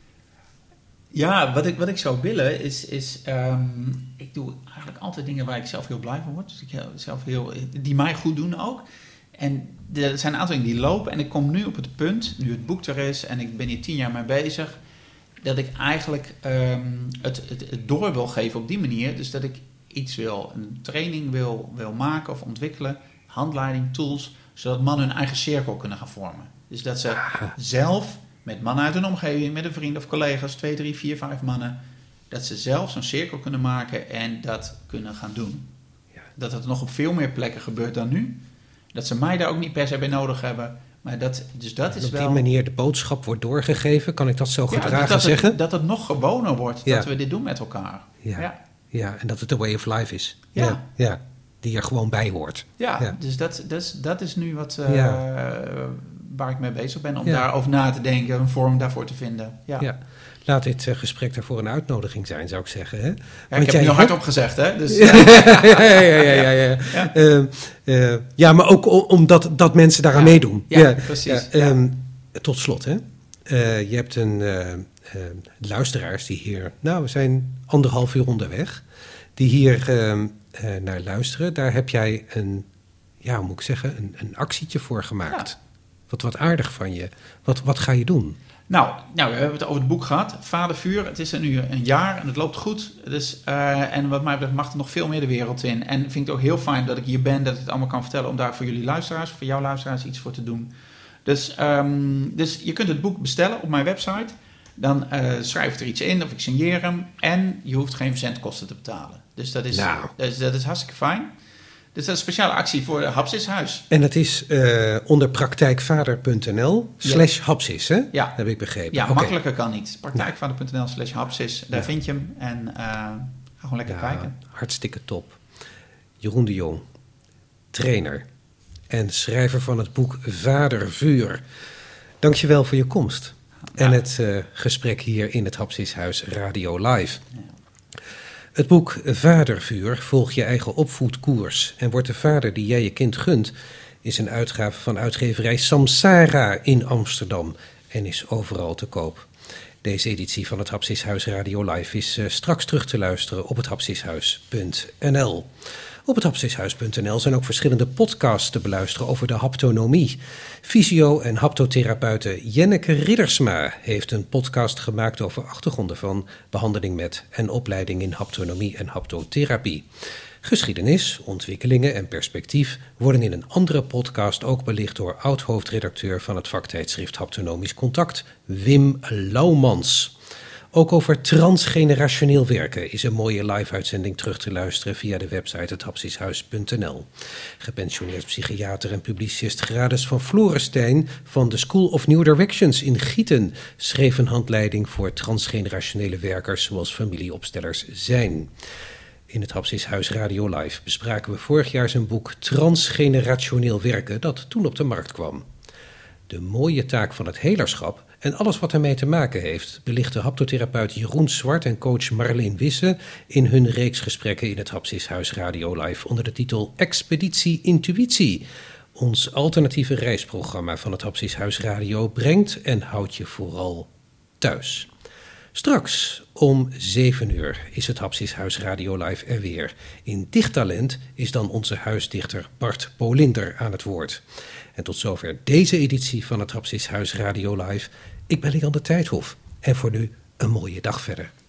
Ja, wat ik, wat ik zou willen is... is um, ik doe eigenlijk altijd dingen waar ik zelf heel blij van word. Dus ik zelf heel, die mij goed doen ook. En er zijn een aantal dingen die lopen. En ik kom nu op het punt, nu het boek er is... en ik ben hier tien jaar mee bezig... dat ik eigenlijk um, het, het, het door wil geven op die manier. Dus dat ik iets wil, een training wil, wil maken of ontwikkelen... handleiding, tools... zodat mannen hun eigen cirkel kunnen gaan vormen. Dus dat ze zelf... met mannen uit hun omgeving, met een vriend of collega's, twee, drie, vier, vijf mannen, dat ze zelf zo'n cirkel kunnen maken en dat kunnen gaan doen. Ja. Dat het nog op veel meer plekken gebeurt dan nu. Dat ze mij daar ook niet per se bij nodig hebben. Maar dat, dus dat is op wel... die manier de boodschap wordt doorgegeven, kan ik dat zo gedragen ja, dat zeggen? Het, dat het nog gewoner wordt, ja. dat we dit doen met elkaar. Ja. Ja. ja, en dat het een way of life is. Ja. Ja, ja. Die er gewoon bij hoort. Ja, ja. dus dat, dat, is, dat is nu wat... Uh, ja. waar ik mee bezig ben, om ja. daarover na te denken, een vorm daarvoor te vinden. Ja. Ja. Laat dit uh, gesprek daarvoor een uitnodiging zijn, zou ik zeggen. Hè? Ja, Want ik heb het hardop gezegd, hè? Dus, ja, ja, ja, ja, ja, ja. Ja. Uh, uh, ja, maar ook omdat dat mensen daaraan ja. meedoen. Ja, ja. precies. Ja, um, tot slot, hè? Uh, je hebt een uh, uh, luisteraars die hier, nou, we zijn anderhalf uur onderweg, die hier uh, uh, naar luisteren. Daar heb jij een, ja, hoe moet ik zeggen, een, een actietje voor gemaakt. Ja. Wat, wat aardig van je. Wat, wat ga je doen? Nou, nou, we hebben het over het boek gehad. Vadervuur. Het is er nu een jaar en het loopt goed. Dus, uh, en wat mij betreft mag er nog veel meer de wereld in. En vind ik het ook heel fijn dat ik hier ben, dat ik het allemaal kan vertellen, om daar voor jullie luisteraars, voor jouw luisteraars iets voor te doen. Dus, um, dus je kunt het boek bestellen op mijn website. Dan uh, schrijf ik er iets in of ik signeer hem. En je hoeft geen verzendkosten te betalen. Dus dat is, nou. dat is, dat is hartstikke fijn. Dus dat is een speciale actie voor Hapsishuis. En het is uh, onder praktijkvader punt n l slash hapsis, hè? Ja. Dat heb ik begrepen. Ja, okay. makkelijker kan niet. praktijkvader punt n l slash hapsis. Daar ja. vind je hem. En uh, ga gewoon lekker ja, kijken. Hartstikke top. Jeroen de Jong, trainer en schrijver van het boek Vadervuur. Dank je wel voor je komst. Ja. En het uh, gesprek hier in het Hapsishuis Radio Live. Ja. Het boek Vadervuur, volg je eigen opvoedkoers en wordt de vader die jij je kind gunt, is een uitgave van uitgeverij Samsara in Amsterdam en is overal te koop. Deze editie van het Hapsishuis Radio Live is uh, straks terug te luisteren op het hapsishuis punt n l. Op het hapsishuis punt n l zijn ook verschillende podcasts te beluisteren over de haptonomie. Fysio- en haptotherapeute Jenneke Riddersma heeft een podcast gemaakt over achtergronden van behandeling met en opleiding in haptonomie en haptotherapie. Geschiedenis, ontwikkelingen en perspectief worden in een andere podcast ook belicht door oud-hoofdredacteur van het vaktijdschrift Haptonomisch Contact, Wim Laumans. Ook over transgenerationeel werken is een mooie live-uitzending terug te luisteren via de website het hapsishuis punt n l. Gepensioneerd psychiater en publicist Gradus van Florenstein van de School of New Directions in Gieten schreef een handleiding voor transgenerationele werkers zoals familieopstellers zijn. In het Hapsishuis Radio Live bespraken we vorig jaar zijn boek Transgenerationeel werken dat toen op de markt kwam. De mooie taak van het helerschap en alles wat ermee te maken heeft, belichten haptotherapeut Jeroen Zwart en coach Marleen Wisse in hun reeks gesprekken in het Hapsishuis Radio Live onder de titel Expeditie Intuïtie. Ons alternatieve reisprogramma van het Hapsishuis Radio brengt en houdt je vooral thuis. Straks om zeven uur is het Hapsishuis Radio Live er weer. In Dichttalent is dan onze huisdichter Bart Polinder aan het woord. En tot zover deze editie van het Hapsishuis Radio Live. Ik ben Lian de Tijdhof en voor nu een mooie dag verder.